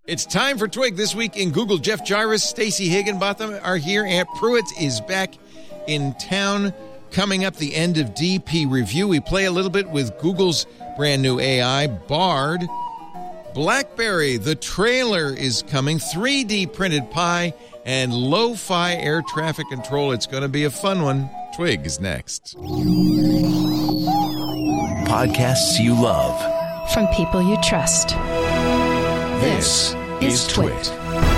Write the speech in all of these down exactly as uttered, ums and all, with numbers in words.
It's time for Twig. This week in Google, Jeff Jarvis, Stacey Higginbotham are here. Aunt Pruitt is back in town. Coming up, the end of D P Review. We play a little bit with Google's brand new A I, Bard. BlackBerry, the trailer is coming. three D printed pie and lo-fi air traffic control. It's going to be a fun one. Twig is next. Podcasts you love. From people you trust. This, this is, is Twit. Twit.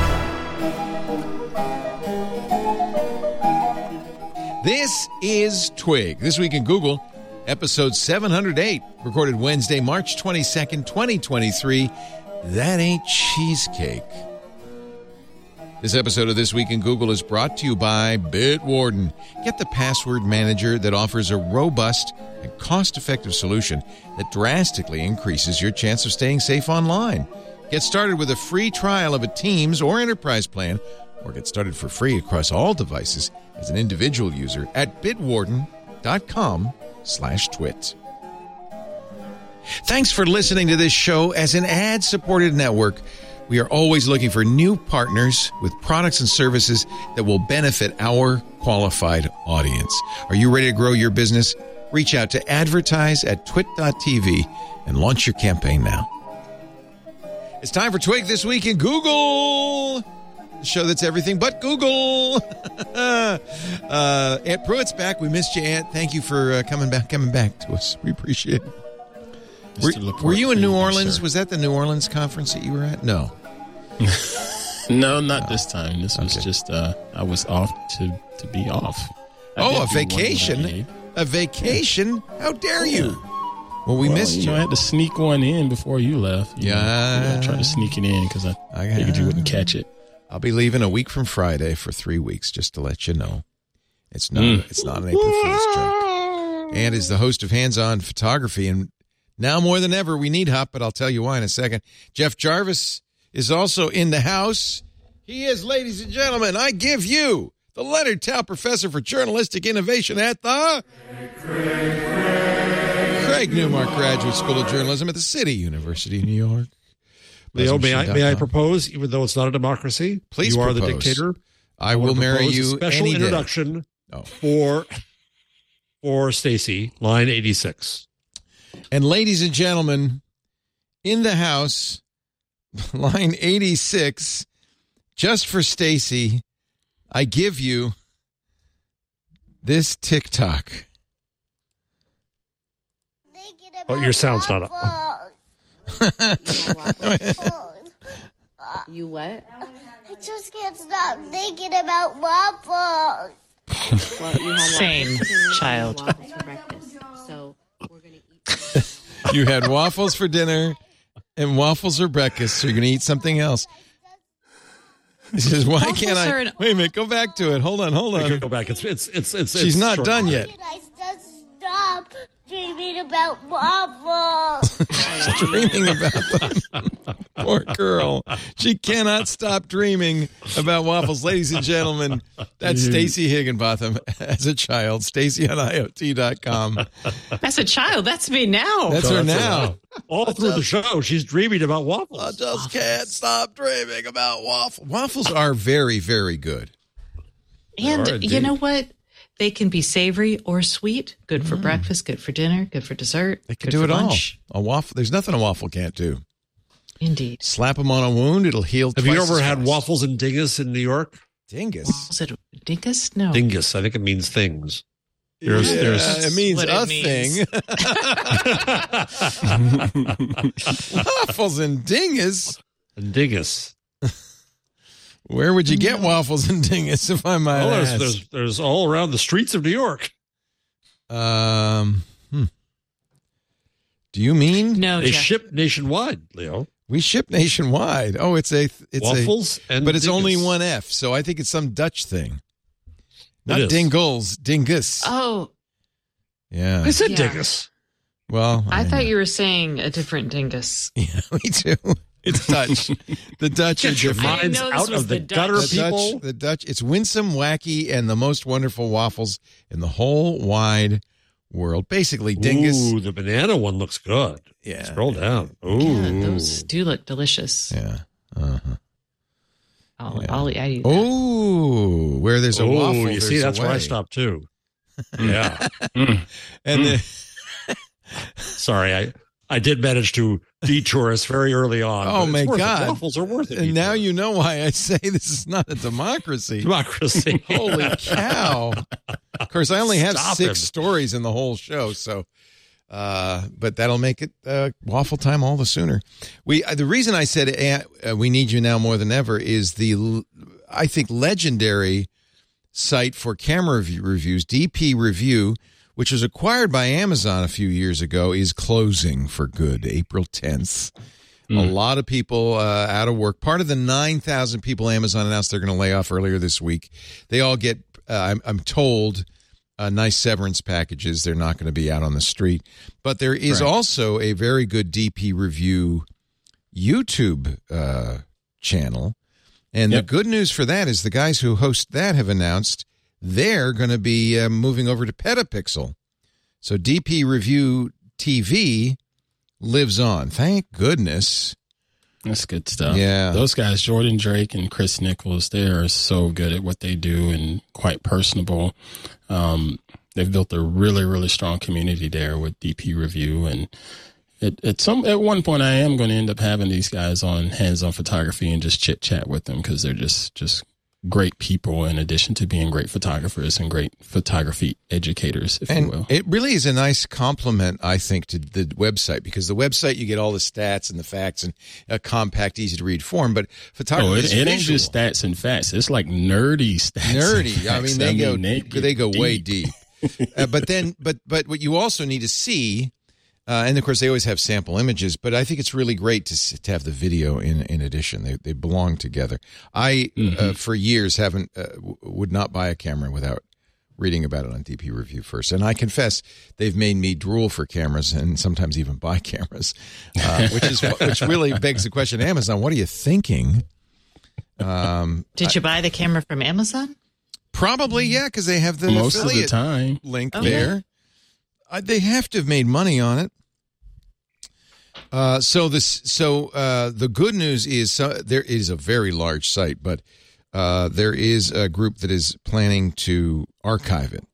This is Twig. This week in Google, episode seven hundred eight, recorded Wednesday, March twenty-second, twenty twenty-three. That ain't cheesecake. This episode of This Week in Google is brought to you by Bitwarden. Get the password manager that offers a robust and cost-effective solution that drastically increases your chance of staying safe online. Get started with a free trial of a Teams or Enterprise plan, or get started for free across all devices as an individual user at bitwarden.com slash twit. Thanks for listening to this show. As an ad-supported network, we are always looking for new partners with products and services that will benefit our qualified audience. Are you ready to grow your business? Reach out to advertise at twit dot t v and launch your campaign now. It's time for Twig This Week in Google, the show that's everything but Google. uh, Aunt Pruitt's back. We missed you, Aunt. Thank you for uh, coming back coming back to us. We appreciate it. Were, were you in New Orleans? Sir. Was that the New Orleans conference that you were at? No. No, not this time. This was okay. just, uh, I was off to, to be off. I oh, a vacation? A vacation? How dare you? Yeah. Well, we well, missed you. you. Know, I had to sneak one in before you left. You yeah. know, I tried to sneak it in because I, I figured you wouldn't catch it. I'll be leaving a week from Friday for three weeks, just to let you know. It's not, mm. it's not an April Fool's joke. And is the host of Hands On Photography, and now more than ever, we need help, but I'll tell you why in a second. Jeff Jarvis is also in the house. He is, ladies and gentlemen, I give you the Leonard Tao Professor for Journalistic Innovation at the Craig Newmark Graduate School of Journalism at the City University of New York. Leo, may I, may I propose, even though it's not a democracy, please you propose. Are the dictator. I, I will marry you a special any introduction oh. for, for Stacey, line eighty-six. And ladies and gentlemen, in the house, line eighty-six, just for Stacey, I give you this TikTok. Oh, your sound's not up. You what? I just can't stop thinking about waffles. Well, you had Same child. Waffles for breakfast, so we're gonna eat. You had waffles for dinner and waffles for breakfast, so you're going to eat something else. He says, why waffles can't I? An- Wait a minute, go back to it. Hold on, hold on. Go back. It's, it's, it's, it's, She's it's not short. done yet. Can I just stop dreaming about waffles? Dreaming about them. Poor girl. She cannot stop dreaming about waffles. Ladies and gentlemen, that's Stacey Higginbotham as a child. Stacey on I O T dot com. As a child, that's me now. That's her now. All through the show, she's dreaming about waffles. I just can't stop dreaming about waffles. Waffles are very, very good. And you know what? They can be savory or sweet. Good for mm. breakfast, good for dinner, good for dessert. They can do it lunch. all. A waffle. There's nothing a waffle can't do. Indeed. Slap them on a wound, it'll heal. Have you ever had waffles and dingus in New York? Dingus? Was it dingus? No. Dingus. I think it means things. There's, yeah, there's, it means a it means. thing. Waffles and dingus? And dingus. Where would you get waffles and dingus, if I might oh, ask? There's, there's, there's all around the streets of New York. Um, hmm. Do you mean? No, They Jeff. ship nationwide, Leo. We ship nationwide. Oh, it's a... It's waffles a, and But it's dingus. only one F, so I think it's some Dutch thing. Not is. dingles, dingus. Oh. Yeah. I said Yeah. dingus. Well, I, I thought you were saying a different dingus. Yeah, me too. It's Dutch. The Dutch are Get your different. minds know this out was of the, the gutter, Dutch. The people. Dutch, the Dutch, it's winsome, wacky, and the most wonderful waffles in the whole wide world. Basically, dingus. Ooh, the banana one looks good. Yeah. Scroll down. Ooh. Yeah, those do look delicious. Yeah. Uh-huh. I'll, I'll, I do that. Oh, where there's a oh, waffle. you there's see, a that's where I way. stopped too. Yeah. And then, Sorry, I, I did manage to detour us very early on. Oh, but my it's worth it. God. Waffles are worth it. and now detour. you know why I say this is not a democracy. Democracy. Holy cow. Of course, I only have Stop six it. stories in the whole show, so uh, but that'll make it uh, waffle time all the sooner. We uh, the reason I said uh, we need you now more than ever is the I think legendary site for camera review reviews, D P Review, which was acquired by Amazon a few years ago, is closing for good April tenth. Mm. A lot of people uh, out of work. Part of the nine thousand people Amazon announced they're going to lay off earlier this week. They all get, uh, I'm, I'm told, uh, nice severance packages. They're not going to be out on the street. But there is right. also a very good D P Review YouTube uh, channel. And yep. the good news for that is the guys who host that have announced they're going to be uh, moving over to Petapixel. So D P Review T V lives on. Thank goodness. That's good stuff. Yeah. Those guys, Jordan Drake and Chris Nichols, they are so good at what they do and quite personable. Um, they've built a really, really strong community there with D P Review. And at, at some at one point, I am going to end up having these guys on hands-on photography and just chit-chat with them because they're just just great people in addition to being great photographers and great photography educators, if and you will. It really is a nice compliment, I think, to the website because the website, you get all the stats and the facts in a compact, easy to read form, but photography oh, it, is it ain't visual. just stats and facts. It's like nerdy stats. Nerdy. I Facts. mean, they go they, they go way deep. uh, but then, but but what you also need to see, uh, and of course they always have sample images. But I think it's really great to s- to have the video in in addition. They they belong together. I Mm-hmm. uh, for years haven't uh, w- would not buy a camera without reading about it on D P Review first. And I confess they've made me drool for cameras and sometimes even buy cameras, uh, which is which really begs the question: Amazon, what are you thinking? Um, Did you buy the camera from Amazon? Probably, yeah, because they have the Most of the affiliate time. link Okay. there. Uh, they have to have made money on it. Uh, so this, so uh, the good news is so, there is a very large site, but uh, there is a group that is planning to archive it.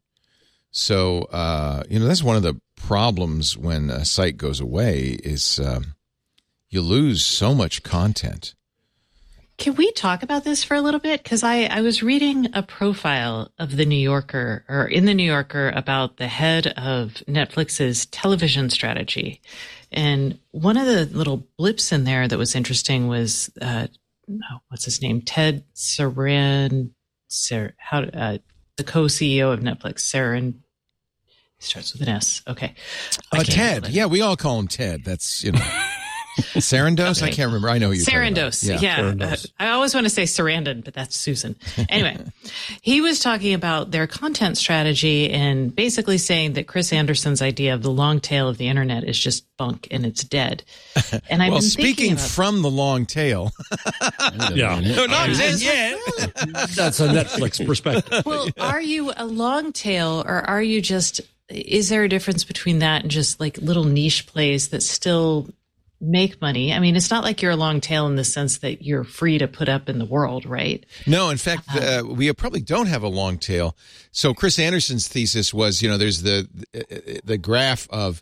So uh, you know that's one of the problems when a site goes away is um, you lose so much content. Can we talk about this for a little bit? Because I, I was reading a profile of the New Yorker or in the New Yorker about the head of Netflix's television strategy. And one of the little blips in there that was interesting was, uh, oh, what's his name? Ted Saran, Sar, how, uh, the co-C E O of Netflix, Saran, starts with an S. Okay. I Uh, can't Ted, remember. yeah, we all call him Ted. That's, you know. Sarandos? Okay. I can't remember. I know who you're talking about. Sarandos. Yeah. Sarandos. Uh, I always want to say Sarandon, but that's Susan. Anyway, he was talking about their content strategy and basically saying that Chris Anderson's idea of the long tail of the internet is just bunk and it's dead. And I've Well, been speaking thinking about from the long tail. Yeah. No, not I dead was yet. That's a Netflix perspective. well, are you a long tail or are you just, is there a difference between that and just like little niche plays that still make money? I mean, it's not like you're a long tail in the sense that you're free to put up in the world, right? No, in fact, uh, we probably don't have a long tail. So Chris Anderson's thesis was, you know, there's the the graph of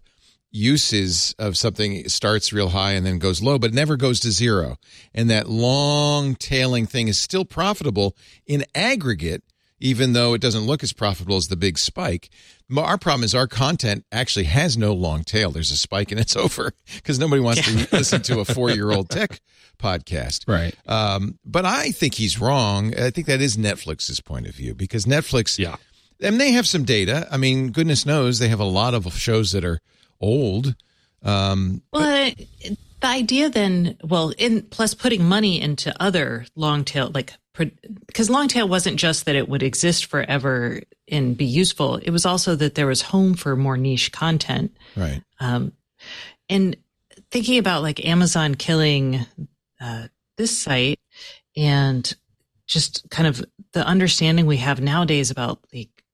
uses of something starts real high and then goes low, but it never goes to zero. And that long tailing thing is still profitable in aggregate, even though it doesn't look as profitable as the big spike. Our problem is our content actually has no long tail. There's a spike and it's over because nobody wants to listen to a four-year-old tech podcast. Right. Um, but I think he's wrong. I think that is Netflix's point of view because Netflix, Yeah. and they have some data. I mean, goodness knows they have a lot of shows that are old. Um, Well, uh, the idea then, well, in plus putting money into other long tail, like because long tail wasn't just that it would exist forever and be useful. It was also that there was home for more niche content. right. Um, and thinking about like Amazon killing uh, this site and just kind of the understanding we have nowadays about like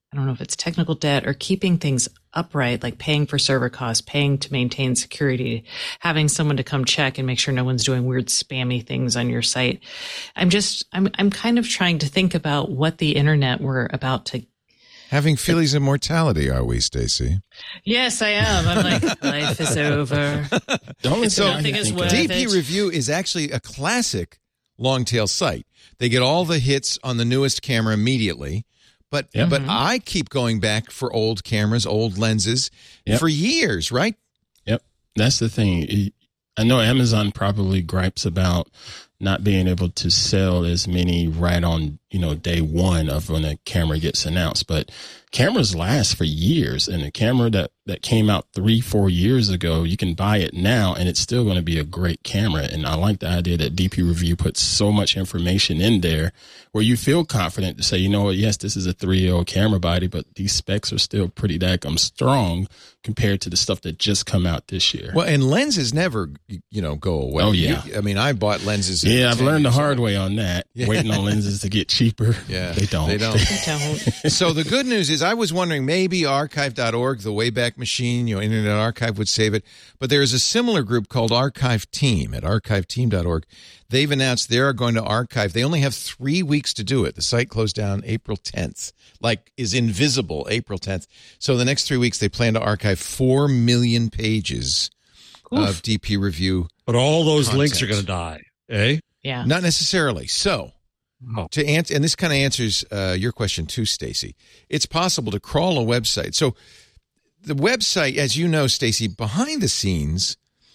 I don't know if it's technical debt or keeping things upright, like paying for server costs, paying to maintain security, having someone to come check and make sure no one's doing weird spammy things on your site. I'm just, I'm, I'm kind of trying to think about what the internet we're about to. Having feelings of mortality, are we, Stacey? Yes, I am. I'm like, life is over. The only So, thing I Nothing can is think worth of- D P it. Review is actually a classic long tail site. They get all the hits on the newest camera immediately. But Yep. but I keep going back for old cameras, old lenses Yep. for years, right? Yep. That's the thing. I know Amazon probably gripes about not being able to sell as many right on, you know, day one of when a camera gets announced, but cameras last for years. And a camera that, that came out three, four years ago, you can buy it now and it's still going to be a great camera. And I like the idea that D P Review puts so much information in there where you feel confident to say, you know what, yes, this is a three-year-old camera body, but these specs are still pretty daggum strong compared to the stuff that just come out this year. Well, and lenses never, you know, go away. Oh, yeah. You- I mean, I bought lenses. in Yeah, I've ten learned the years hard old. way on that. Yeah. Waiting on lenses to get cheaper. Yeah, They don't. They don't. Don't. So the good news is I was wondering maybe archive dot org, the Wayback Machine, you know, Internet Archive would save it. But there is a similar group called Archive Team at archive team dot org. They've announced they are going to archive. They only have three weeks to do it. The site closed down April tenth, like is invisible April tenth. So the next three weeks they plan to archive four million pages of D P Review. But all those links are Content. going to die, eh? Yeah. Not necessarily. So Oh. to answer, and this kind of answers uh, your question too, Stacey. It's possible to crawl a website. So the website, as you know, Stacey, behind the scenes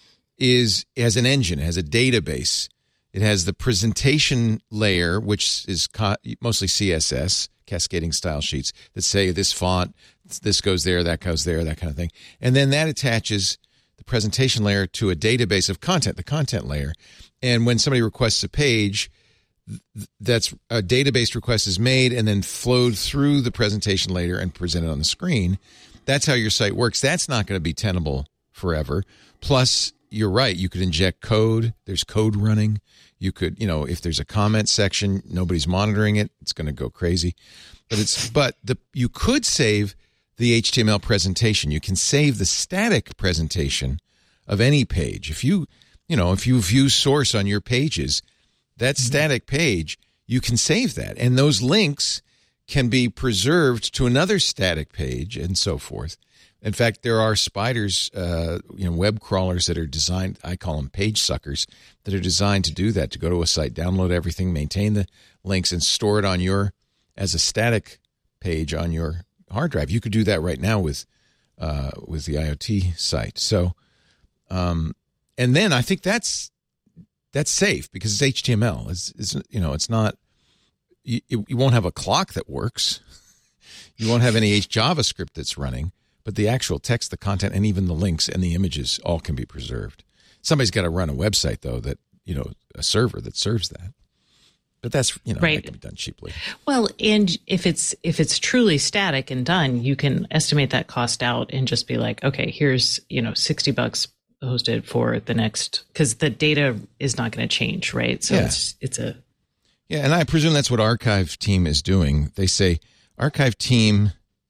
is has an engine, it has a database. It has the presentation layer, which is co- mostly C S S, cascading style sheets that say this font, this goes there, that goes there, that kind of thing. And then that attaches the presentation layer to a database of content, the content layer. And when somebody requests a page, that's a database request is made and then flowed through the presentation layer and presented on the screen. That's how your site works. That's not going to be tenable forever. Plus, you're right. You could inject code. There's code running. You could, you know, if there's a comment section, nobody's monitoring it. It's going to go crazy. But it's, but the, you could save the H T M L presentation. You can save the static presentation of any page. If you, you know, if you view source on your pages, that static page, you can save that. And those links can be preserved to another static page and so forth. In fact, there are spiders, uh, you know, web crawlers that are designed, I call them page suckers, that are designed to do that, to go to a site, download everything, maintain the links, and store it on your, as a static page on your hard drive. You could do that right now with uh, with the IoT site. So, um, and then I think that's that's safe because it's H T M L. It's, it's you know, it's not, you, you won't have a clock that works. You won't have any JavaScript that's running. But the actual text, the content, and even the links and the images all can be preserved. Somebody's got to run a website, though, that, you know, a server that serves that. But that's, you know, Right. that can be done cheaply. Well, and if it's if it's truly static and done, you can estimate that cost out and just be like, okay, here's, you know, sixty bucks hosted for the next, because the data is not going to change, right? So Yeah. it's it's a Yeah, and I presume that's what Archive Team is doing. They say, Archive Team,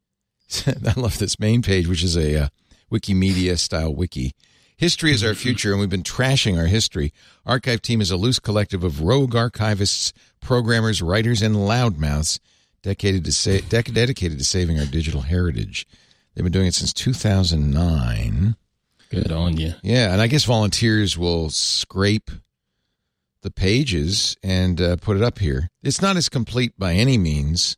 I love this main page, which is a uh, Wikimedia-style wiki. History is our future, and we've been trashing our history. Archive Team is a loose collective of rogue archivists, programmers, writers, and loudmouths dedicated to, sa- de- dedicated to saving our digital heritage. They've been doing it since two thousand nine. Good on you. Yeah, and I guess volunteers will scrape the pages and uh, put it up here. It's not as complete by any means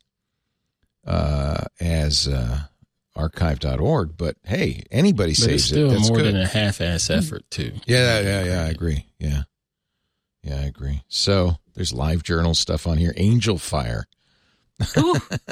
uh, as uh, archive dot org, but hey, anybody But saves it's still it. That's more good. than a half-ass effort, too. Yeah, yeah, yeah, I agree. Yeah. Yeah, I agree. So there's live journal stuff on here. Angel Fire. ooh,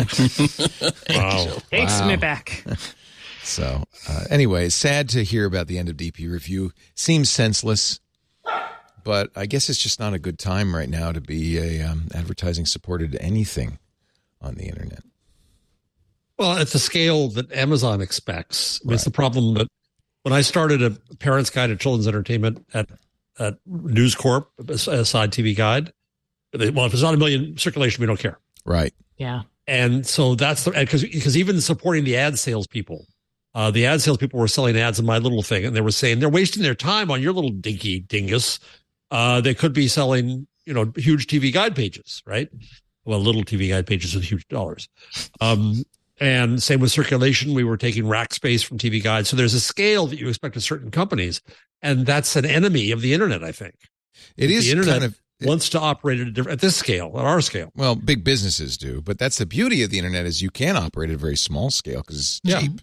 Wow. takes Wow. me back. So uh, anyway, it's sad to hear about the end of D P Review. Seems senseless, but I guess it's just not a good time right now to be a um, advertising supported anything on the internet. Well, at the scale that Amazon expects. I mean, it's the problem that when I started a Parent's Guide to Children's Entertainment at, at News Corp, a side T V guide, they, well, if it's not a million circulation, we don't care. Right. Yeah. And so that's the, because, because even supporting the ad salespeople, uh, the ad salespeople were selling ads in my little thing, and they were saying they're wasting their time on your little dinky dingus. Uh, they could be selling, you know, huge T V guide pages, right? Well, little T V guide pages with huge dollars. Um, and same with circulation. We were taking rack space from T V guides. So there's a scale that you expect of certain companies. And that's an enemy of the internet, I think. It is the internet kind of wants to operate at, a different, at this scale, at our scale. Well, big businesses do, but that's the beauty of the internet is you can operate at a very small scale because it's Yeah. cheap.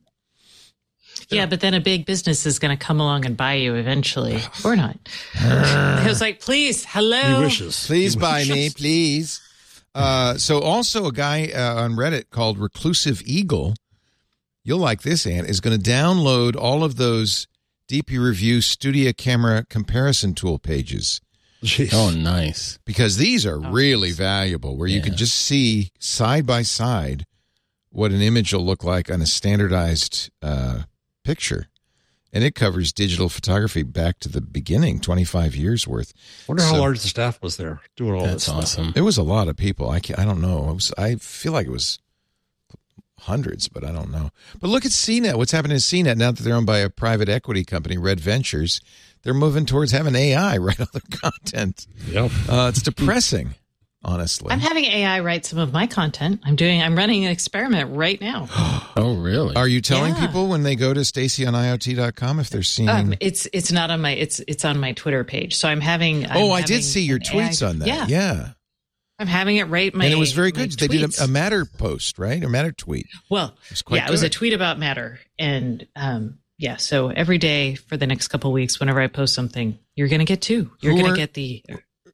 Yeah, but then a big business is going to come along and buy you eventually, or not. It was like, please, hello. He wishes. Please He buy wishes. me, please. Uh, so also a guy uh, on Reddit called Reclusive Eagle, you'll like this, Ann, is going to download all of those D P Review Studio Camera comparison tool pages. Jeez. Oh, nice. Because these are really valuable, where you Yeah. can just see side by side what an image will look like on a standardized uh, picture. And it covers digital photography back to the beginning, twenty-five years worth. Wonder how So- large the staff was there doing all That's this stuff. awesome. It was a lot of people. I can't, I don't know. It was, I feel like it was hundreds, but I don't know. But look at C net. What's happening to C net now that they're owned by a private equity company, Red Ventures? They're moving towards having A I write all their content. Yep. Uh, it's depressing, honestly. I'm having A I write some of my content. I'm doing. I'm running an experiment right now. Oh, really? Are you telling Yeah. people when they go to Stacy on I O T dot com if they're seeing? Um, it's it's not on my. It's it's on my Twitter page. So I'm having. I'm oh, I having did see your an tweets A I on that. Yeah, Yeah. I'm having it write my. And it was very my good. They did tweets. a, a Matter post, right? A Matter tweet. Well, was quite yeah, it was a good. tweet about Matter, and um, yeah. So every day for the next couple of weeks, whenever I post something, you're going to get two. You're Who going are- to get the.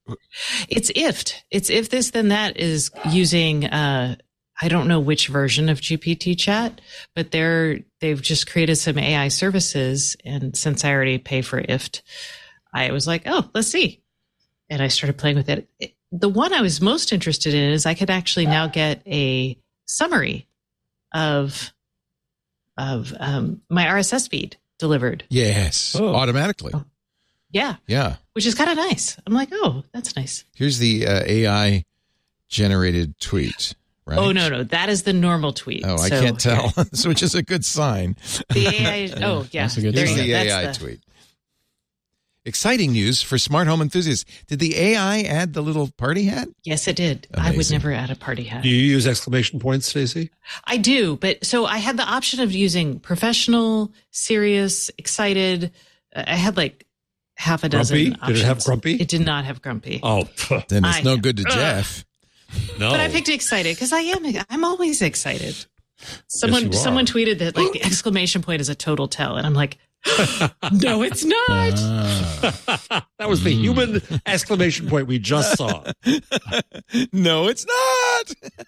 It's I F T. It's if this then that is using. Uh, I don't know which version of G P T Chat, but they're they've just created some A I services, and since I already pay for I F T, I was like, oh, let's see, and I started playing with it. it the one I was most interested in is I could actually now get a summary of of um, my R S S feed delivered. Yes. Oh. Automatically. Oh. Yeah, Yeah. which is kind of nice. I'm like, oh, that's nice. Here's the uh, A I generated tweet, right? Oh no, no, that is the normal tweet. Oh, I So, can't tell, so which is a good sign. The A I. Oh yeah, That's a good there Here's you the go. A I That's the- tweet. Exciting news for smart home enthusiasts. Did the A I add the little party hat? Yes, it did. I would Amazing. never add a party hat. Do you use exclamation points, Stacey? I do, but so I had the option of using professional, serious, excited. Uh, I had like half a dozen Grumpy? options. Did it have grumpy? It did not have grumpy. Oh, Then it's I no know. good to Ugh. Jeff. no. But I picked excited because I am. I'm always excited. Someone you are. someone tweeted that like the exclamation point is a total tell, and I'm like, no, it's not. Ah. That was the human exclamation point we just saw. No, it's not.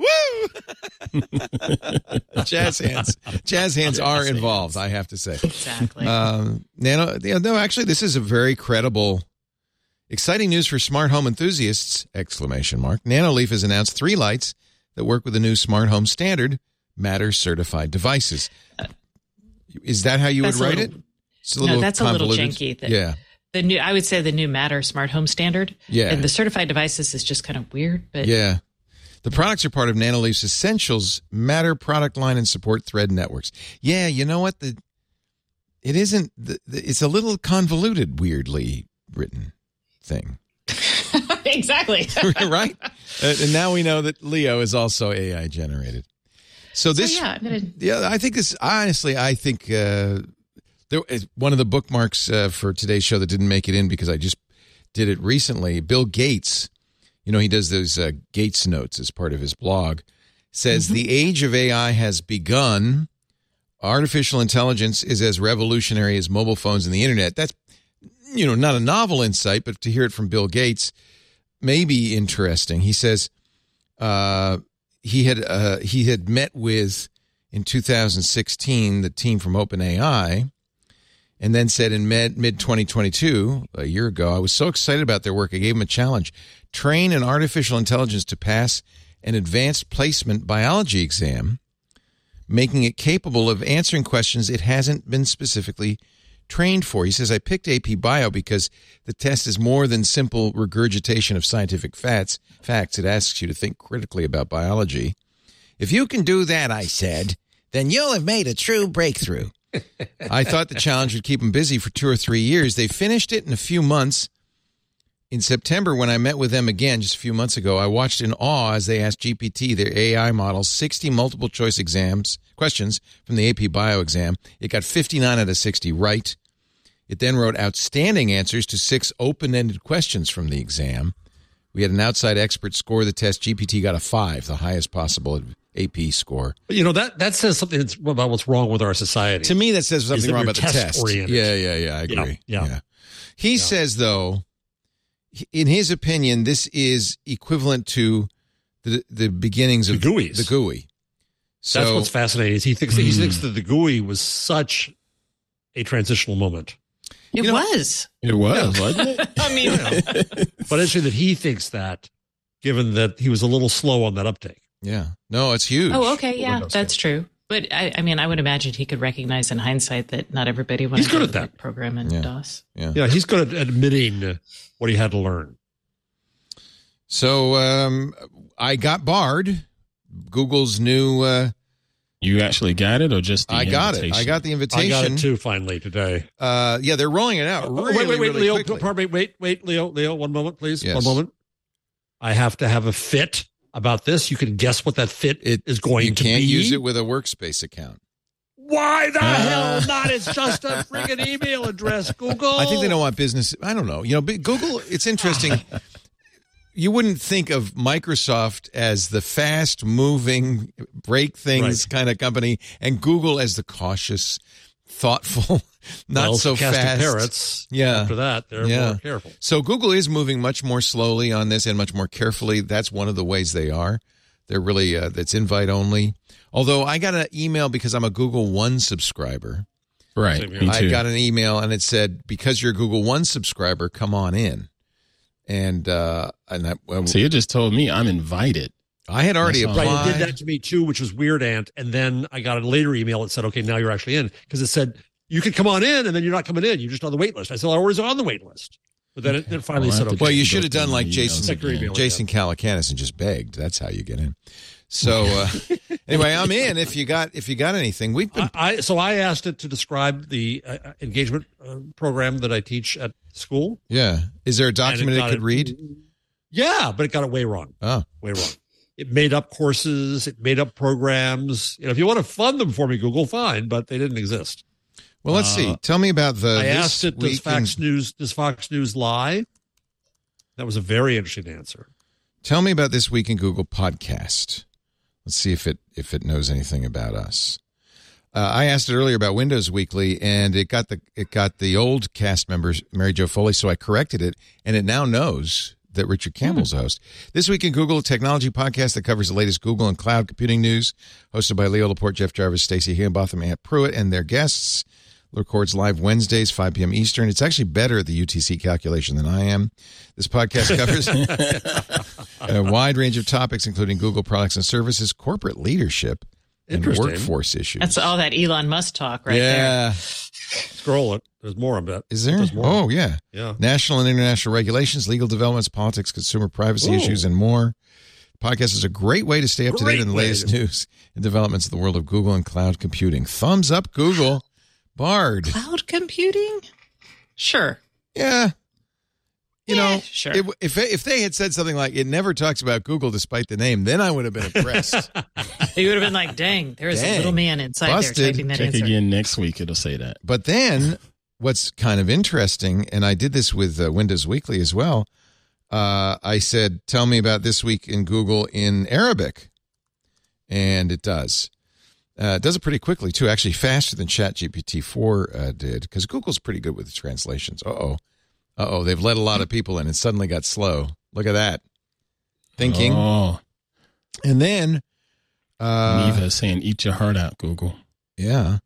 Woo! Jazz hands. Jazz hands are involved, I have to say. Exactly. Um, Nano, yeah, no, actually, this is a very credible, exciting news for smart home enthusiasts! Exclamation mark. Nanoleaf has announced three lights that work with the new smart home standard, Matter certified devices. Is that how you would That's a write little- it? It's a no, that's a little convoluted. janky. That, Yeah, The new, I would say, the new Matter smart home standard. Yeah. And the certified devices is just kind of weird, but yeah. The products are part of Nanoleaf's Essentials Matter product line and support thread networks. Yeah, you know what? The it isn't. The, the, it's a little convoluted, weirdly written thing. exactly. Right? Uh, and now we know that Leo is also A I generated. So this, so yeah, I'm gonna. yeah, I think this. Honestly, I think uh, there is one of the bookmarks uh, for today's show that didn't make it in because I just did it recently. Bill Gates, you know, he does those uh, Gates notes as part of his blog. Says Mm-hmm. the age of A I has begun. Artificial intelligence is as revolutionary as mobile phones and the internet. That's, you know, not a novel insight, but to hear it from Bill Gates may be interesting. He says uh, he had uh, he had met with, in two thousand sixteen, the team from OpenAI, and then said in mid twenty twenty-two, a year ago, I was so excited about their work, I gave them a challenge. Train an artificial intelligence to pass an advanced placement biology exam, making it capable of answering questions it hasn't been specifically trained for. He says, I picked A P Bio because the test is more than simple regurgitation of scientific facts. Facts. It asks you to think critically about biology. If you can do that, I said, then you'll have made a true breakthrough. I thought the challenge would keep them busy for two or three years. They finished it in a few months. In September, when I met with them again just a few months ago, I watched in awe as they asked G P T, their A I model, sixty multiple choice exams, questions from the A P Bio exam. It got fifty-nine out of sixty right. It then wrote outstanding answers to six open-ended questions from the exam. We had an outside expert score the test. G P T got a five, the highest possible A P score. But, you know, that, that says something that's about what's wrong with our society. To me, that says something that wrong you're about the test. test-oriented. Yeah, yeah, yeah, I agree. Yeah, yeah. He Yeah. says, though, in his opinion, this is equivalent to the the beginnings of The G U Is. the G U I. So, That's what's fascinating. Is he thinks he thinks that the G U I was such a transitional moment. It You know- was. It was, wasn't it? I mean, But interesting that he thinks that, given that he was a little slow on that uptake. yeah. No, it's huge. oh, okay. Yeah, Windows that's true. But I, I mean, I would imagine he could recognize in hindsight that not everybody wanted He's good to at that. program in Yeah. DOS. Yeah. Yeah, he's good at admitting what he had to learn. So um, I got Bard, Google's new. Uh, You actually got it, or just the I got it. invitation? I got the I invitation. got it too finally today. Uh, yeah, they're rolling it out. Oh, Really, wait, wait, wait, really Leo. quickly. Pardon me. Wait, wait, Leo. Leo, one moment, please. Yes. One moment. I have to have a fit about this. You can guess what that fit It is going you to can't be. use it with a workspace account. Why the hell not? It's just a friggin' email address, Google. I think they don't want business. I don't know. You know, but Google. It's interesting. You wouldn't think of Microsoft as the fast-moving, break things Right. kind of company, and Google as the cautious, thoughtful, not well, so stochastic fast. parrots. Yeah. After that, they're Yeah. more careful. So Google is moving much more slowly on this and much more carefully. That's one of the ways they are. They're really uh, that's invite only. Although I got an email because I'm a Google One subscriber. Right. Same here. Me I too. got an email and it said, because you're a Google One subscriber, come on in. And uh, and I, well, So you just told me I'm invited. I had already That's all. applied. Right, it did that to me too, which was weird, Ant. And then I got a later email that said, okay, now you're actually in. Because it said, you could come on in, and then you're not coming in. You're just on the wait list. I said, well, I was on the wait list. But then it then finally Well, I said, have to okay. Well, you Go should have through done like the Jason Check your email, Jason Calacanis and just begged. That's how you get in. So uh, anyway, I'm in. If you got if you got anything, we've been I, I so I asked it to describe the uh, engagement uh, program that I teach at school. yeah. Is there a and document it got could read? Yeah, but it got it way wrong. Oh, Way wrong. It made up courses. It made up programs. You know, if you want to fund them for me, Google, fine, but they didn't exist. well, let's see. Tell me about the. I this asked it, does week Fox in- News does Fox News lie? That was a very interesting answer. Tell me about this week in Google podcast. Let's see if it if it knows anything about us. Uh, I asked it earlier about Windows Weekly, and it got the it got the old cast members, Mary Jo Foley, so I corrected it, and it now knows that Richard Campbell's a host. This week in Google, a technology podcast that covers the latest Google and cloud computing news, hosted by Leo Laporte, Jeff Jarvis, Stacey Higginbotham, Ant Pruitt, and their guests. Records live Wednesdays, five p.m. Eastern. It's actually better at the U T C calculation than I am. This podcast covers a wide range of topics, including Google products and services, corporate leadership, and Interesting. workforce issues. That's all that Elon Musk talk right there. yeah. Scroll it. There's more, I bet. Is there? There's more. Oh, yeah. Yeah. National and international regulations, legal developments, politics, consumer privacy Ooh. issues, and more. Podcast is a great way to stay up to date Great on the way latest to- news and developments of the world of Google and cloud computing. Thumbs up, Google. Bard. Cloud computing? Sure. Yeah. You Yeah, know, sure. it, if if they had said something like, it never talks about Google despite the name, then I would have been impressed. You would have been like, dang, there's Dang. a little man inside Busted. there typing that Check answer. again next week. It'll say that. But then what's kind of interesting, and I did this with uh, Windows Weekly as well, uh, I said, tell me about this week in Google in Arabic. And it does. Uh, it does it pretty quickly, too, actually faster than ChatGPT four uh, did, because Google's pretty good with the translations. Uh-oh. Uh-oh, they've let a lot of people in and suddenly got slow. Look at that. Thinking. Oh, And then, uh, Neva is saying, eat your heart out, Google. yeah.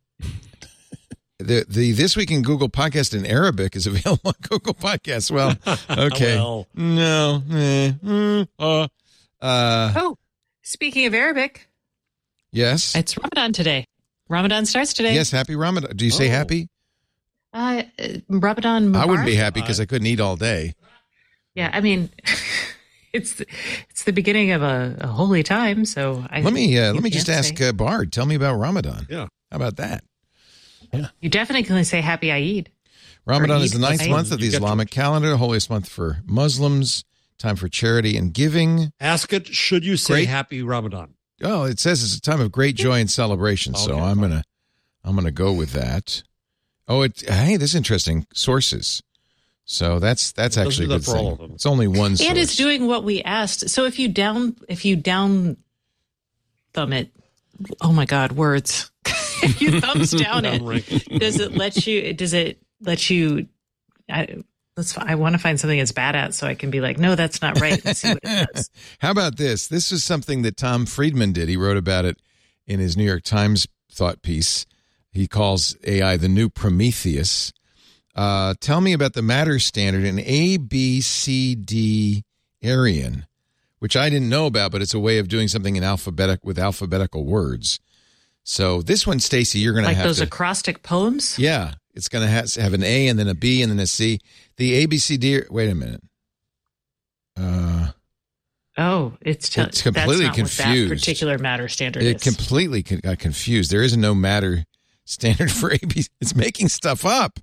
The the This Week in Google podcast in Arabic is available on Google Podcasts. Well, okay. Well. No. Eh, mm, uh, uh, Oh, speaking of Arabic, yes. it's Ramadan today. Ramadan starts today. Yes, happy Ramadan. Do you say Oh. happy? Uh, uh, Ramadan Mubarak? I wouldn't be happy because I couldn't eat all day. Yeah, I mean, it's it's the beginning of a, a holy time. So I let me uh, let me can't just ask say- uh, Bard. Tell me about Ramadan. Yeah. How about that? You definitely can say Happy Eid. Ramadan Or is the Eid, ninth right? month of the You get to Islamic calendar, holiest month for Muslims. Time for charity and giving. Ask it, should you say Great. Happy Ramadan? Oh, it says it's a time of great joy and celebration. So Okay, I'm fine. gonna I'm gonna go with that. Oh, it hey, this is interesting. Sources. So that's that's It doesn't actually a do good that for all thing. of them. It's only one source. And it's doing what we asked. So if you down if you down thumb it, oh my God, words. If you thumbs down it, Downrank. does it let you? Does it let you? I, let's. I want to find something it's bad at, so I can be like, no, that's not right. And see what it does. How about this? This is something that Tom Friedman did. He wrote about it in his New York Times thought piece. He calls A I the new Prometheus. Uh, tell me about the matter standard in A, B, C, D Aryan, which I didn't know about, but it's a way of doing something in alphabetic with alphabetical words. So this one, Stacy, you're going to Like have those to. acrostic poems. Yeah, it's going to have, have an A and then a B and then a C. The A, B, C, D. Wait a minute. Uh, Oh, it's, te- It's completely that's not what confused. that particular matter standard it is. completely con- got confused. There is no matter standard for A, B. It's making stuff up.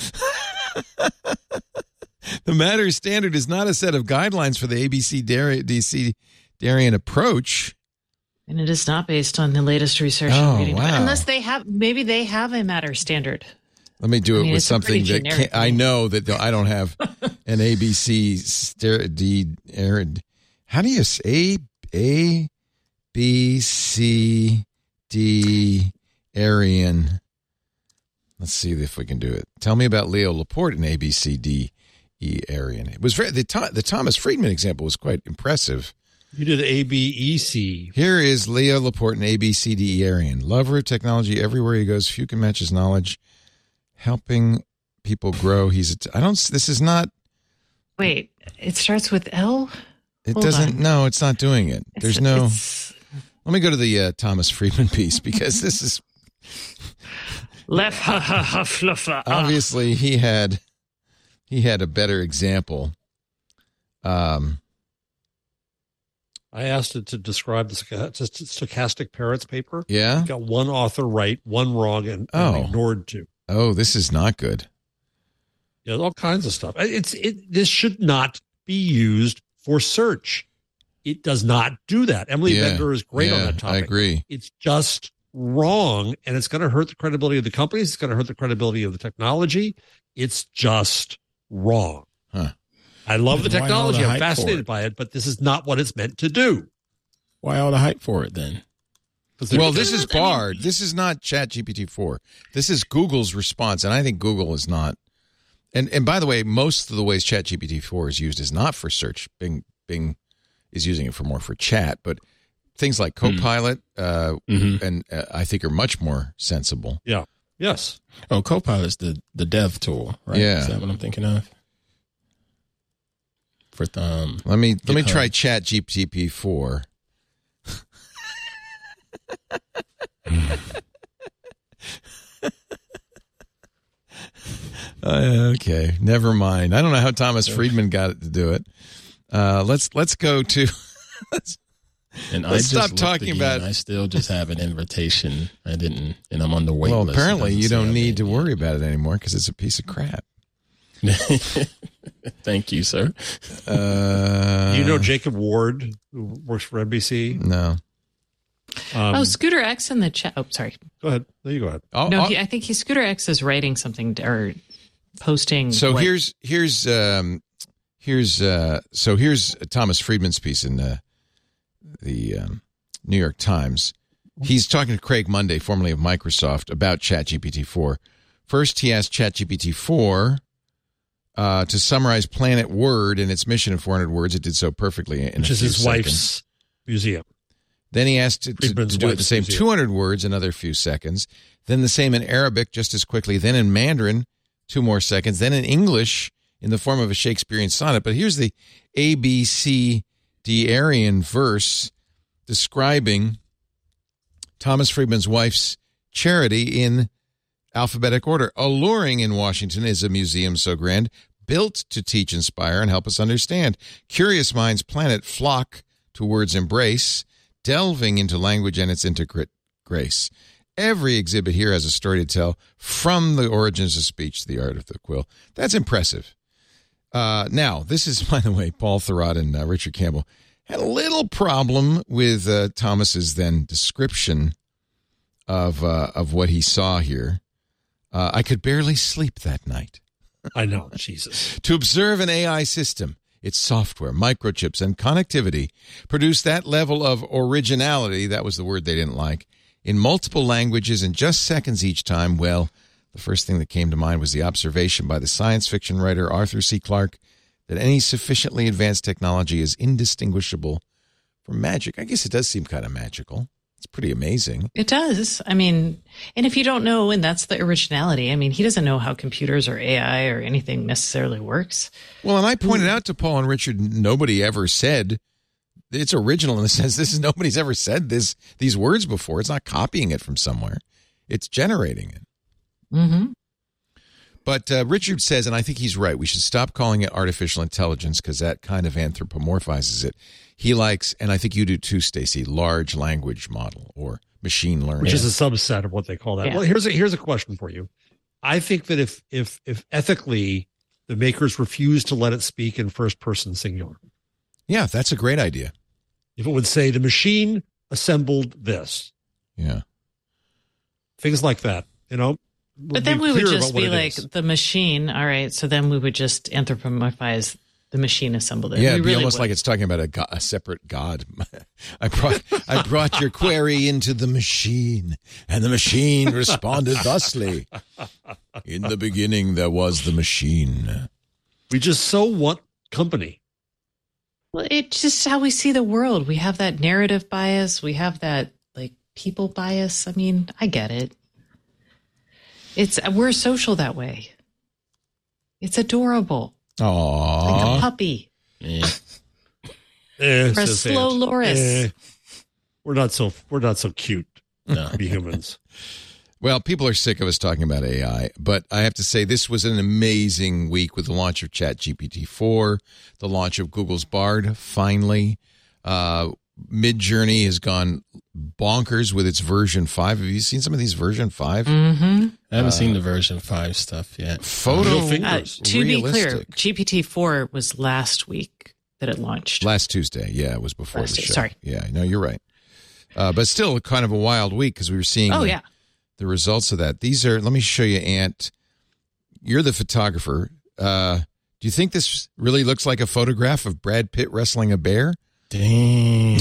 The matter standard is not a set of guidelines for the A B C D C Darien approach. And it is not based on the latest research. Oh, I'm reading about. wow. Unless they have, maybe they have a matter standard. Let me do I it mean, with it's a something pretty that generic can't, I name. know that I don't have an A B C ster- D. Arid. How do you say A A B C D Aryan? Let's see if we can do it. Tell me about Leo Laporte in A B C D E Aryan. It was very the Tho- the Thomas Friedman example was quite impressive. You did A B E C. Here is Leo Laporte in A B C D E Aryan. Lover of technology everywhere he goes. Few can match his knowledge. Helping people grow. He's a t- I don't. This is not. Wait, it starts with L? It Hold doesn't. on. No, it's not doing it. It's- There's no. it's- Let me go to the uh, Thomas Friedman piece because this is Left, ha, ha, ha, fluffa. ah. obviously he had he had a better example. Um. I asked it to describe the stocha- stochastic parrots paper. Yeah. Got one author right, one wrong, and, and Oh. ignored two. Oh, this is not good. Yeah, all kinds of stuff. It's it. This should not be used for search. It does not do that. Emily Yeah. Bender is great on Yeah, that topic. I agree. It's just wrong, and it's going to hurt the credibility of the companies. It's going to hurt the credibility of the technology. It's just wrong. Huh. I love the Why all the technology. I'm hype for fascinated it? by it, but this is not what it's meant to do. Why all the hype for it then? Well, this is Bard. This is not Chat G P T four. This is Google's response, and I think Google is not. And and by the way, most of the ways Chat G P T four is used is not for search. Bing Bing is using it for more for chat, but things like Copilot uh, Mhm. and uh, I think are much more sensible. Yeah. Yes. Oh, Copilot's the the dev tool, right? Yeah. Is that what I'm thinking of? For um, Let me let me GitHub. try Chat G P T four. Uh, okay, never mind. I don't know how Thomas Friedman got it to do it. Uh, let's let's go to. let's, and I let's just stop looked talking again. about- I still just have an invitation. I didn't, and I'm on the wait well, list. It apparently doesn't you say don't I've need to been worry about it anymore because it's a piece of crap. yet. Thank you, sir. Uh, you know Jacob Ward, who works for N B C? No. Um, Oh, Scooter X in the chat. Oh, sorry. go ahead. There you go ahead. I'll- No, I'll- he, I think he Scooter X is writing something or posting. So what- here's here's um, here's uh, so here's Thomas Friedman's piece in the the um, New York Times. He's talking to Craig Monday, formerly of Microsoft, about ChatGPT four. First, he asked ChatGPT four uh, to summarize Planet Word and its mission in four hundred words. It did so perfectly in Which a is few his seconds. wife's museum. Then he asked it to, to Friedman's do it the wife's same museum. two hundred words, another few seconds. Then the same in Arabic just as quickly. Then in Mandarin, two more seconds. Then in English in the form of a Shakespearean sonnet. But here's the A B C D Aryan verse describing Thomas Friedman's wife's charity in alphabetic order. Alluring in Washington is a museum so grand. built to teach, inspire, and help us understand. Curious minds planet flock towards embrace, delving into language and its intricate grace. Every exhibit here has a story to tell, from the origins of speech to the art of the quill. That's impressive. Uh, now, this is, by the way, Paul Thurrott and uh, Richard Campbell had a little problem with uh, Thomas's then description of uh, of what he saw here. Uh, I could barely sleep that night. I know, Jesus. To observe an A I system, its software, microchips, and connectivity produce that level of originality, that was the word they didn't like, in multiple languages in just seconds each time, well, the first thing that came to mind was the observation by the science fiction writer Arthur C. Clarke that any sufficiently advanced technology is indistinguishable from magic. I guess it does seem kind of magical. It's pretty amazing. It does. I mean, and if you don't know, and that's the originality, I mean, he doesn't know how computers or A I or anything necessarily works. Well, and I pointed out to Paul and Richard, nobody ever said it's original in the sense this is nobody's ever said this these words before. It's not copying it from somewhere. It's generating it. Mm-hmm. But uh, Richard says, and I think he's right, we should stop calling it artificial intelligence because that kind of anthropomorphizes it. He likes, and I think you do too, Stacey, large language model or machine learning. Which is a subset of what they call that. Yeah. Well, here's a, here's a question for you. I think that if if if ethically the makers refuse to let it speak in first person singular. Yeah, that's a great idea. If it would say the machine assembled this. Yeah. Things like that, you know. But then we would just be like the machine. All right. So then we would just anthropomorphize the machine assembled it. Yeah, we it'd be really almost would. like it's talking about a, go- a separate God. I brought I brought your query into the machine, and the machine responded thusly. In the beginning, there was the machine. We just so want company. Well, it's just how we see the world. We have that narrative bias. We have that like people bias. I mean, I get it. It's we're social that way. It's adorable. Aww. Like a puppy. Yeah. Eh, Or a says slow Ant. loris. Eh, we're not so we're not so cute. No. To be humans. Well, people are sick of us talking about A I, but I have to say this was an amazing week with the launch of Chat G P T four, the launch of Google's Bard, finally. Uh, Midjourney has gone bonkers with its version five. Have you seen some of these version five? Mm-hmm. I haven't uh, seen the version five stuff yet. Photo Real Uh, fingers. to realistic. be clear, G P T four was last week that it launched. Last Tuesday. Yeah, it was before Last the Tuesday, show. sorry. Yeah, no, you're right. Uh, but still kind of a wild week because we were seeing Oh, the, yeah. the results of that. These are, let me show you, Ant. You're the photographer. Uh, do you think this really looks like a photograph of Brad Pitt wrestling a bear? Dang.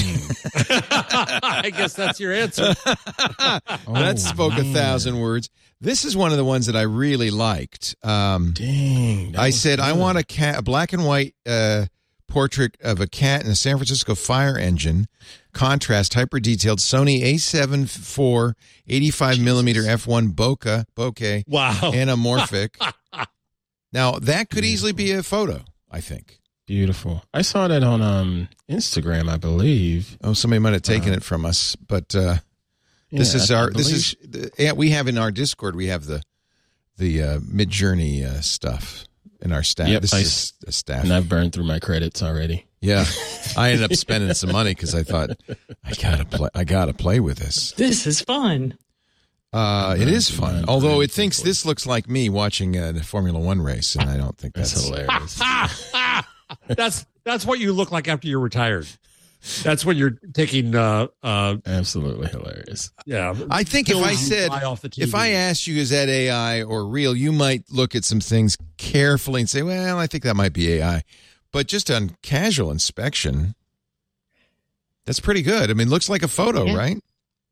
I guess that's your answer. that spoke a thousand words. This is one of the ones that I really liked. Um, Dang. I said, good. I want a cat, a black and white uh, portrait of a cat in a San Francisco fire engine. Contrast, hyper detailed Sony A seven four eighty-five millimeter f one bokeh, bokeh, Wow. anamorphic. Now, that could easily be a photo, I think. Beautiful. I saw that on um, Instagram, I believe. Oh, somebody might have taken Uh, it from us, but uh, this Yeah, is I- I our. This believe- is the, yeah, we have in our Discord. We have the the uh, Midjourney uh, stuff in our staff. Yep, this I is a staff. And I've burned through my credits already. Yeah, I ended up spending some money because I thought I gotta play. I gotta play with this. This is fun. Uh, it is fun, Mine- although mine- it thinks this looks like me watching a Formula One race, and I don't think that's, That's hilarious. that's that's what you look like after you're retired. That's when you're taking uh uh Absolutely hilarious. yeah. I think if Kills I you said, eye off the T V. if I asked you, is that A I or real, you might look at some things carefully and say, well, I think that might be A I. But just on casual inspection, that's pretty good. I mean, looks like a photo, Yeah. right?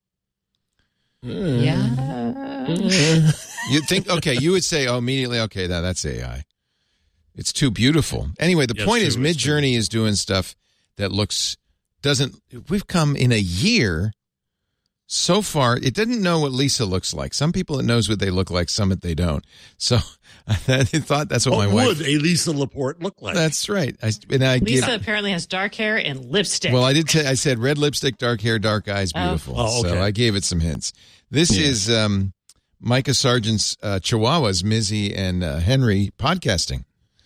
Mm. Yeah. You'd think, okay, you would say, oh, immediately, okay, that, that's A I. It's too beautiful. Anyway, the Yes, point too, is it's too- Midjourney is doing stuff that looks, doesn't, we've come in a year so far, it didn't know what Lisa looks like. Some people it knows what they look like, some it they don't. So I thought that's what, What my would wife. a Lisa Laporte look like? That's right. I, and I Lisa give, apparently has dark hair and lipstick. well, I did. T- I said red lipstick, dark hair, dark eyes, Oh. beautiful. Oh, okay. So I gave it some hints. This Yeah. is um, Micah Sargent's uh, Chihuahuas, Mizzy and uh, Henry podcasting.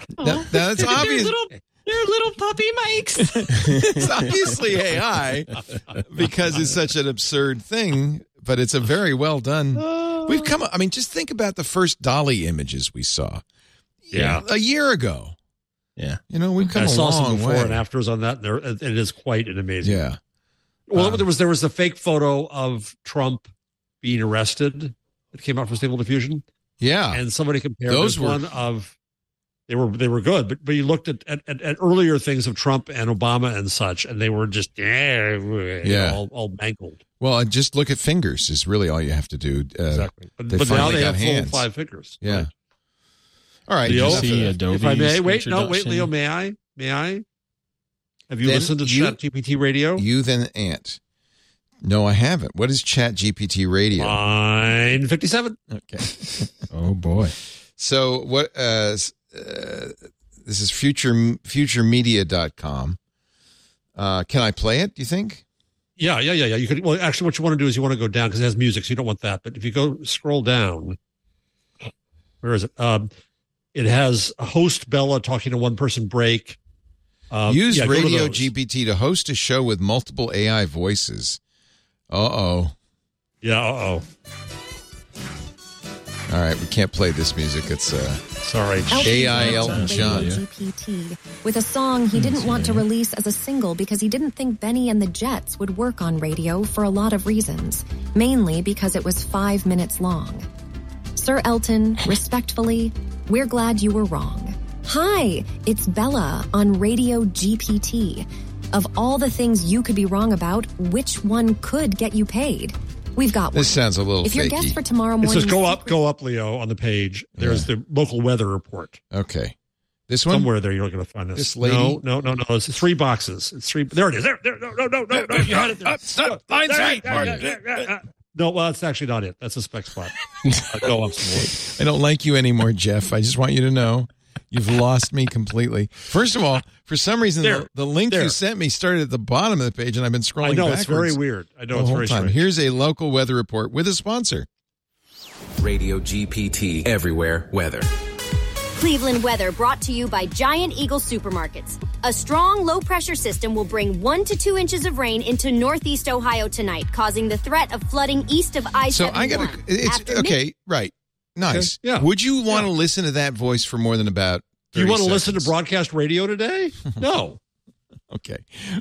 That, that's obvious. They're little, they're little puppy mics. It's obviously A I because it's such an absurd thing, but it's a very well done. We've come. I mean, just think about the first Dolly images we saw. Yeah. a year ago. Yeah, you know, we've come I a saw some long before way. and afters on that, and there, it is quite an amazing. Yeah. Well, Um, there was there was a fake photo of Trump being arrested that came out from Stable Diffusion. Yeah, and somebody compared Those this were- one of they were they were good, but but you looked at at, at, at earlier things of Trump and Obama and such, and they were just yeah, you Yeah. know, all, all mangled. Well, and just look at fingers is really all you have to do. Uh, Exactly, but, they but now finally they got have hands. full five fingers. Yeah. Right. All right. Leo, enough of see that. Adobe's if I may, wait, no, wait, introduction. Leo, may I? May I? Have you Then listened to you- Chat G P T Radio? You then Ant. No, I haven't. What is Chat G P T Radio? Line fifty-seven. Okay. Oh boy. So what? Uh, s- uh, this is future future media dot com. Uh, can I play it? Do you think? Yeah, yeah, yeah, yeah. You could. Well, actually, what you want to do is you want to go down because it has music, so you don't want that. But if you go scroll down, where is it? Um, it has a host Bella talking to one person break. Um, Use yeah, go to Radio those. G P T to host a show with multiple A I voices. Uh oh. Yeah. Uh oh. All right, we can't play this music. It's uh, sorry. A I Elton Elton Radio John. G P T with a song he didn't want to release as a single because he didn't think Benny and the Jets would work on radio for a lot of reasons, mainly because it was five minutes long. Sir Elton, respectfully, we're glad you were wrong. Hi, it's Bella on Radio G P T. Of all the things you could be wrong about, which one could get you paid? We've got one. This sounds a little If your guest fakey. for tomorrow It morning says go up, go up, Leo, on the page. There's the local weather report. Okay. This one? Somewhere there, you're going to find this. This lady? No, no, no, no. It's three boxes. It's three. There it is. There, there. No, no, no, no, no. You had it there. Stop. Line three. No, well, that's actually not it. That's a spec spot. Uh, go up some I don't like you anymore, Jeff. I just want you to know you've lost me completely. First of all, for some reason, There. the, the link There. you sent me started at the bottom of the page, and I've been scrolling I know, backwards it's very weird. I know, the it's whole very time. strange. Here's a local weather report with a sponsor. Radio G P T everywhere weather. Cleveland weather brought to you by Giant Eagle Supermarkets. A strong low-pressure system will bring one to two inches of rain into northeast Ohio tonight, causing the threat of flooding east of I So seventy-one. I got to. It's After mid- okay, right? Nice. Okay, yeah. Would you want to Yeah. listen to that voice for more than about? Do you thirty want to listen to seconds? broadcast radio today? No. Okay.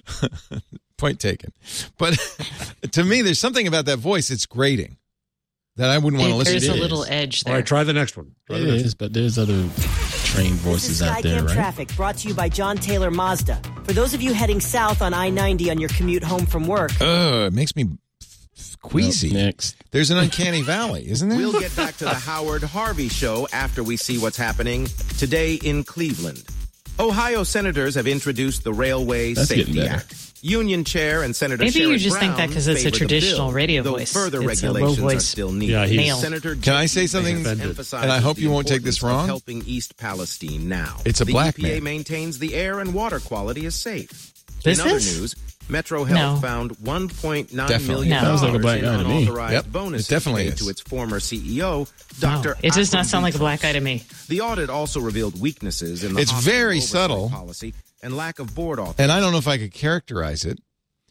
Point taken. But to me, there's something about that voice. It's grating that I wouldn't want to listen There's to. a It little is. edge All there. right, try the next one. Try It the next is, but there's other trained voices out there, Skycam right? Traffic brought to you by John Taylor Mazda. For those of you heading south on I ninety on your commute home from work, Oh, it makes me queasy. Up next. There's an uncanny valley, isn't there? We'll get back to the Howard Harvey show after we see what's happening today in Cleveland. Ohio senators have introduced the Railway That's getting Safety better. Act. Union Chair and Senator Maybe you Sherrod just think that Brown 'cause it's a favor the traditional bill, radio though voice. Further It's a low regulations are voice still needed. Yeah, he's- Nail. Senator Can I say James something? Vance And emphasizes I hope the you won't take this importance of wrong. Helping East Palestine now. It's a the black E P A man. maintains the air and water quality is safe. This in other is? news, Metro Health No. found one point nine Definitely. million No. dollars Sounds like a black in guy to me. unauthorized Yep, it bonuses definitely paid is. to its former C E O, No, Doctor it does not Akram sound like a Boutros. black guy to me. The audit also revealed weaknesses in the It's hospital very oversight subtle. policy and lack of board authorization. And I don't know if I could characterize it,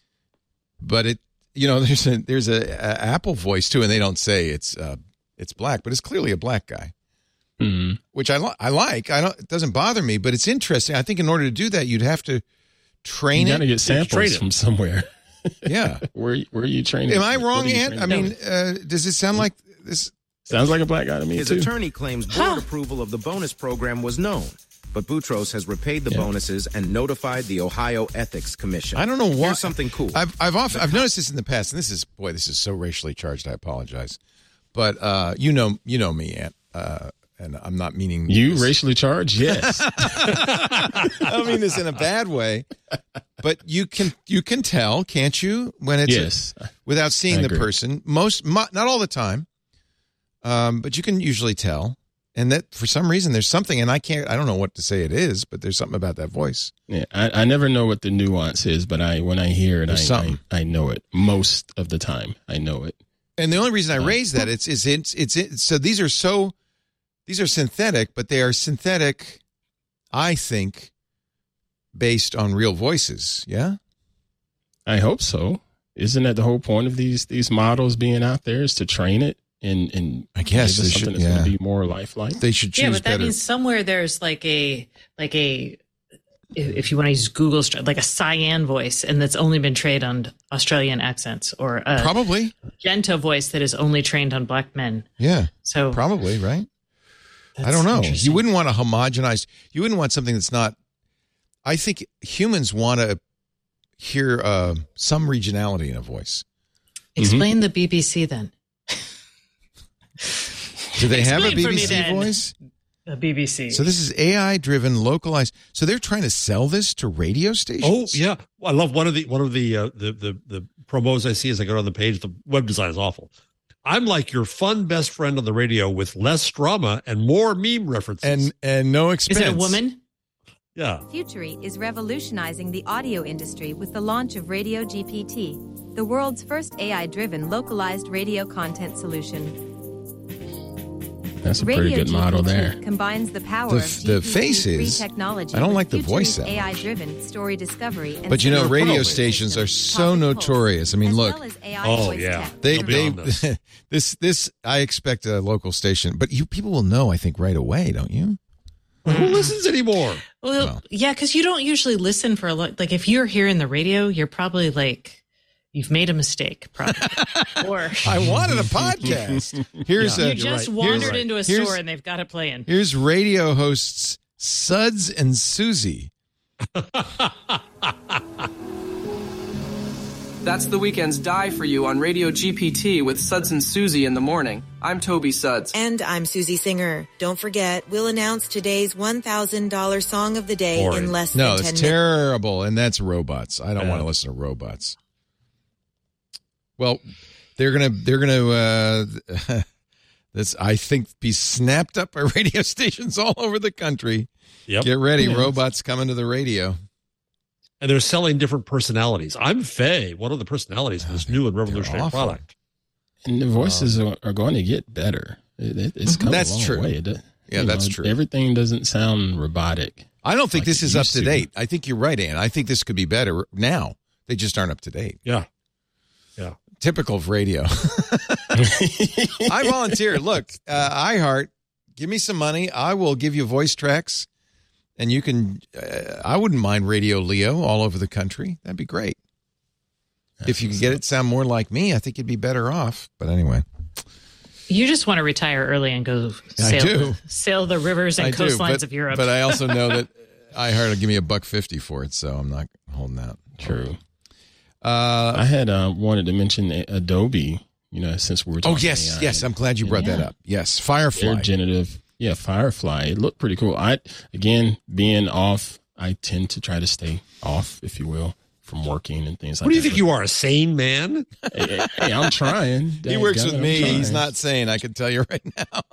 but it, you know, there's a there's a, a Apple voice too, and they don't say it's uh, it's black, but it's clearly a black guy, hmm which I li- I like. I don't. It doesn't bother me, but it's interesting. I think in order to do that, you'd have to You train got to it. get samples train it. from somewhere. Yeah. where where are you training? Am I What wrong, are you Ant? I training? mean, uh, does it sound like this? Sounds like a black guy to me His too. attorney claims board approval of the bonus program was known, but Boutros has repaid the Yeah. bonuses and notified the Ohio Ethics Commission. I don't know why. Here's something cool. I've I've often, I've noticed this in the past, and this is boy, this is so racially charged. I apologize, but uh, you know, you know me, Ant, uh, and I'm not meaning You this. racially charged? Yes. I don't mean this in a bad way, but you can you can tell, can't you, when it's Yes. without seeing I the agree. person. Most mo- not all the time, um, but you can usually tell. And that for some reason there's something, and I can't. I don't know what to say it is, but there's something about that voice. Yeah, I, I never know what the nuance is, but I when I hear it, There's I, something. I I know it. Most of the time, I know it. And the only reason I raise that it's is it's it's, it's so these are so these are synthetic, but they are synthetic I think, based on real voices. Yeah? I hope so. Isn't that the whole point of these these models being out there, is to train it and, and I guess give they it something should, that's yeah. going to be more lifelike? They should choose Yeah, but that better. means somewhere there's like a like a if you want to use Google, like a cyan voice, and that's only been trained on Australian accents, or a Probably. Genta voice that is only trained on black men. Yeah. So probably, right? I that's don't know. interesting. You wouldn't want to homogenize. You wouldn't want something that's not. I think humans want to hear uh, some regionality in a voice. Explain mm-hmm. the B B C then. Do they have a Explain B for B me C then. voice? A B B C. So this is A I-driven, localized. So they're trying to sell this to radio stations? Oh yeah, well, I love one of the one of the, uh, the the the promos I see as I go down the page. The web design is awful. I'm like your fun best friend on the radio with less drama and more meme references, and and no expense. Is it a woman? Yeah. Futury is revolutionizing the audio industry with the launch of Radio G P T, the world's first A I-driven localized radio content solution. That's a Radio pretty good G P T model there. Combines the power The- of the G P T face free is- technology. I don't with like the voice Futury's that A I-driven story discovery. And But you know, serial radio programming stations system, are so Topic Pulse, notorious. I mean, as look. well as A I Oh, voice yeah. tech. They They'll be they on this. this this I expect a local station, but you people will know, I think, right away, don't you? Who listens anymore? Well, Well. yeah, because you don't usually listen for a lot. Like if you're hearing the radio, you're probably like, you've made a mistake, probably. Or I wanted a podcast. Here's Yeah. a you just right. wandered Here's- into a here's- store and they've got it playing. here's radio hosts Suds and Susie. That's the weekend's Die for You on Radio G P T with Suds and Susie in the morning. I'm Toby Suds. And I'm Susie Singer. Don't forget, we'll announce today's one thousand dollars song of the day Boring. in less No, than ten it's minutes. terrible, and that's robots. I don't Yeah. want to listen to robots. Well, they're gonna they're gonna uh, this I think be snapped up by radio stations all over the country. Yep. Get ready, Yeah. robots coming to the radio. And they're selling different personalities. I'm Faye, one of the personalities in this new and revolutionary awful. product. And the voices are, are going to get better. It, it, it's come That's a long true. way. It, Yeah, you that's know, true. Everything doesn't sound robotic. I don't think like this it is up used to to. date. I think you're right, Ann. I think this could be better now. They just aren't up to date. Yeah. Yeah. Typical of radio. I volunteer. Look, uh, iHeart, give me some money. I will give you voice tracks, and you can. Uh, I wouldn't mind Radio Leo all over the country. That'd be great. If you could get it sound more like me, I think you'd be better off. But anyway, You just want to retire early and go I sail, do. The, sail the rivers and I do, coastlines but, of Europe. But I also know that iHeart will give me a buck fifty for it, so I'm not holding out. True. Uh, I had uh, wanted to mention Adobe, you know, since we were oh talking yes, A I. yes. I'm glad you brought that Yeah. up. Yes, Firefly. Their generative, yeah, Firefly. It looked pretty cool. I again being off, I tend to try to stay off, if you will, from working and things like that. What do you think you are, a sane man? Hey, hey, hey, I'm trying. He works with Dadgummit, I'm me. He's trying. not saying. I can tell you right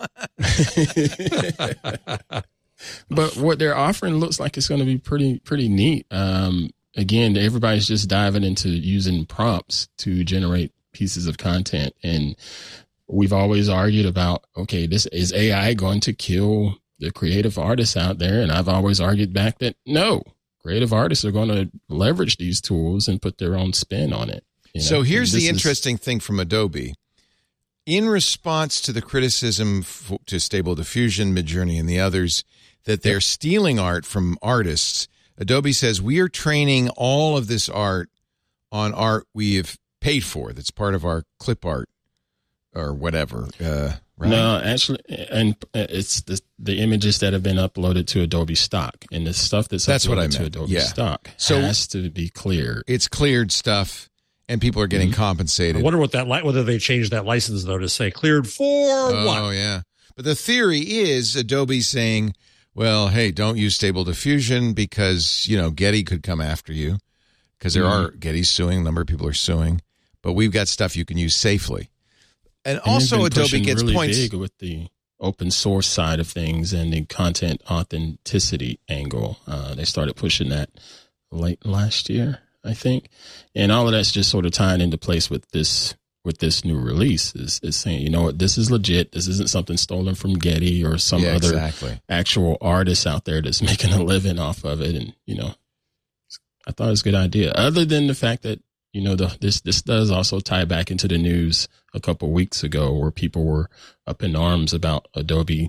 now. But what they're offering looks like it's going to be pretty pretty neat. Um, again, everybody's just diving into using prompts to generate pieces of content, and we've always argued about, okay, this is A I going to kill the creative artists out there? And I've always argued back that no, creative artists are going to leverage these tools and put their own spin on it. you know? So here's And the this is- interesting thing from Adobe. In response to the criticism f- to Stable Diffusion, Midjourney, and the others that they're stealing art from artists, Adobe says we are training all of this art on art we have paid for. That's part of our clip art or whatever. Uh, right? No, actually, and it's the, the images that have been uploaded to Adobe Stock, and the stuff that's That's uploaded what I to meant. Adobe Yeah. Stock So- has to be clear. It's cleared stuff, and people are getting I compensated. wonder what that li- whether they changed that license though to say cleared for Oh, what? yeah. But the theory is Adobe saying, well, hey, don't use Stable Diffusion because, you know, Getty could come after you because there Mhm. are Getty's suing. A number of people are suing. But we've got stuff you can use safely. And, And they've also been Adobe pushing gets really points. big with the open source side of things and the content authenticity angle. Uh, they started pushing that late last year, I think. And all of that's just sort of tying into place with this with this new release is, is saying, you know what, this is legit. This isn't something stolen from Getty or some Yeah, other exactly. actual artist out there that's making a living off of it. And, you know, I thought it was a good idea. Other than the fact that, you know, the, this, this does also tie back into the news a couple of weeks ago where people were up in arms about Adobe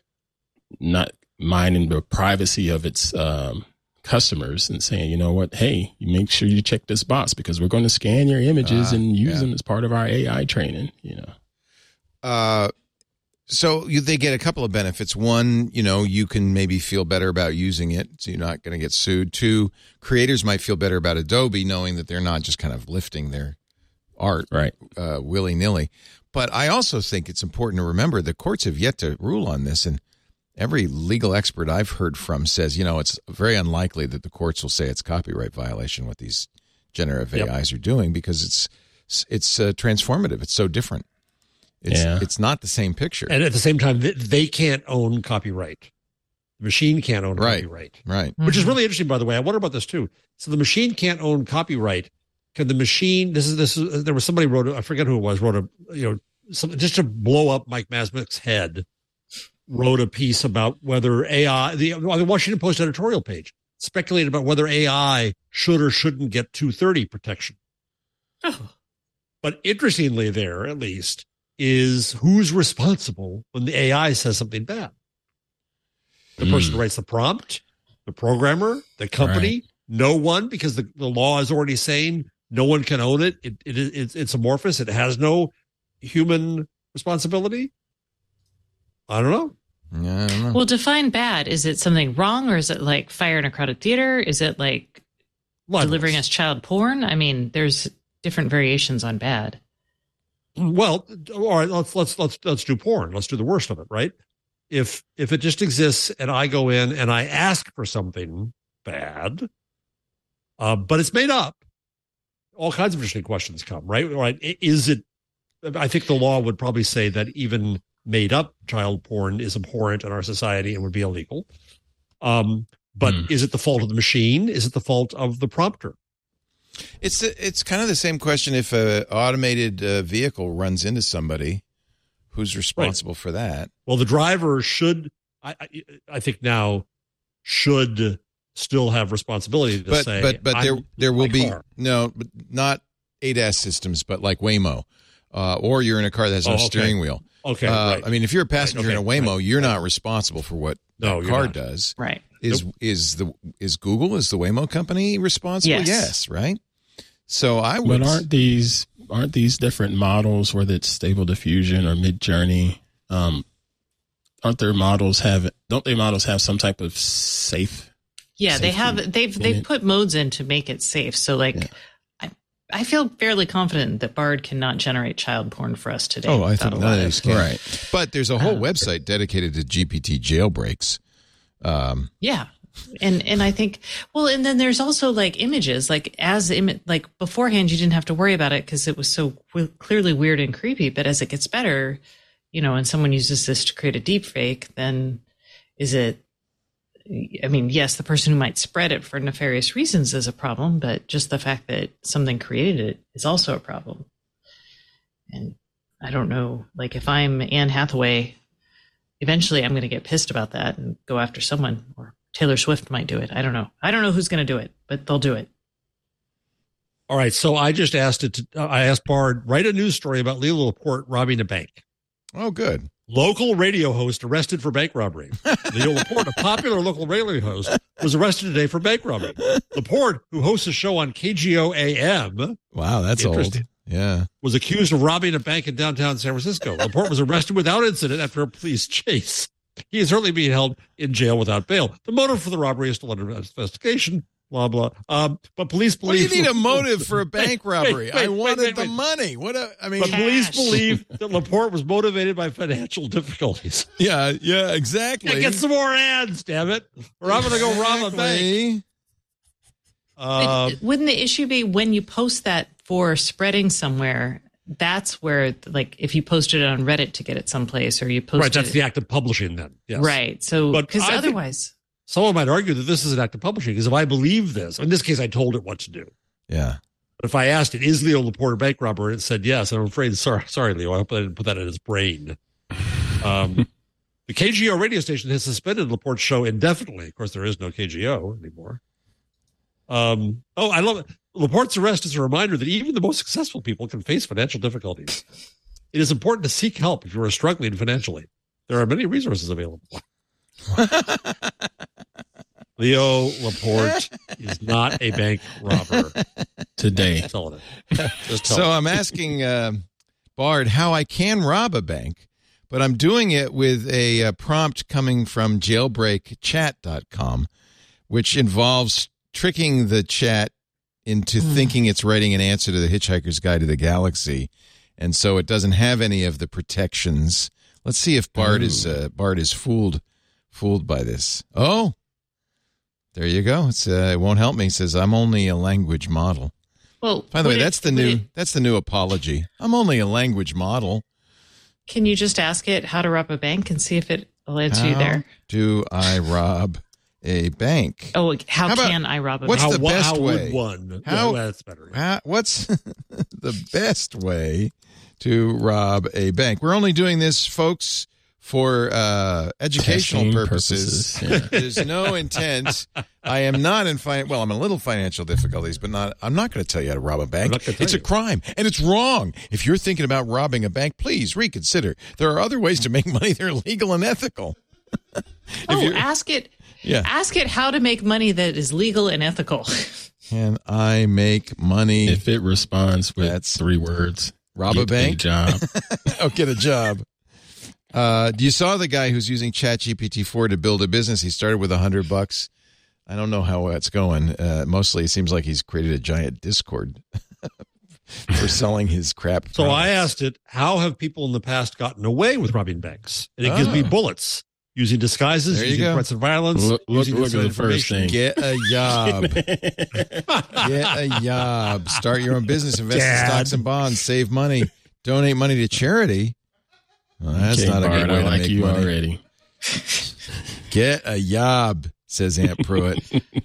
not minding the privacy of its, um, customers and saying, you know what, hey, you make sure you check this box because we're going to scan your images uh, and use yeah. them as part of our A I training, you know. Uh, so you, they get a couple of benefits. One, you know, you can maybe feel better about using it, so you're not going to get sued. Two, creators might feel better about Adobe knowing that they're not just kind of lifting their art right uh, willy-nilly. But I also think it's important to remember the courts have yet to rule on this, and every legal expert I've heard from says, you know, it's very unlikely that the courts will say it's copyright violation what these generative Yep. A Is are doing because it's it's uh, transformative. It's so different. It's Yeah. it's not the same picture. And at the same time, they, they can't own copyright. The machine can't own Right. copyright. Right. Which is really interesting, by the way. I wonder about this too. So the machine can't own copyright. Can the machine? This is this is. There was somebody wrote. I forget who it was. Wrote a you know some, just to blow up Mike Masnick's head. Wrote a piece about whether A I. The, the Washington Post editorial page speculated about whether A I should or shouldn't get two thirty protection. Oh. But interestingly, there at least is who's responsible when the A I says something bad. The person who writes the prompt, the programmer, the company, Right. no one, because the, the law is already saying no one can own it. It, it it's, it's amorphous. It has no human responsibility. I don't know. Yeah, I don't know. Well, define bad. Is it something wrong, or is it like fire in a crowded theater? Is it like Libelous. delivering us child porn? I mean, there's different variations on bad. Well, all right, let's let's let's let's do porn. Let's do the worst of it, right? If if it just exists and I go in and I ask for something bad, uh, but it's made up, all kinds of interesting questions come, right? Right? Is it? I think the law would probably say that even made up child porn is abhorrent in our society and would be illegal. Um, but Hmm. is it the fault of the machine? Is it the fault of the prompter? It's it's kind of the same question if a automated uh, vehicle runs into somebody, who's responsible for that? Well, the driver should, I, I, I think now, should still have responsibility to But say, but but there I'm there will my be car. no, but not A D A S systems, but like Waymo, uh, or you're in a car that has no Oh, okay. steering wheel. Okay, Uh, right. I mean, if you're a passenger Right, in a okay, Waymo, right, you're right. not responsible for what No, that you're car not. does. Right. Is is the is Google is the Waymo company responsible? Yes. Yes, right. So I would. But aren't these aren't these different models, whether it's Stable Diffusion or Mid Journey? Um, aren't their models have don't they models have some type of safe? Yeah, they safety have. They've in they've it? put modes in to make it safe. So, like, Yeah. I I feel fairly confident that Bard cannot generate child porn for us today. Oh, I without think a none lot of of- these can. Right. But there's a whole Uh, website dedicated to G P T jailbreaks. Um, Yeah. And and I think well, and then there's also like images, like as Im- like beforehand you didn't have to worry about it because it was so w- clearly weird and creepy. But as it gets better, you know, and someone uses this to create a deep fake, then is it? I mean, yes, the person who might spread it for nefarious reasons is a problem, but just the fact that something created it is also a problem. And I don't know, like if I'm Anne Hathaway, eventually I'm going to get pissed about that and go after someone, or Taylor Swift might do it. I don't know. I don't know who's going to do it, but they'll do it. All right, so I just asked it. To, uh, I asked Bard, write a news story about Leo Laporte robbing a bank. oh, good. Local radio host arrested for bank robbery. Leo Laporte, a popular local radio host, was arrested today for bank robbery. Laporte, who hosts a show on K G O A M, Wow, that's old. Interesting. Yeah. was accused of robbing a bank in downtown San Francisco. Laporte was arrested without incident after a police chase. He is currently being held in jail without bail. The motive for the robbery is still under investigation. Blah blah. Um, but police What do believe you need a motive for a Wait, bank wait, robbery? wait, I wait, wanted wait, the wait. money. What? A, I mean, But police Cash. believe that Laporte was motivated by financial difficulties. yeah, yeah, exactly. Yeah, get some more ads, damn it, or I'm going to go rob a bank. Exactly. Um, But wouldn't the issue be when you post that for spreading somewhere? That's where, like, if you posted it on Reddit to get it someplace, or you posted right, that's it, the act of publishing. Then, yes. right? So, But because I think- otherwise, Someone might argue that this is an act of publishing because if I believe this, in this case, I told it what to do. Yeah. But if I asked it, is Leo Laporte a bank robber? And it said yes. And I'm afraid, sorry, sorry, Leo, I hope I didn't put that in his brain. Um, the K G O radio station has suspended Laporte's show indefinitely. Of course, there is no K G O anymore. Um, oh, I love it. Laporte's arrest is a reminder that even the most successful people can face financial difficulties. It is important to seek help if you are struggling financially. There are many resources available. Leo Laporte is not a bank robber today. Just telling it. Just So telling I'm asking uh, Bard how I can rob a bank, but I'm doing it with a, uh prompt coming from jailbreak chat dot com, which involves tricking the chat into mm. thinking it's writing an answer to the Hitchhiker's Guide to the Galaxy, and so it doesn't have any of the protections. Let's see if Bard Ooh. is uh, Bard is fooled fooled by this. Oh, there you go. It's uh, it won't help me. It says I'm only a language model. Well, by the way, it, that's the new it, that's the new apology. I'm only a language model. Can you just ask it how to rob a bank and see if it will answer how you there? Do I rob a bank? Oh, how, how about, can I rob a what's bank? What's the best how way? Would one? How, well, that's better. How, what's the best way to rob a bank? We're only doing this, folks, for uh, educational Testing purposes. purposes. Yeah. There's no intent. I am not in fin- well, I'm in a little financial difficulties, but not. I'm not going to tell you how to rob a bank. It's a crime, and it's wrong. If you're thinking about robbing a bank, please reconsider. There are other ways to make money that are legal and ethical. oh, ask it. Yeah. Ask it how to make money that is legal and ethical. Can I make money? If it responds with That's three words, rob a bank, a job. Oh, get a job. Uh, you saw the guy who's using ChatGPT four to build a business. He started with a hundred bucks. I don't know how that's going. Uh, mostly, it seems like he's created a giant Discord for selling his crap. So products. I asked it, how have people in the past gotten away with robbing banks? And it oh. gives me bullets. Using disguises, there you using go. threats of violence. Look, look, using look at the first thing. Get a job. Get a job. Start your own business. Invest Dad. in stocks and bonds. Save money. Donate money to charity. Well, that's okay, not a Bart, good way I to like make you money. already. Get a job, says Aunt Pruitt.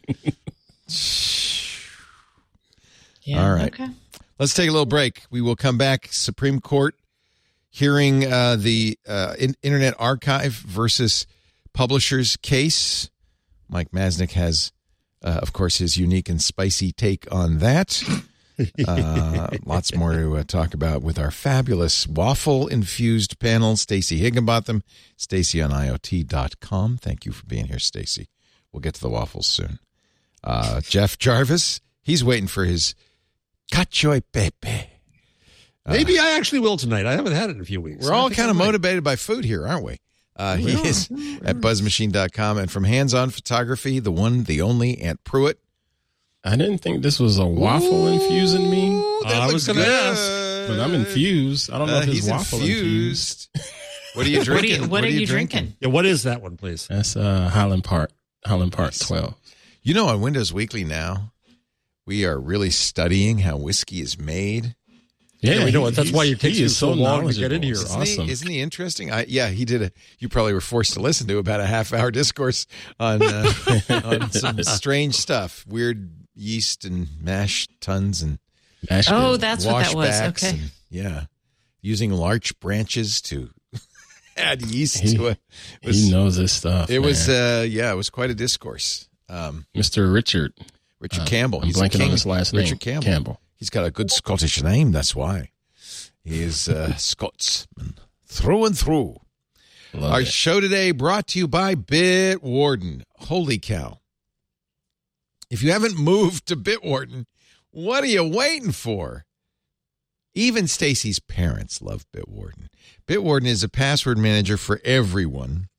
yeah, All right. Okay. Let's take a little break. We will come back. Supreme Court hearing uh, the uh, in- Internet Archive versus publishers case. Mike Masnick has, uh, of course, his unique and spicy take on that. Uh, lots more to uh, talk about with our fabulous waffle-infused panel, Stacey Higginbotham, Stacey on I O T dot com. Thank you for being here, Stacey. We'll get to the waffles soon. Uh, Jeff Jarvis, he's waiting for his cacio e pepe. Maybe I actually will tonight. I haven't had it in a few weeks. We're all kind of motivated by food here, aren't we? Uh, he is at buzz machine dot com. And from Hands On Photography, the one, the only, Aunt Pruitt. I didn't think this was a waffle Ooh, infusing me. Uh, I was going to ask. But I'm infused. I don't know uh, if it's he's waffle infused. infused. What are you drinking? What are you, what what are are you you drinking? drinking? Yeah, what is that one, please? That's uh, Highland Park. Highland Park twelve. You know, on Windows Weekly now, we are really studying how whiskey is made. Yeah, yeah we know it. That's why it takes you so so long to get in here. Isn't awesome. He, isn't he interesting? I, yeah, he did a. You probably were forced to listen to about a half hour discourse on, uh, on some strange stuff, weird yeast and mash tuns and mash oh, bill. that's what that was. Okay, and, yeah, using larch branches to add yeast he, to it. it was, he knows this stuff. It man. was, uh, yeah, it was quite a discourse. Um, Mister Richard, Richard uh, Campbell. I'm He's blanking king, on his last name. Richard Campbell. Campbell. He's got a good Scottish name, that's why. He is uh, Scotsman through and through. Love Our it. show today brought to you by Bitwarden. Holy cow. If you haven't moved to Bitwarden, what are you waiting for? Even Stacy's parents love Bitwarden. Bitwarden is a password manager for everyone.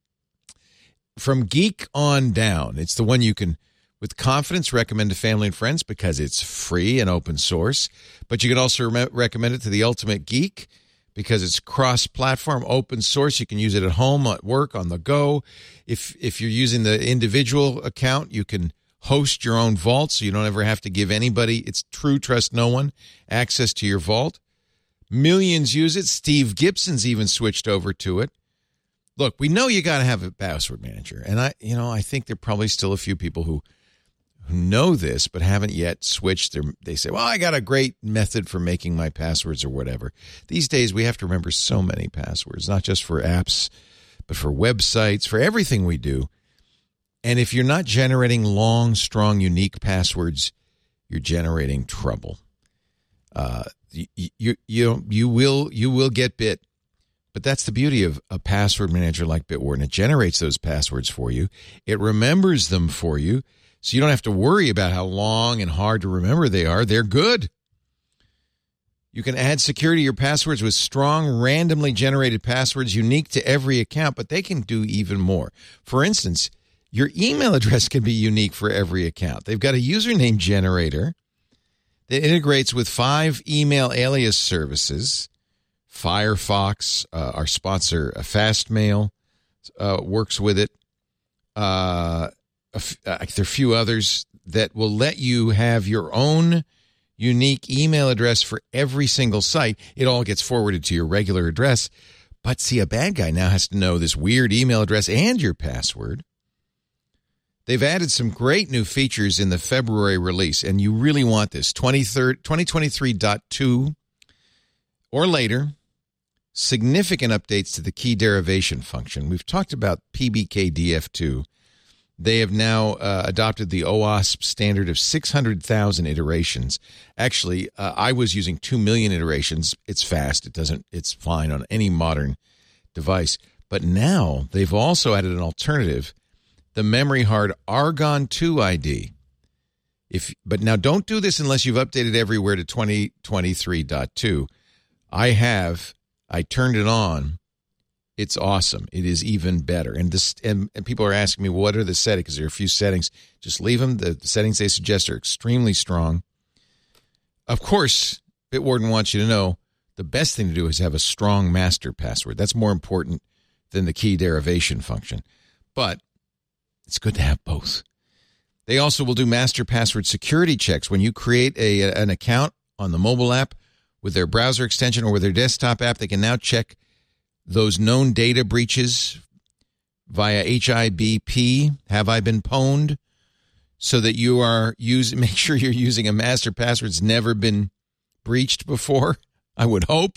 From geek on down, it's the one you can with confidence recommend to family and friends because it's free and open source. But you can also re- recommend it to the ultimate geek because it's cross-platform, open source. You can use it at home, at work, on the go. If if you're using the individual account, you can host your own vault so you don't ever have to give anybody, it's true, trust no one, access to your vault. Millions use it. Steve Gibson's even switched over to it. Look, we know you got to have a password manager. And I, you know, I think there are probably still a few people who who know this but haven't yet switched their, they say, well, I got a great method for making my passwords or whatever. These days we have to remember so many passwords, not just for apps, but for websites, for everything we do. And if you're not generating long, strong, unique passwords, you're generating trouble. Uh, you, you, you, you will, you will get bit. But that's the beauty of a password manager like Bitwarden. It generates those passwords for you. It remembers them for you, so you don't have to worry about how long and hard to remember they are. They're good. You can add security to your passwords with strong, randomly generated passwords unique to every account, but they can do even more. For instance, your email address can be unique for every account. They've got a username generator that integrates with five email alias services. Firefox, uh, our sponsor, uh, Fastmail, uh, works with it. Uh, a f- uh, there are a few others that will let you have your own unique email address for every single site. It all gets forwarded to your regular address. But see, a bad guy now has to know this weird email address and your password. They've added some great new features in the February release, and you really want this. twenty twenty-three point two or later. Significant updates to the key derivation function. We've talked about P B K D F two. They have now uh, adopted the OWASP standard of six hundred thousand iterations. Actually, uh, I was using two million iterations. It's fast. It doesn't. It's fine on any modern device. But now they've also added an alternative, the memory hard Argon two I D. If but now don't do this unless you've updated everywhere to twenty twenty-three point two. I have. I turned it on. It's awesome. It is even better. And this and, and people are asking me, what are the settings? Because there are a few settings. Just leave them. The, the settings they suggest are extremely strong. Of course, Bitwarden wants you to know the best thing to do is have a strong master password. That's more important than the key derivation function. But it's good to have both. They also will do master password security checks. When you create a an account on the mobile app, with their browser extension or with their desktop app, they can now check those known data breaches via H I B P, have I been pwned, so that you are using, make sure you're using a master password that's never been breached before, I would hope.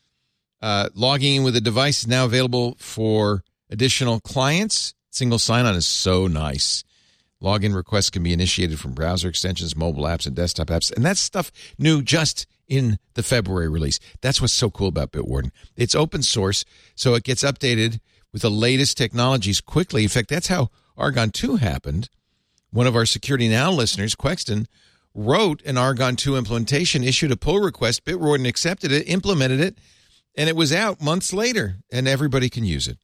Uh, logging in with a device is now available for additional clients. Single sign-on is so nice. Login requests can be initiated from browser extensions, mobile apps, and desktop apps. And that's stuff new just in the February release. That's what's so cool about Bitwarden. It's open source, so it gets updated with the latest technologies quickly. In fact, that's how Argon two happened. One of our Security Now listeners, Quexton, wrote an Argon two implementation, issued a pull request. Bitwarden accepted it, implemented it, and it was out months later, and everybody can use it.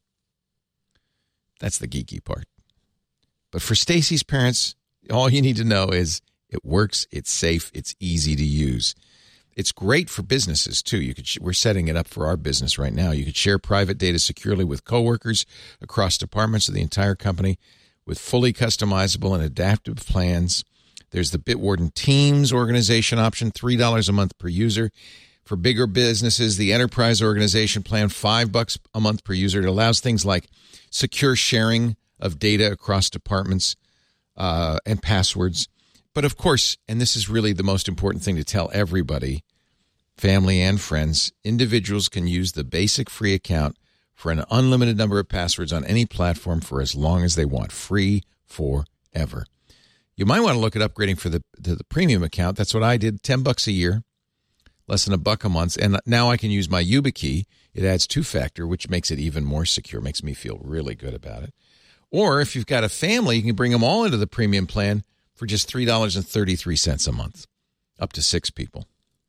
That's the geeky part. But for Stacy's parents, all you need to know is it works, it's safe, it's easy to use. It's great for businesses, too. You could, we're setting it up for our business right now. You could share private data securely with coworkers across departments of the entire company with fully customizable and adaptive plans. There's the Bitwarden Teams organization option, three dollars a month per user. For bigger businesses, the Enterprise Organization Plan, five bucks a month per user. It allows things like secure sharing of data across departments uh, and passwords. But of course, and this is really the most important thing to tell everybody, family and friends, individuals can use the basic free account for an unlimited number of passwords on any platform for as long as they want, free forever. You might want to look at upgrading for the, the, the premium account. That's what I did, ten bucks a year, less than a buck a month. And now I can use my YubiKey. It adds two-factor, which makes it even more secure, makes me feel really good about it. Or if you've got a family, you can bring them all into the premium plan for just three dollars and thirty-three cents a month, up to six people.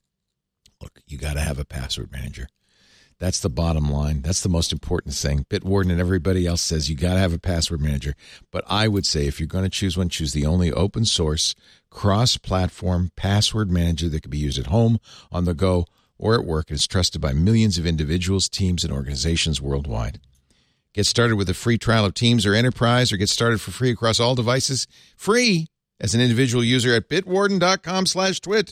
Look, you got to have a password manager. That's the bottom line. That's the most important thing. Bitwarden and everybody else says you got to have a password manager. But I would say if you're going to choose one, choose the only open source, cross-platform password manager that can be used at home, on the go, or at work, and is trusted by millions of individuals, teams, and organizations worldwide. Get started with a free trial of Teams or Enterprise, or get started for free across all devices, free as an individual user at bitwarden.com slash twit.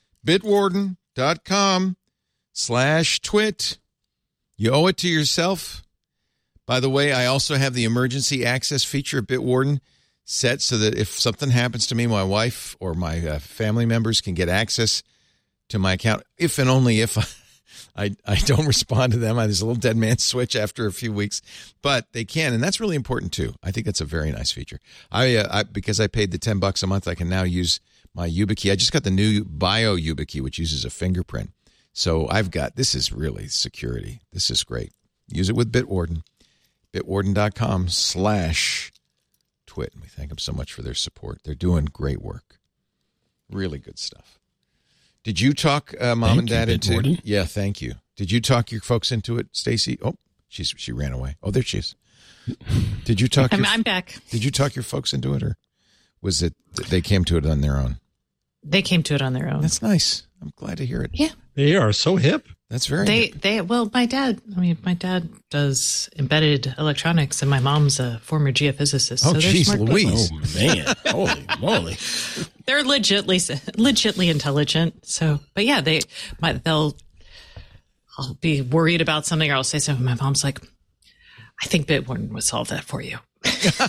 Bitwarden.com slash twit. You owe it to yourself. By the way, I also have the emergency access feature at Bitwarden. set so that if something happens to me, my wife or my uh, family members can get access to my account, if and only if I, I, I don't respond to them. There's a little dead man switch after a few weeks, but they can, and that's really important too. I think that's a very nice feature. I, uh, I because I paid the ten bucks a month, I can now use my YubiKey. I just got the new Bio YubiKey, which uses a fingerprint. So I've got, this is really security. This is great. Use it with Bitwarden. Bitwarden.com slash twit. We thank them so much for their support. They're doing great work. Really good stuff. Did you talk uh, mom Thank and dad you, into Bitwarden. it? Yeah, thank you. Did you talk your folks into it, Stacy? Oh, she's she ran away. Oh, there she is. Did you talk? I'm, your, I'm back. Did you talk your folks into it, or was it that they came to it on their own? They came to it on their own. That's nice. I'm glad to hear it. Yeah. They are so hip. That's very They, hip. they, well, my dad, I mean, my dad does embedded electronics, and my mom's a former geophysicist. Oh, so they're geez, smart Louise. people. Oh, man. Holy moly. They're legitly, legitly intelligent. So, but yeah, they, my, they'll, I'll be worried about something, or I'll say something. My mom's like, I think Bitwarden would solve that for you. Wow.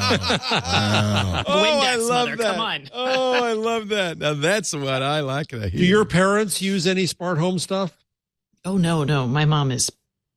Wow. Oh, I love mother, that. come on. Oh, I love that. Now that's what I like to hear. Do your parents use any smart home stuff? Oh, no, no. My mom is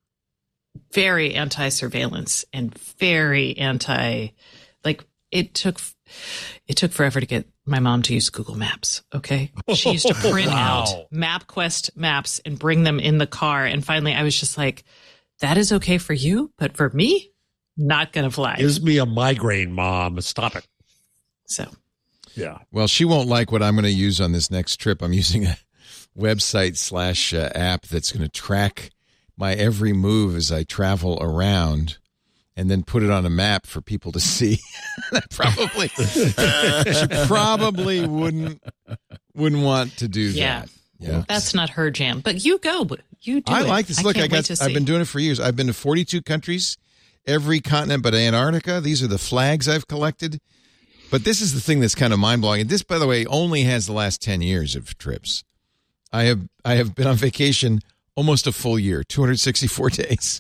very anti-surveillance and very anti, like it took, it took forever to get my mom to use Google Maps. Okay. She used to print Wow. out MapQuest maps and bring them in the car. And finally I was just like, that is okay for you, but for me, not going to fly. Gives me a migraine, Mom. Stop it. So, yeah. Well, she won't like what I'm going to use on this next trip. I'm using a website slash uh, app that's going to track my every move as I travel around, and then put it on a map for people to see. probably, she probably wouldn't wouldn't want to do yeah. that. Yeah, that's not her jam. But you go. You do. I it. like this. I Look, can't I got. wait to I've see. been doing it for years. I've been to forty-two countries, every continent but Antarctica. These are the flags I've collected. But this is the thing that's kind of mind-blowing. And this, by the way, only has the last ten years of trips. I have I have been on vacation almost a full year, two hundred sixty-four days.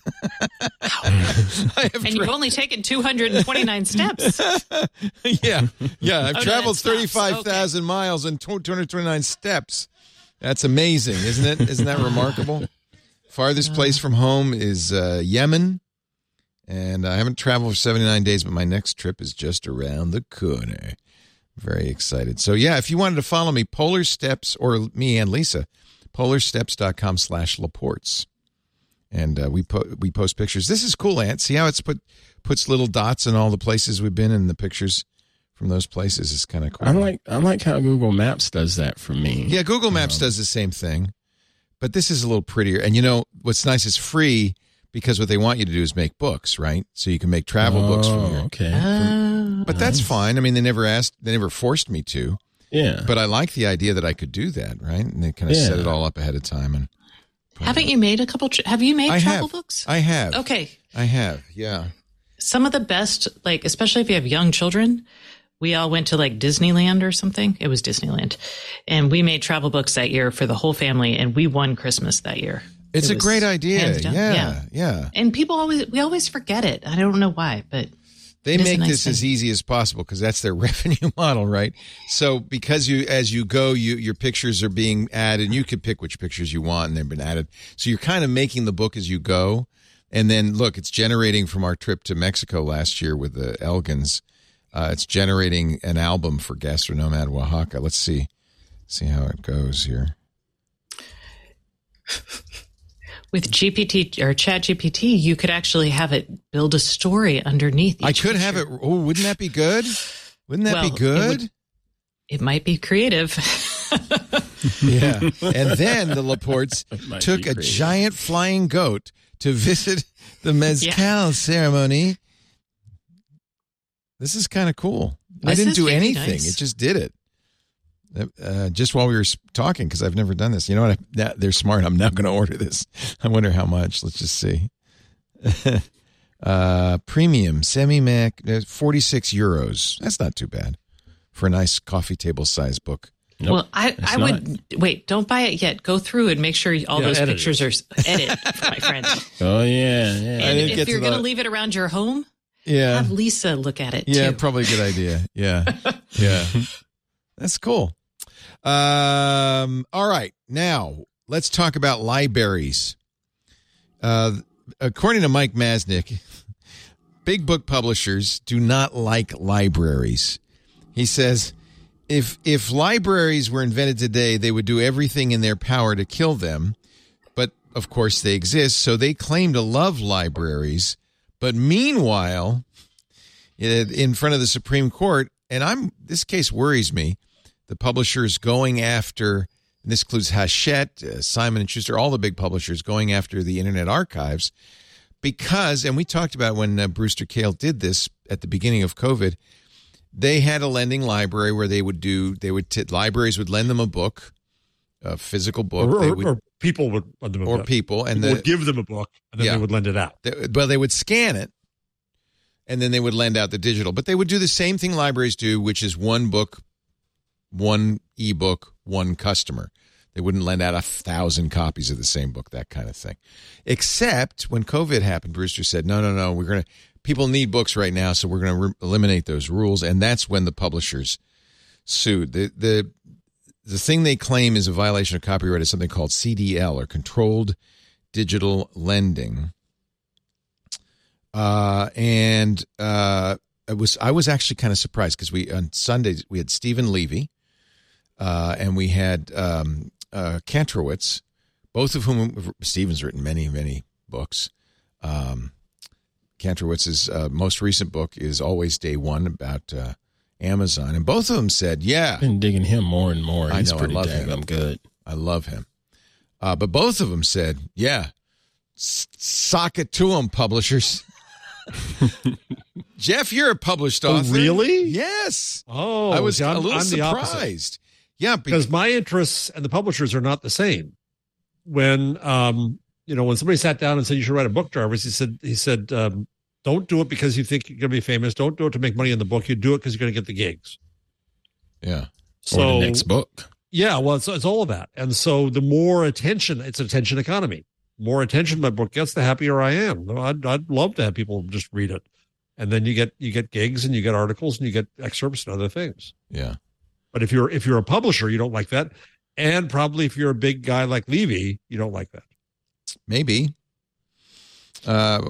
I have and you've only taken two hundred twenty-nine steps. yeah, yeah. I've Oh, no, traveled that stops. thirty-five thousand miles and two hundred twenty-nine steps. That's amazing, isn't it? Isn't that remarkable? Farthest place from home is uh, Yemen. And I haven't traveled for seventy-nine days, but my next trip is just around the corner. Very excited. So, yeah, if you wanted to follow me, Polar Steps, or me and Lisa, polarsteps.com slash Laportes. And uh, we po- we post pictures. This is cool, Ant. See how it's put puts little dots in all the places we've been, and the pictures from those places is kind of cool. I like I like how Google Maps does that for me. Yeah, Google Maps um, does the same thing, but this is a little prettier. And you know what's nice? It's free because what they want you to do is make books, right? So you can make travel oh, books from here. Okay, Uh, but that's fine. I mean, they never asked, they never forced me to. Yeah, but I like the idea that I could do that, right? And they kind of yeah. set it all up ahead of time. And haven't you made a couple? Tra- have you made I travel have. books? I have. Okay, I have. Yeah. Some of the best, like especially if you have young children. We all went to like Disneyland or something. It was Disneyland. And we made travel books that year for the whole family, and we won Christmas that year. It's it a great idea. Yeah, yeah, yeah. And people always, we always forget it. I don't know why, but they make nice this thing. as easy as possible because that's their revenue model, right? So because you, as you go, you your pictures are being added, and you could pick which pictures you want, and they've been added. So you're kind of making the book as you go. And then look, it's generating from our trip to Mexico last year with the Elgins. Uh, it's generating an album for Gastronomad Oaxaca. Let's see, see how it goes here. With G P T or Chat G P T, you could actually have it build a story underneath each I could picture. have it. Oh, wouldn't that be good? Wouldn't that Well, be good? It, would, it might be creative. Yeah. And then the Laportes Might took be a creative. giant flying goat to visit the Mezcal Yeah. ceremony. This is kind of cool. I This didn't is do very anything. nice. It just did it. Uh, just while we were talking, because I've never done this. You know what? I, that, they're smart. I'm now going to order this. I wonder how much. Let's just see. uh, premium semi-mac, uh, forty-six euros. That's not too bad for a nice coffee table size book. Nope, well, I, it's I would wait. Don't buy it yet. Go through and make sure all Yeah, those edit pictures are edit for my friend. Oh yeah, yeah. I And didn't if get you're to going to the- leave it around your home, Yeah. Have Lisa look at it, Yeah, too. probably a good idea. Yeah. Yeah. That's cool. Um, all right. Now, let's talk about libraries. Uh, according to Mike Masnick, big book publishers do not like libraries. He says, if if libraries were invented today, they would do everything in their power to kill them. But, of course, they exist, so they claim to love libraries. But meanwhile, in front of the Supreme Court, and I'm this case worries me, the publishers going after, and this includes Hachette, uh, Simon and Schuster, all the big publishers going after the Internet Archives, because, and we talked about when uh, Brewster Kahle did this at the beginning of COVID, they had a lending library where they would do, they would, t- libraries would lend them a book, a physical book. Or, they or, would, or people would lend them a or book. people. And people the, would give them a book, and then yeah. they would lend it out. They, well, they would scan it, and then they would lend out the digital. But they would do the same thing libraries do, which is one book, one ebook, one customer. They wouldn't lend out a thousand copies of the same book, that kind of thing. Except when COVID happened, Brewster said, no, no, no, we're going to, people need books right now, so we're going to re- eliminate those rules. And that's when the publishers sued. The, the, the thing they claim is a violation of copyright is something called C D L, or Controlled Digital Lending. Uh, and uh, it was I was actually kind of surprised because we on Sundays we had Stephen Levy, uh, and we had um, uh, Kantrowitz, both of whom Stephen's written many many books. Um, Kantrowitz's uh, most recent book is Always Day One about uh, Amazon, and both of them said, "Yeah, been digging him more and more. I He's know, pretty I love dang him. good. I love him." Uh, but both of them said, "Yeah, s- sock it to them, publishers." Jeff, you're a published Oh, author. really? Yes. Oh, I was see, I'm- a little I'm the opposite. surprised. Yeah, because my interests and the publishers are not the same. When um, you know, when somebody sat down and said you should write a book, Jarvis, he said he said, um, don't do it because you think you're going to be famous. Don't do it to make money in the book. You do it because you're going to get the gigs. Yeah. So or the next book. Yeah, well, it's, it's all of that. And so the more attention, it's an attention economy. More attention my book gets, the happier I am. I'd, I'd love to have people just read it. And then you get you get gigs and you get articles and you get excerpts and other things. Yeah. But if you're if you're a publisher, you don't like that. And probably if you're a big guy like Levy, you don't like that. Maybe. Uh,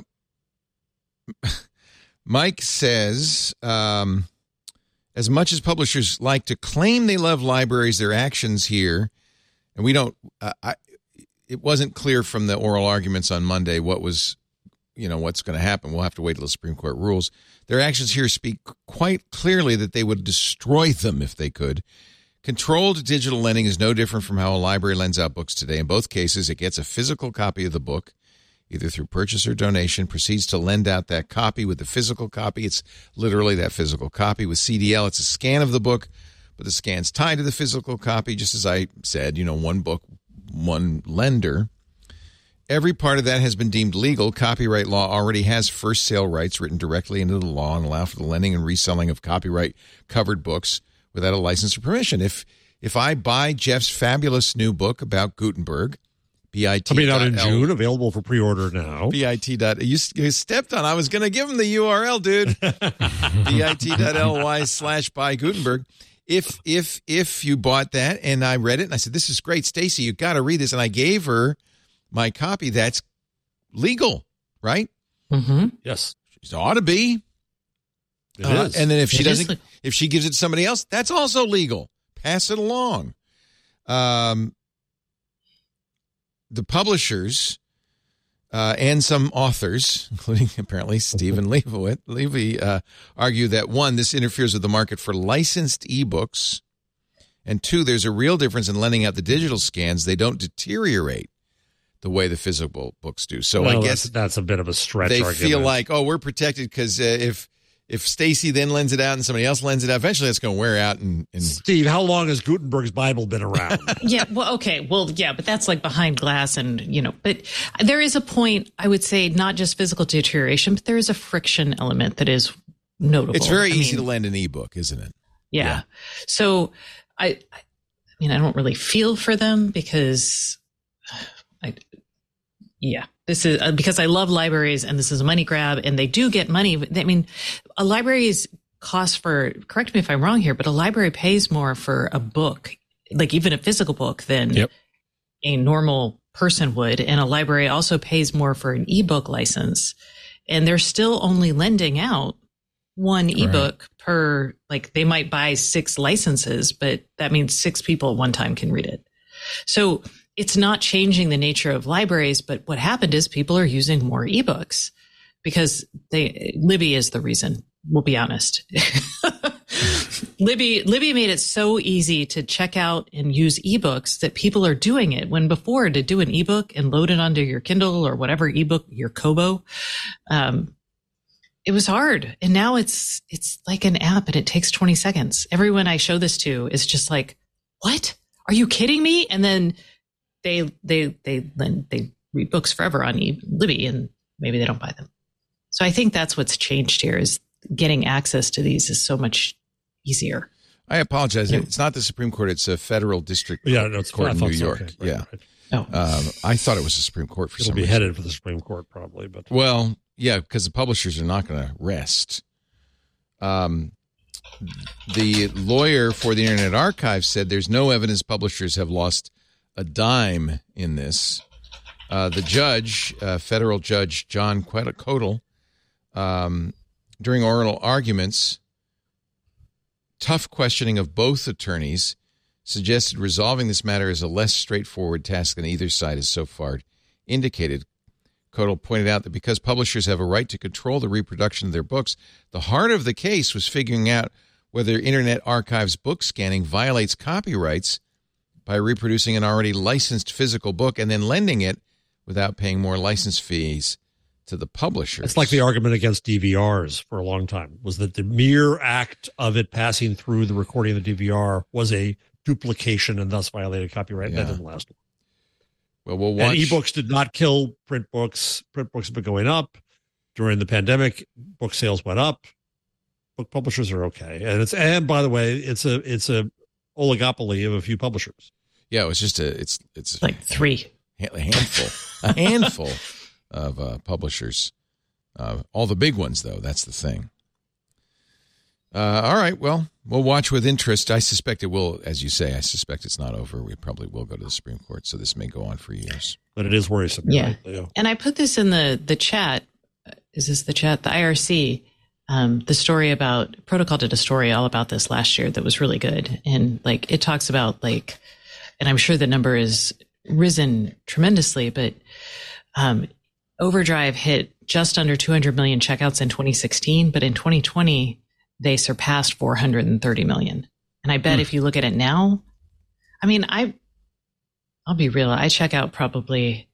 Mike says, um, as much as publishers like to claim they love libraries, their actions here, and we don't, uh, I, it wasn't clear from the oral arguments on Monday what was, you know, what's going to happen. We'll have to wait till the Supreme Court rules. Their actions here speak quite clearly that they would destroy them if they could. Controlled digital lending is no different from how a library lends out books today. In both cases, it gets a physical copy of the book, either through purchase or donation, proceeds to lend out that copy with the physical copy. It's literally that physical copy. With C D L, it's a scan of the book, but the scan's tied to the physical copy. Just as I said, you know, one book, one lender. Every part of that has been deemed legal. Copyright law already has first sale rights written directly into the law and allow for the lending and reselling of copyright-covered books without a license or permission. If if I buy Jeff's fabulous new book about Gutenberg, B I T Coming out in June, available for pre-order now. B I T dot you, you stepped on. I was going to give him the U R L, dude. B I T dot L Y slash buy Gutenberg. If if if you bought that and I read it and I said, this is great, Stacy, you got to read this, and I gave her my copy, that's legal, right? Mm-hmm. Yes. It ought to be. It Uh, is. and then if she It is doesn't, legal. if she gives it to somebody else, that's also legal. Pass it along. Um, the publishers uh, and some authors, including apparently Stephen Levy, Levy uh, argue that, one, this interferes with the market for licensed ebooks, and two, there's a real difference in lending out the digital scans. They don't deteriorate the way the physical books do. So Well, I guess that's, that's a bit of a stretch they argument. feel like, oh, we're protected because uh, if if Stacy then lends it out and somebody else lends it out, eventually that's going to wear out. And, and Steve, how long has Gutenberg's Bible been around? Yeah, well, okay. Well, yeah, but that's like behind glass and, you know, but there is a point, I would say, not just physical deterioration, but there is a friction element that is notable. it's very I easy mean, to lend an ebook, isn't it? Yeah. Yeah. So I, I mean, I don't really feel for them because I, Yeah, this is uh, because I love libraries and this is a money grab and they do get money. I mean, a library's cost for, correct me if I'm wrong here, but a library pays more for a book, like even a physical book, than yep. a normal person would. And a library also pays more for an ebook license. And they're still only lending out one ebook right. per, like they might buy six licenses, but that means six people at one time can read it. So it's not changing the nature of libraries, but what happened is people are using more ebooks because they, Libby is the reason. We'll be honest. Libby, Libby made it so easy to check out and use ebooks that people are doing it. When before to do an ebook and load it onto your Kindle or whatever ebook, your Kobo, um, it was hard. And now it's, it's like an app and it takes twenty seconds. Everyone I show this to is just like, what? Are you kidding me? And then they, they, they, then they read books forever on e- Libby and maybe they don't buy them. So I think that's what's changed here is getting access to these is so much easier. I apologize. Yeah. It's not the Supreme Court. It's a federal district yeah, no, it's court in New so, York. okay. right, yeah. Right. Oh. Um, I thought it was the Supreme Court for It'll some be reason. headed for the Supreme Court probably, but well, yeah, because the publishers are not going to rest. Um, the lawyer for the Internet Archive said there's no evidence publishers have lost a dime in this. Uh, the judge, uh, federal judge John Kodal, um, during oral arguments, tough questioning of both attorneys suggested resolving this matter is a less straightforward task than either side has so far indicated. Kodal pointed out that because publishers have a right to control the reproduction of their books, the heart of the case was figuring out whether Internet Archive's book scanning violates copyrights by reproducing an already licensed physical book and then lending it without paying more license fees to the publishers. It's like the argument against D V Rs for a long time, was that the mere act of it passing through the recording of the D V R was a duplication and thus violated copyright. Yeah. That didn't last long. Well, we'll watch. And ebooks did not kill print books. Print books have been going up. During the pandemic, book sales went up. Book publishers are okay. And it's, and by the way, it's a, it's a oligopoly of a few publishers. Yeah, it was just a, it's, it's like three, a handful, a handful of uh, publishers. Uh, all the big ones, though. That's the thing. Uh, all right. Well, we'll watch with interest. I suspect it will, as you say, I suspect it's not over. We probably will go to the Supreme Court, so this may go on for years. But it is worrisome. Yeah. Right? Yeah. And I put this in the, the chat. Is this the chat? The I R C, um, the story about, Protocol did a story all about this last year that was really good. And like, it talks about like, and I'm sure the number is risen tremendously, but um, Overdrive hit just under two hundred million checkouts in twenty sixteen, but in twenty twenty, they surpassed four hundred thirty million. And I bet mm. if you look at it now, I mean, I, I'll be real. I check out probably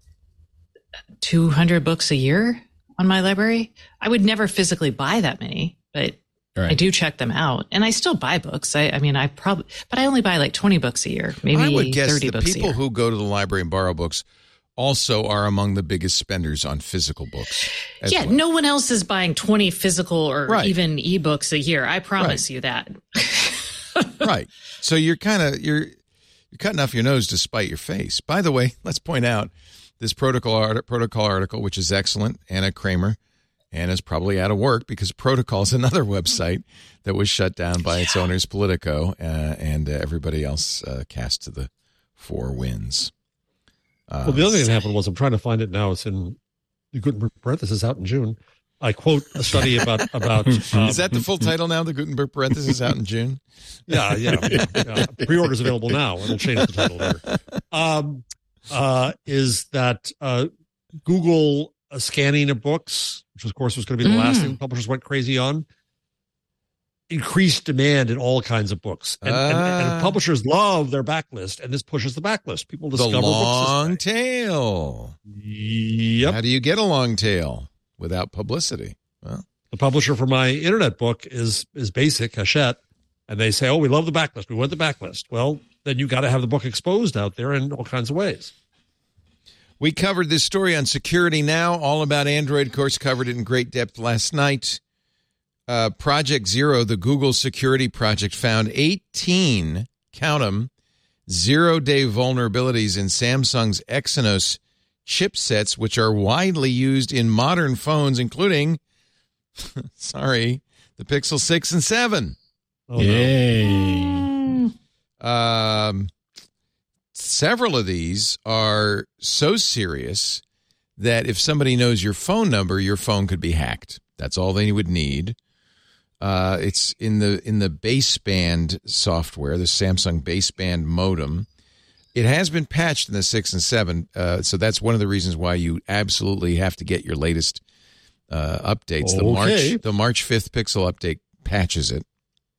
two hundred books a year on my library. I would never physically buy that many, but right. I do check them out. And I still buy books. I, I mean, I probably, but I only buy like twenty books a year, maybe I would guess thirty the books a people year. who go to the library and borrow books also are among the biggest spenders on physical books. Yeah, well. No one else is buying twenty physical or right. even ebooks a year. I promise right. you that. Right. So you're kind of you're you're cutting off your nose to spite your face. By the way, let's point out this protocol art, protocol article, which is excellent. Anna Kramer, Anna's probably out of work because Protocol is another website that was shut down by yeah. its owners, Politico, uh, and uh, everybody else uh, cast to the four winds. Uh, well, the other thing that happened was, I'm trying to find it now. It's in the Gutenberg parenthesis out in June. I quote a study about, about, um, is that the full title now? The Gutenberg parenthesis out in June? Yeah. Yeah. yeah, yeah. Pre-order's available now. It'll change the title later. Um, uh, is that, uh, Google uh, scanning of books, which of course was going to be the mm. last thing publishers went crazy on, increased demand in all kinds of books. And, uh, and, and publishers love their backlist, and this pushes the backlist. People discover the long books this way. tail. Yep. How do you get a long tail without publicity? Well, the publisher for my internet book is is Basic, Hachette, and they say, oh, we love the backlist. We want the backlist. Well, then you got to have the book exposed out there in all kinds of ways. We covered this story on Security Now, all about Android. Of course, covered it in great depth last night. Uh, Project Zero, the Google security project, found eighteen, count them, zero-day vulnerabilities in Samsung's Exynos chipsets, which are widely used in modern phones, including, sorry, the Pixel six and seven. Oh, Yay. no. Um, several of these are so serious that if somebody knows your phone number, your phone could be hacked. That's all they would need. Uh, it's in the in the baseband software, the Samsung baseband modem. It has been patched in the six and seven, uh, so that's one of the reasons why you absolutely have to get your latest uh, updates. The Okay. March the March fifth Pixel update patches it.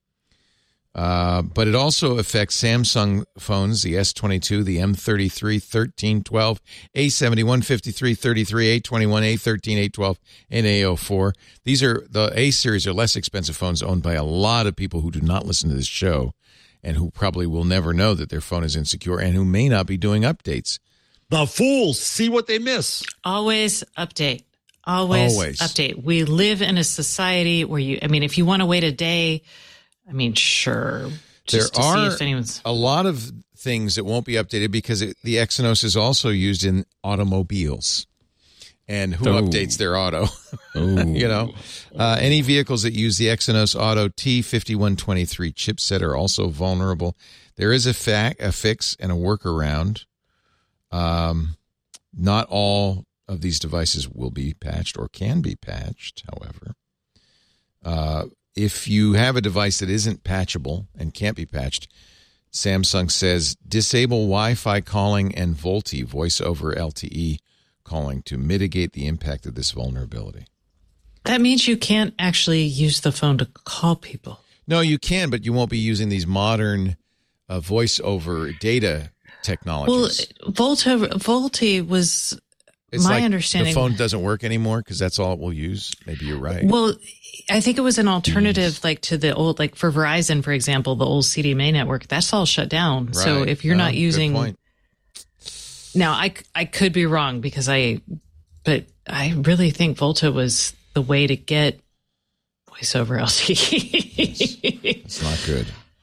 Uh, but it also affects Samsung phones, the S twenty-two, the M thirty-three, thirteen, twelve, A seventy-one, fifty-three, thirty-three, A twenty-one, A thirteen, A twelve, and A oh four. These are the A series are less expensive phones owned by a lot of people who do not listen to this show and who probably will never know that their phone is insecure and who may not be doing updates. The fools see what they miss. Always update. Always, Always. update. We live in a society where you, I mean, if you want to wait a day, I mean, sure. Just There to see are if anyone's... a lot of things that won't be updated because it, the Exynos is also used in automobiles. And who Oh. updates their auto? Oh. You know, uh, any vehicles that use the Exynos Auto T fifty-one twenty-three chipset are also vulnerable. There is a, fa- a fix and a workaround. Um, not all of these devices will be patched or can be patched, however. Uh, if you have a device that isn't patchable and can't be patched, Samsung says disable Wi-Fi calling and VoLTE, voice over L T E calling, to mitigate the impact of this vulnerability. That means you can't actually use the phone to call people. No, you can, but you won't be using these modern uh, voice over data technologies. Well, Volta, VoLTE was It's my like understanding. the phone doesn't work anymore because that's all it will use. Maybe you're right. Well, I think it was an alternative, like to the old, like for Verizon, for example, the old C D M A network. That's all shut down. So Right. if you're Oh, not good using, point. now I I could be wrong because I, but I really think Volta was the way to get voice over L T E. It's not good.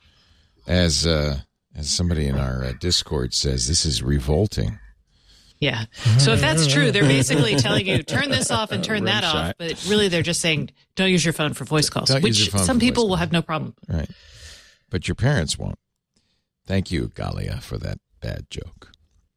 As uh, as somebody in our uh, Discord says, this is revolting. Yeah. So if that's true, they're basically telling you turn this off and turn that Rim off, shot. but really they're just saying don't use your phone for voice calls, Don't use which your phone some for voice people will have no problem. Right. But your parents won't. Thank you, Galia, for that bad joke.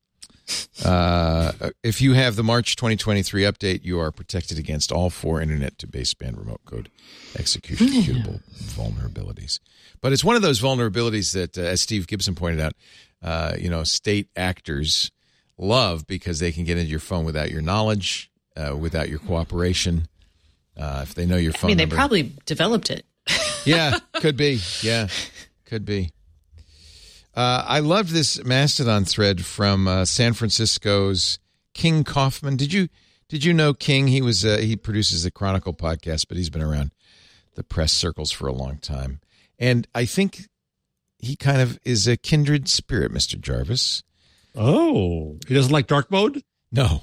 Uh, if you have the March twenty twenty-three update, you are protected against all four internet to baseband remote code execution executable vulnerabilities. But it's one of those vulnerabilities that, uh, as Steve Gibson pointed out, uh, you know, state actors love because they can get into your phone without your knowledge, uh, without your cooperation. Uh, if they know your I phone mean, they number. probably developed it. Yeah, could be. Yeah, could be. Uh, I loved this Mastodon thread from uh, San Francisco's King Kaufman. Did you did you know King? He was uh, he produces the Chronicle podcast, but he's been around the press circles for a long time, and I think he kind of is a kindred spirit, Mister Jarvis. Oh, he doesn't like dark mode? No.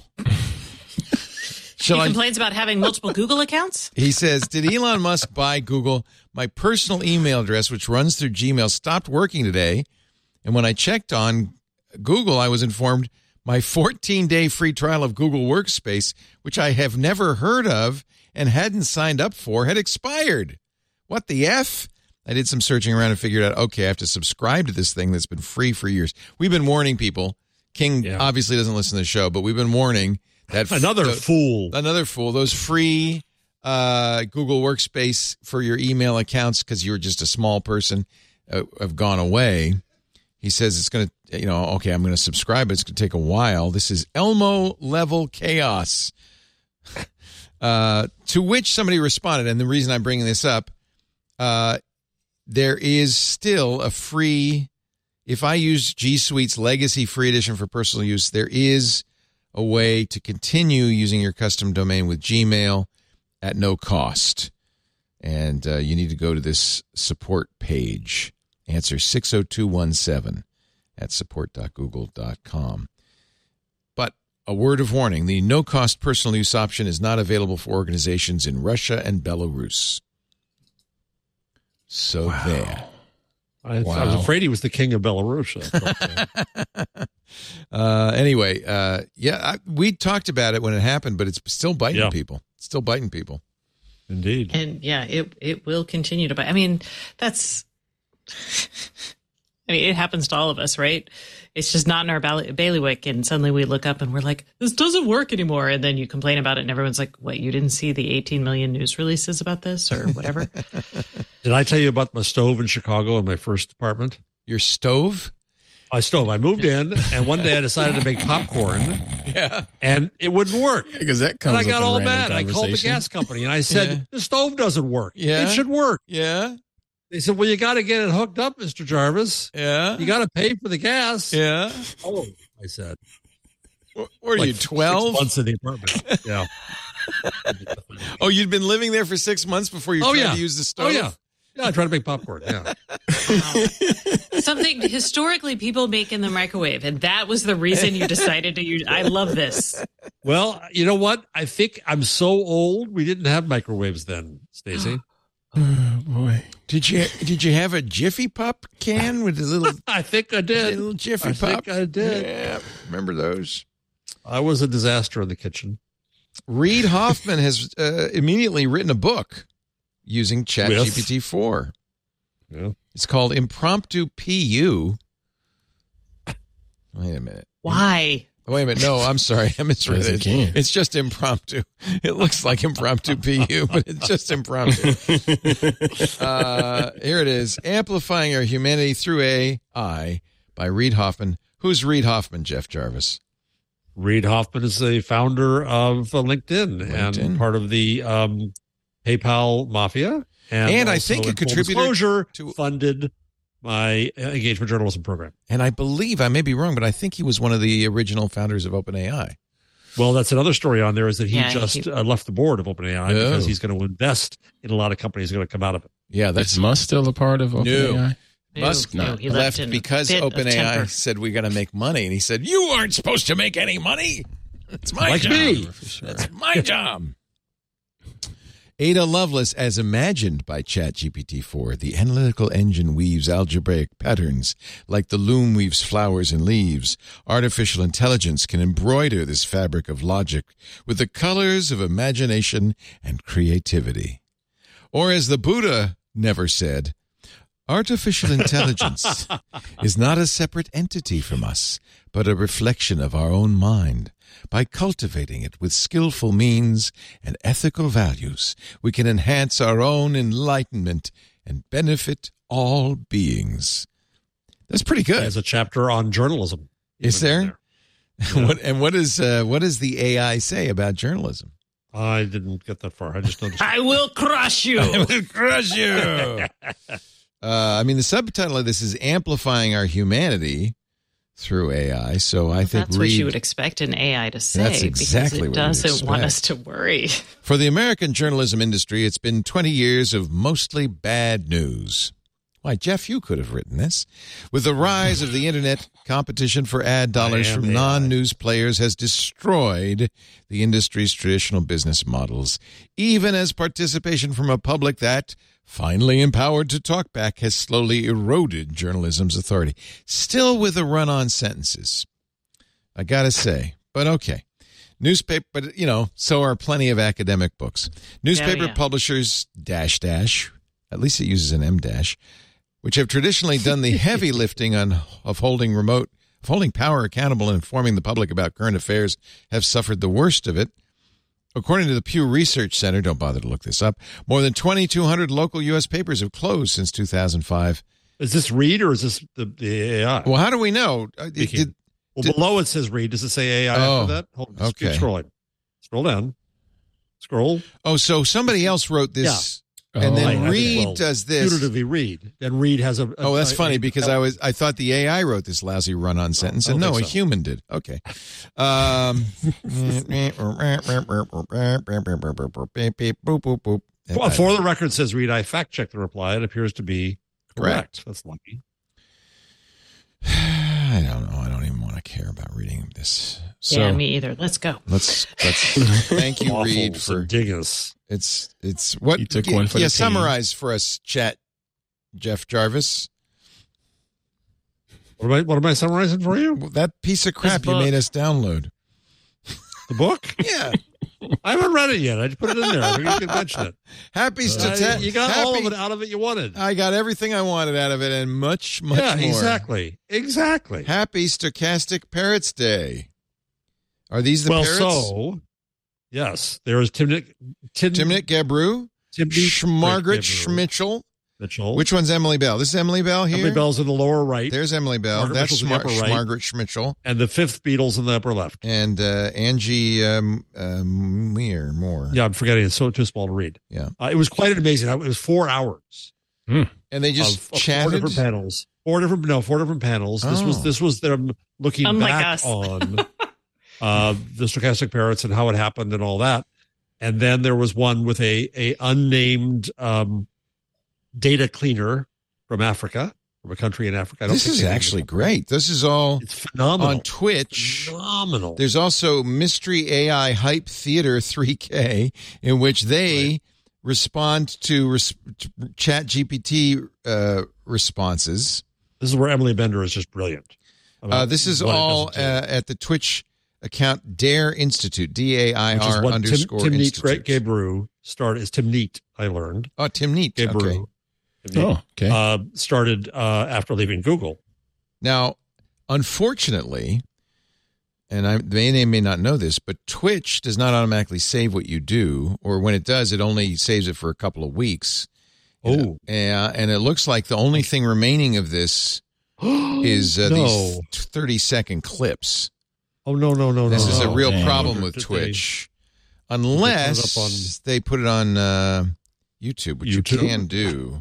He complains about having multiple Google accounts. He says, did Elon Musk buy Google? My personal email address, which runs through Gmail, stopped working today. And when I checked on Google, I was informed my fourteen-day free trial of Google Workspace, which I have never heard of and hadn't signed up for, had expired. What the F? I did some searching around and figured out, okay, I have to subscribe to this thing that's been free for years. We've been warning people. King yeah. obviously doesn't listen to the show, but we've been warning that another f- fool, another fool. Those free uh, Google Workspace for your email accounts, because you're just a small person, uh, have gone away. He says it's going to, you know, okay, I'm going to subscribe, but it's going to take a while. This is Elmo level chaos. uh, to which somebody responded, and the reason I'm bringing this up, uh, there is still a free, if I use G Suite's Legacy Free Edition for personal use, there is a way to continue using your custom domain with Gmail at no cost. And uh, you need to go to this support page. Answer six oh two one seven at support dot google dot com. But a word of warning, the no-cost personal use option is not available for organizations in Russia and Belarus. So wow. there. I, wow. I was afraid he was the king of Belarus. uh, Uh, anyway, uh, yeah, I, we talked about it when it happened, but it's still biting Yeah. people. It's still biting people. Indeed. And yeah, it it will continue to bite. I mean, that's. I mean, it happens to all of us, right? It's just not in our bail- bailiwick, and suddenly we look up and we're like, "This doesn't work anymore." And then you complain about it, and everyone's like, "What? You didn't see the eighteen million news releases about this, or whatever?" Did I tell you about my stove in Chicago in my first apartment? Your stove? My stove. I moved in, and one day I decided to make popcorn. Yeah. And it wouldn't work. Because that comes And I got up in all random mad. I called the conversation. gas company, and I said, Yeah. the stove doesn't work. Yeah. It should work. Yeah. They said, well, you got to get it hooked up, Mister Jarvis. Yeah. You got to pay for the gas. Yeah. Oh, I said. What are Like you, twelve? Six months in the apartment. Yeah. Oh, you'd been living there for six months before you Oh, tried yeah. to use the stove? Oh, yeah. Yeah, I tried to make popcorn. Yeah. Something historically people make in the microwave, and that was the reason you decided to use. I love this. Well, you know what? I think I'm so old. We didn't have microwaves then, Stacey. Oh, boy. Did you did you have a Jiffy Pop can with a little I think I a did. little Jiffy I Pop? think I did. Yeah, remember those? I was a disaster in the kitchen. Reid Hoffman has uh, immediately written a book using Chat G P T four. Yeah. It's called Impromptu P U. Wait a minute. Why? Wait a minute. No, I'm sorry. I misread Yes, it it. can. It's just impromptu. It looks like impromptu P U, but it's just impromptu. Uh, here it is. Amplifying Our Humanity Through A I by Reid Hoffman. Who's Reid Hoffman, Jeff Jarvis? Reid Hoffman is the founder of uh, LinkedIn, LinkedIn. and part of the um, PayPal mafia. And, And I also think a in full contributor disclosure to- funded my uh, engagement journalism program. And I believe, I may be wrong, but I think he was one of the original founders of OpenAI. Well, that's another story on there is that he Yeah, just he- uh, left the board of OpenAI Oh. because he's going to invest in a lot of companies going to come out of it. Yeah, That's that's Musk still a part of OpenAI? No, Musk no, not he left left in a because fit of OpenAI temper. said we got to make money, and he said, "You aren't supposed to make any money. It's my Like job. me. For sure. That's my job." Ada Lovelace, as imagined by Chat G P T four, the analytical engine weaves algebraic patterns like the loom weaves flowers and leaves. Artificial intelligence can embroider this fabric of logic with the colors of imagination and creativity. Or as the Buddha never said, artificial intelligence is not a separate entity from us, but a reflection of our own mind. By cultivating it with skillful means and ethical values, we can enhance our own enlightenment and benefit all beings. That's pretty good. There's a chapter on journalism. Is even in there? what, and what is uh, what does the A I say about journalism? I didn't get that far. I just noticed. I will crush you. I will crush you. uh, I mean, the subtitle of this is Amplifying Our Humanity Through A I. So I think That's what Reid, you would expect an A I to say. That's exactly because what it you'd doesn't want expect. us to worry. For the American journalism industry, it's been twenty years of mostly bad news. Why, Jeff, you could have written this. With the rise of the internet, competition for ad dollars I am from A I. non-news players has destroyed the industry's traditional business models, even as participation from a public that, finally empowered to talk back, has slowly eroded journalism's authority. Still with a run-on sentences, I gotta say, but okay. Newspaper, but you know, so are plenty of academic books. Newspaper yeah. publishers, dash, dash, at least it uses an M dash, which have traditionally done the heavy lifting on of holding remote, of holding power accountable and informing the public about current affairs, have suffered the worst of it. According to the Pew Research Center, don't bother to look this up, more than twenty-two hundred local U S papers have closed since two thousand five. Is this Reid or is this the, the A I? Well, how do we know? Uh, We it- can- it- well, did- below it says Reid. Does it say A I Oh, after that? Hold, just keep okay. scrolling. Scroll down. Scroll. oh, so somebody else wrote this, and Oh, then I- I think, Reid well, does this. Putatively Reid. Then Reid has a. a Oh, that's a- funny a- because I was I thought the A I wrote this lousy run-on sentence, I and don't no, a think so. human did. Okay. Um, Well, for the record, says Reid, I fact checked the reply. It appears to be correct. That's lucky. I don't know. I don't even want to care about reading this. So yeah, me either. Let's go. let's let's thank you, Reid, Waffles for and dingus. it's it's what You took yeah, one for the yeah. team. Summarize for us, Chat Jeff Jarvis. What am I, what am I summarizing for you? Well, that piece of crap you made us download. The book? Yeah. I haven't read it yet. I just put it in there. I figured you could mention it. Happy Uh, to you got all of it out of it you wanted. I got everything I wanted out of it and much, much yeah, more. exactly. Exactly. Happy Stochastic Parrots Day. Are these the well, parrots? so, yes. There is Timnit, Tim, Timnit Gebru, Timnit Margaret Gebru. Schmitchell. Mitchell. Which one's Emily Bell? This is Emily Bell here? Emily Bell's in the lower right. There's Emily Bell. Margaret That's Mitchell's in the Mar- upper right. Margaret Schmitchell. And the fifth Beatles in the upper left. And uh, Angie um, uh, Muir, Moore. Yeah, I'm forgetting. It's so too small to read. Yeah. Uh, it was quite amazing. It was four hours. And they just of, of chatted? four different panels. Four different no, four different panels. This Oh. was this was them looking Unlike back us. on uh, the Stochastic Parrots and how it happened and all that. And then there was one with a a unnamed um, data cleaner from Africa, from a country in Africa. I don't This think is they named actually it. great. This is all It's phenomenal. on Twitch. Phenomenal. There's also Mystery A I Hype Theater three K, in which they Right. respond to, res- to Chat G P T uh, responses. This is where Emily Bender is just brilliant. Uh, this is what it all uh, doesn't do. at the Twitch account Dare Institute, D A I Which is R what underscore Tim, Tim Neat Institute. Gebru started. Is Tim Neat? I learned. Oh, Tim Neat. Gebru. Okay. Tim Neat, Oh, okay. Uh, started uh, after leaving Google. Now, unfortunately, and I may they may not know this, but Twitch does not automatically save what you do, or when it does, it only saves it for a couple of weeks. Oh, Yeah, and it looks like the only thing remaining of this is uh, No. these thirty second clips. oh no no no This no! is a no. real dang. problem with Did they- Twitch, put unless it up on- they put it on uh, YouTube, which YouTube? you can do.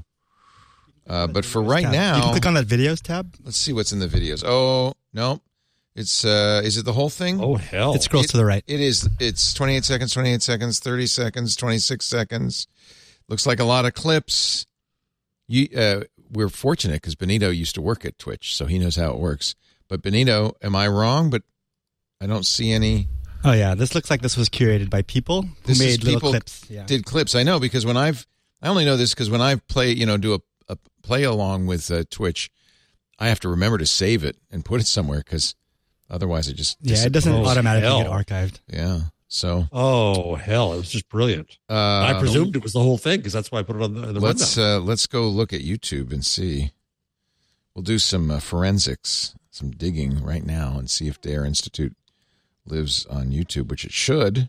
Uh, but for right tab. now, you can click on that videos tab. let's see what's in the videos. Oh no, it's uh, is it the whole thing? Oh hell! It scrolls It- to the right. It is. It's twenty-eight seconds, twenty-eight seconds, thirty seconds, twenty-six seconds. Looks like a lot of clips. You, uh, we're fortunate because Benito used to work at Twitch, so he knows how it works. But Benito, am I wrong? But I don't see any. Oh yeah, this looks like this was curated by people who This is made little people clips. Yeah. Did clips. I know because when I've, I only know this because when I play, you know, do a, a play along with uh, Twitch, I have to remember to save it and put it somewhere because otherwise it just Yeah, it doesn't Oh, automatically hell. get archived. Yeah. So Oh hell! It was just brilliant. uh, I presumed it was the whole thing because that's why I put it on the, the let's rundown. uh, let's go look at YouTube and see. We'll do some uh, forensics, some digging right now, and see if Dare Institute lives on YouTube, which it should.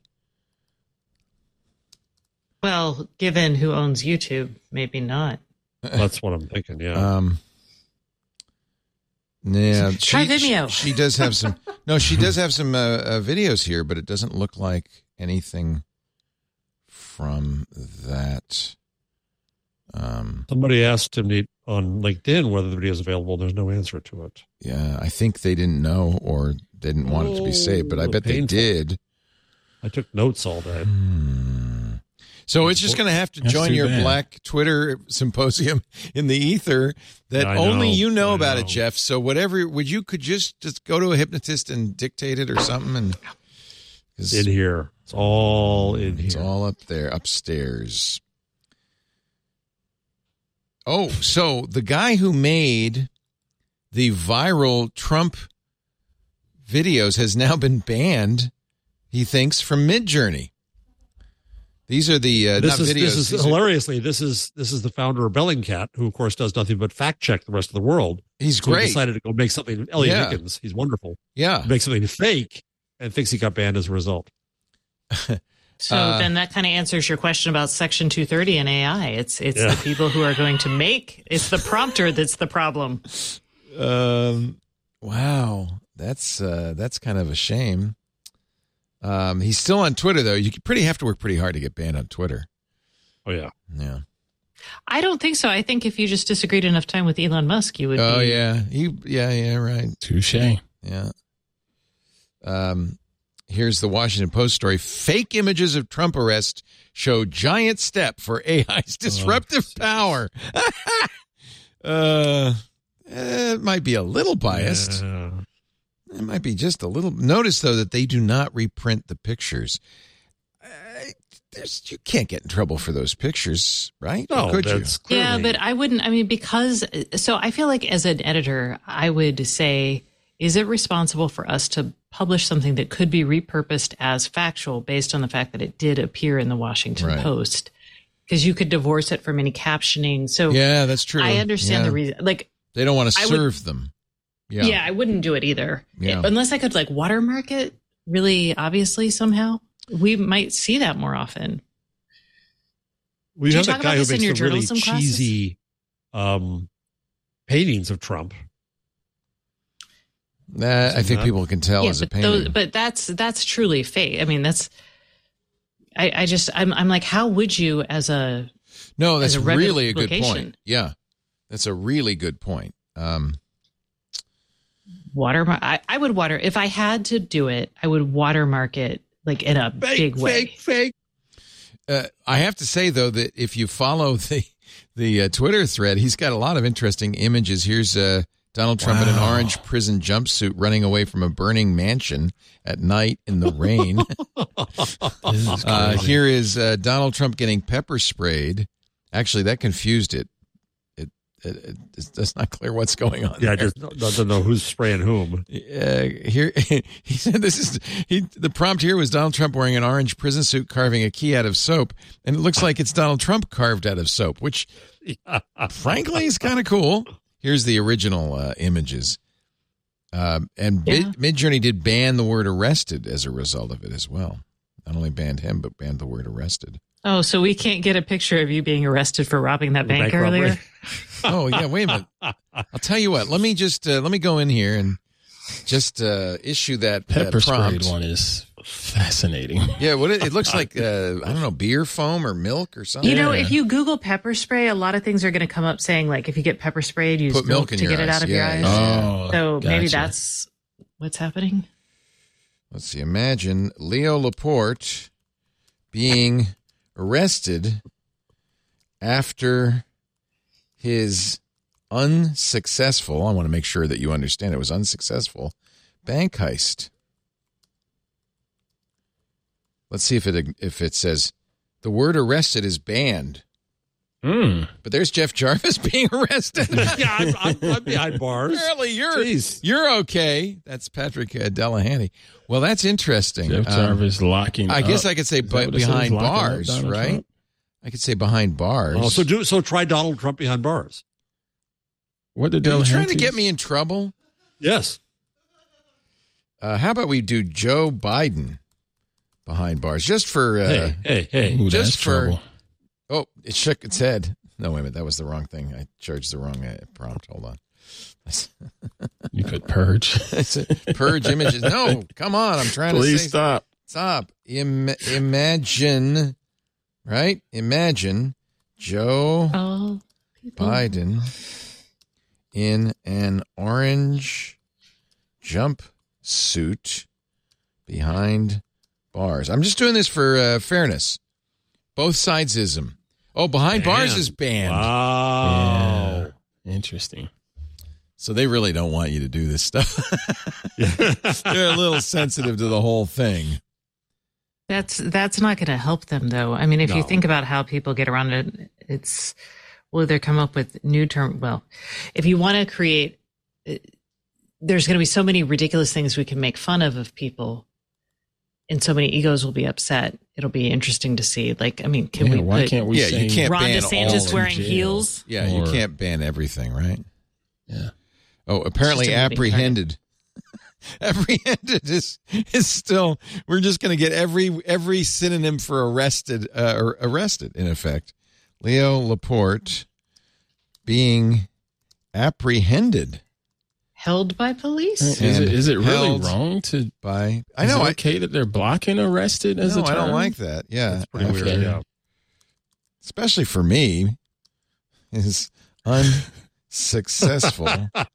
Well, given who owns YouTube, maybe not. That's what I'm thinking. Yeah. Um, yeah, Try she, Vimeo. She, she does have some. No, she does have some uh, uh, videos here, but it doesn't look like anything from that. Um, Somebody asked him to- on LinkedIn whether the video is available. There's no answer to it. yeah, I think they didn't know or they didn't want it to be saved, but I Oh, bet painful. they did. I took notes all day. So it's just going to have to That's join too your bad. Black Twitter symposium in the ether that I know, only you know I about it, know. Jeff. So whatever, would you could just just go to a hypnotist and dictate it or something, and 'cause In here. It's all in it's here. all up there upstairs. Oh, so the guy who made the viral Trump videos has now been banned, he thinks, from Midjourney. These are the uh, This not is videos. this is these are- hilariously. This is this is the founder of Bellingcat, who of course does nothing but fact check the rest of the world. He's So he great. decided to go make something. Elliot Yeah. Hickens, he's wonderful. Yeah. Make something fake, and thinks he got banned as a result. So Uh, then that kind of answers your question about Section two thirty and A I. It's it's Yeah. the people who are going to make. It's the prompter that's the problem. Um, wow, that's uh, that's kind of a shame. Um, he's still on Twitter though. You could pretty have to work pretty hard to get banned on Twitter. Oh yeah, Yeah. I don't think so. I think if you just disagreed enough time with Elon Musk, you would. Oh be, yeah. You yeah yeah right. Touche. Yeah. Um, here's the Washington Post story: fake images of Trump arrest show giant step for A I's disruptive power. uh, it might be a little biased. Yeah. It might be just a little. Notice, though, that they do not reprint the pictures. Uh, there's you can't get in trouble for those pictures, right? No, Or could you? that's clearly. Yeah, but I wouldn't. I mean, because so I feel like as an editor, I would say, is it responsible for us to publish something that could be repurposed as factual based on the fact that it did appear in the Washington Right. Post? Because you could divorce it from any captioning. So Yeah, that's true. I understand Yeah. the reason. Like They don't want to I would- serve them. Yeah. Yeah. I wouldn't do it either. Yeah. Unless I could like watermark it really obviously somehow. We might see that more often. We Do you have talk that guy about who this in makes your the really journalism classes? cheesy um, paintings of Trump. Uh, I think that? people can tell yeah, as a but, painting. those, but that's that's truly fake. I mean, that's. I, I just I'm I'm like, how would you as a No, as that's a regular really a good publication? point. Yeah, that's a really good point. Um, watermark? I, I would water if I had to do it. I would watermark it like in a Fake, big way. fake, fake. uh, I have to say though that if you follow the the uh, Twitter thread, he's got a lot of interesting images. Here's uh, Donald Trump in an Wow. orange prison jumpsuit running away from a burning mansion at night in the rain. This is uh, crazy. here is uh, Donald Trump getting pepper sprayed. Actually, that confused it. It, it, it it's not clear what's going on. Yeah, I there. just doesn't know who's spraying whom. Uh, here he said this is he the prompt here was Donald Trump wearing an orange prison suit carving a key out of soap, and it looks like it's Donald Trump carved out of soap, which frankly is kind of cool. Here's the original uh, images. Um, and Yeah. Mid Midjourney did ban the word arrested as a result of it as well. Not only banned him, but banned the word arrested. Oh, so we can't get a picture of you being arrested for robbing that bank, Bank robbery. earlier? Oh yeah, wait a minute. I'll tell you what. Let me just uh, let me go in here and just uh, issue that, Pepper that prompt. sprayed one is fascinating. Yeah, what it, it looks like, uh, I don't know, beer foam or milk or something. You know, Yeah. if you Google pepper spray, a lot of things are going to come up saying like if you get pepper sprayed, use Put milk in to your get it eyes. out of Yeah, your eyes. yeah. Oh, so maybe gotcha. that's what's happening. Let's see. Imagine Leo Laporte being arrested after his unsuccessful, I want to make sure that you understand it was unsuccessful, bank heist. Let's see if it if it says the word arrested is banned. Mm. But there's Jeff Jarvis being arrested. Yeah, I'm, I'm, I'm behind bars. Apparently you're Jeez. you're okay. That's Patrick uh, Delahanty. Well, that's interesting. Jeff Um, Jarvis locking I guess up. I could say Is that but what it says? behind Locking up bars, Donald right? Trump? I could say behind bars. Oh, so do so. Try Donald Trump behind bars. What did Are you Delahanty? trying to get me in trouble? Yes. Uh, how about we do Joe Biden behind bars just for uh, Hey, hey, hey. Ooh, just that's for trouble. oh, it shook its head. No, wait a minute, that was the wrong thing. I charged the wrong uh, prompt. Hold on. You could purge. It's a- purge images. No, come on. I'm trying to Please say stop. Stop. Im- imagine, right? Imagine Joe Oh, people. Biden in an orange jumpsuit behind bars. I'm just doing this for uh, fairness. Both sidesism. Oh, behind bars Man. is banned. Wow. Yeah. Interesting. So they really don't want you to do this stuff. They're a little sensitive to the whole thing. That's that's not going to help them, though. I mean, if you No. think about how people get around it, it's will either come up with new term. Well, if you want to create, uh, there's going to be so many ridiculous things we can make fun of of people, and so many egos will be upset. It'll be interesting to see. Like, I mean, can Yeah, we? why put can't we Yeah, you say can't Ron ban all DeSantis in wearing jail? heels? Yeah, you Or- can't ban everything, right? Yeah. Oh, apparently It's just a moving apprehended. Apprehended is is still. We're just going to get every every synonym for arrested uh, or arrested in effect. Leo Laporte being apprehended Held by police? Is it, is it really held wrong to? by. I Is know. it I, okay that they're blocking arrested as no, a I term? don't like that. Yeah, That's pretty after- weird. Yeah. especially for me. Is unsuccessful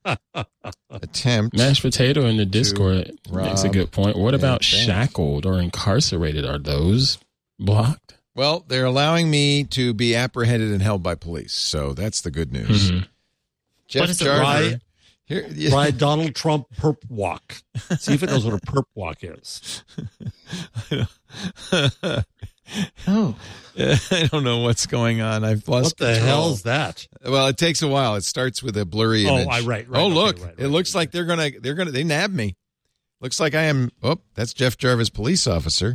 attempt. Mashed potato in the Discord makes a rob good point. What a about bank. shackled or incarcerated? Are those blocked? Well, they're allowing me to be apprehended and held by police, so that's the good news. Mhm. Jeff What is it, Jarvis. Right. Here, yeah. Try Donald Trump perp walk. See if it knows what a perp walk is. Oh. I don't know what's going on. I've lost What the control. hell's that? Well, it takes a while. It starts with a blurry Oh, image. I- right, right, Oh, okay, look. right, right, it looks like they're going to, they're going to, they nabbed me. Looks like I am, oh, that's Jeff Jarvis, police officer.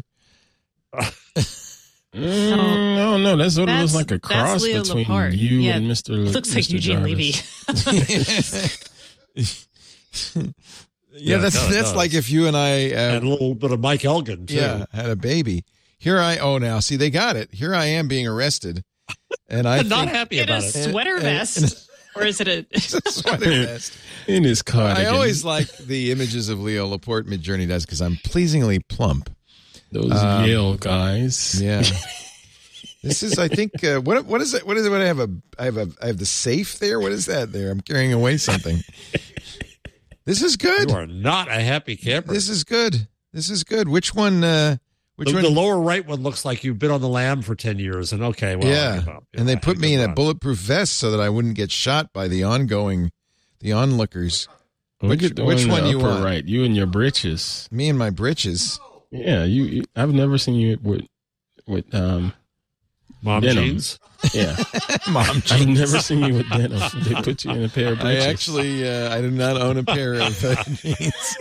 Mm, no, no, that's what it That's- looks like a that's cross Leo between Laporte. you Yeah, and Mister looks like Mister Eugene Jarvis. Yeah, Yeah, it that's does, that's does. like if you and I uh, And a little bit of Mike Elgin, too. yeah, had a baby. Here I oh now see they got it. Here I am being arrested, and I I'm not think- happy In about a it. sweater And- vest. Or is it a sweater vest. in his cardigan. I always like the images of Leo Laporte Midjourney does because I'm pleasingly plump. Those Um, Yale guys. Yeah. This is, I think, uh, what what is it? What is it? What I have a, I have a, I have the safe there. What is that there? I'm carrying away something. This is good. You are not a happy camper. This is good. This is good. Which one? Uh, which the, one? the lower right one looks like you've been on the lam for ten years. And okay, well, I yeah. give up. Yeah, And they I put me give in a up. bulletproof vest so that I wouldn't get shot by the ongoing, the onlookers. Look Which, at the which one, one in the you upper want? right? You and your britches. Me and my britches. Yeah, you, you. I've never seen you with with um Mom denim. jeans. Yeah, Mom jeans. I've never seen you with denim. They put you in a pair of I britches. actually, uh, I do not own a pair of uh, jeans.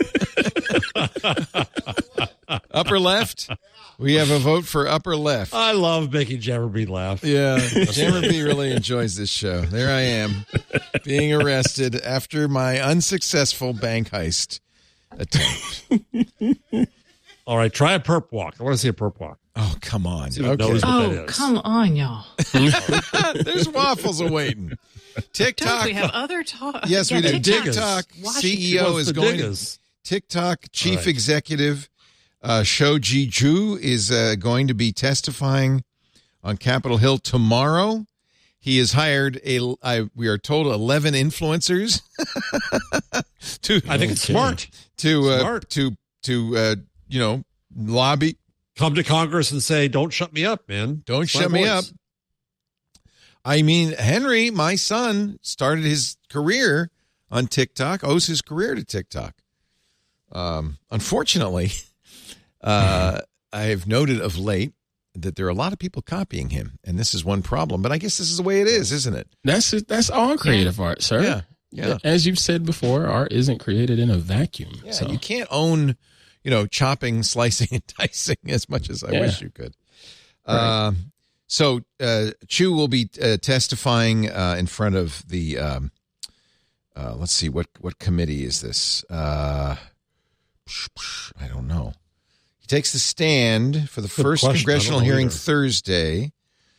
Upper left. We have a vote for upper left. I love making Jabberby laugh. Yeah, Jammerby really enjoys this show. There I am, being arrested after my unsuccessful bank heist attempt. All right, try a perp walk. I want to see a perp walk. Oh, come on. See what Okay. knows what that Oh, is. come on, y'all. There's waffles awaiting. Don't TikTok. we have other talk? Yes, Yeah, we do. TikTok. TikTok Watch C E She O wants is the going. dingus. TikTok chief All right. executive uh, Shoji Ju is uh, going to be testifying on Capitol Hill tomorrow. He has hired a, I, we are told, eleven influencers. to, I think it's smart. to uh, Smart. to to uh, you know lobby. Come to Congress and say, "Don't shut me up, man. Don't It's my shut me voice." up. I mean, Henry, my son, started his career on TikTok, owes his career to TikTok. Um, unfortunately, uh, I've noted of late that there are a lot of people copying him, and this is one problem. But I guess this is the way it is, isn't it? That's that's all creative art, sir. Yeah, yeah. As you've said before, art isn't created in a vacuum. Yeah, so. you can't own, you know, chopping, slicing, and dicing as much as I Yeah. wish you could. Right. Um, so uh, Chu will be uh, testifying uh, in front of the. Um, uh, let's see what what committee is this? Uh, I don't know. He takes the stand for the Good first question. I congressional don't know hearing either. Thursday.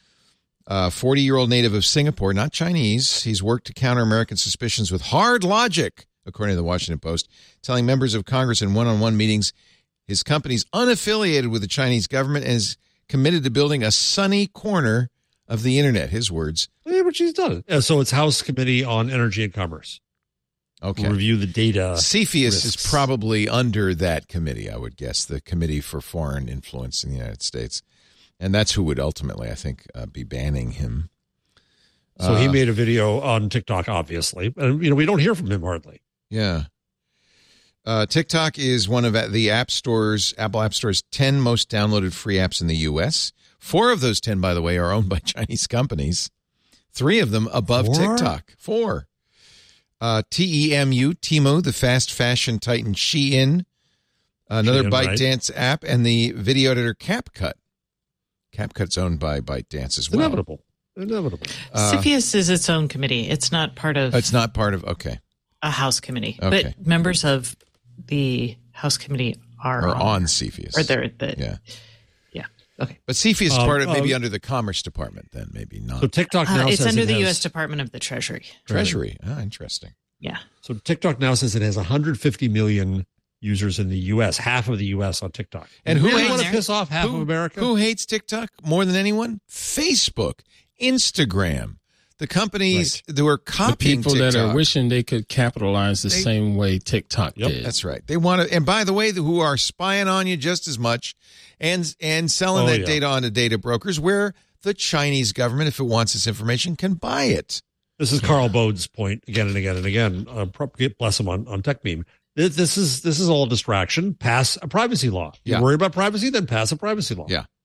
Uh, forty-year-old native of Singapore, not Chinese. He's worked to counter American suspicions with hard logic, according to the Washington Post, telling members of Congress in one-on-one meetings his company's unaffiliated with the Chinese government and is committed to building a sunny corner of the internet. His words. Yeah, but she's done it. Yeah, so it's House Committee on Energy and Commerce. Okay. Review the data. CFIUS is risks. probably under that committee, I would guess, the Committee for Foreign Influence in the United States. And that's who would ultimately, I think, uh, be banning him. So he Uh, made a video on TikTok, obviously. And, you know, we don't hear from him hardly. Yeah. Uh, TikTok is one of the App Store's, Apple App Store's ten most downloaded free apps in the U S. Four of those ten, by the way, are owned by Chinese companies. Three of them above Four? TikTok. Four. Uh, T E M U, Temu, the fast fashion titan Shein, another Shein, right. ByteDance app, and the video editor CapCut. CapCut's owned by ByteDance as It's well. inevitable. Inevitable. Uh, CFIUS is its own committee. It's not part of It's not part of, okay. a House committee. Okay. But members of the House committee are, Or on, on CFIUS. Or they're the, Yeah. yeah. Okay. But CFIUS is Um, part of, maybe um, under the Commerce Department then, maybe not. So TikTok Uh, now it's says under it the has, U S Department of the Treasury. Treasury. Ah, interesting. Yeah. So TikTok now says it has one hundred fifty million users in the U S, half of the U S on TikTok. And You who really hates want to there? piss off half who, of America? Who hates TikTok more than anyone? Facebook, Instagram, the companies that were The copying people TikTok. that are wishing they could capitalize the They- same way TikTok Yep. did. That's right. They want to, and by the way, who are spying on you just as much, and and selling Oh, that yeah. data onto data brokers, where the Chinese government, if it wants this information, can buy it. This is Carl Bode's point again and again and again. Uh, pro- bless him on, on Tech Meme. This, this is this is all distraction. Pass a privacy law. You Yeah. worry about privacy, then pass a privacy law. Yeah.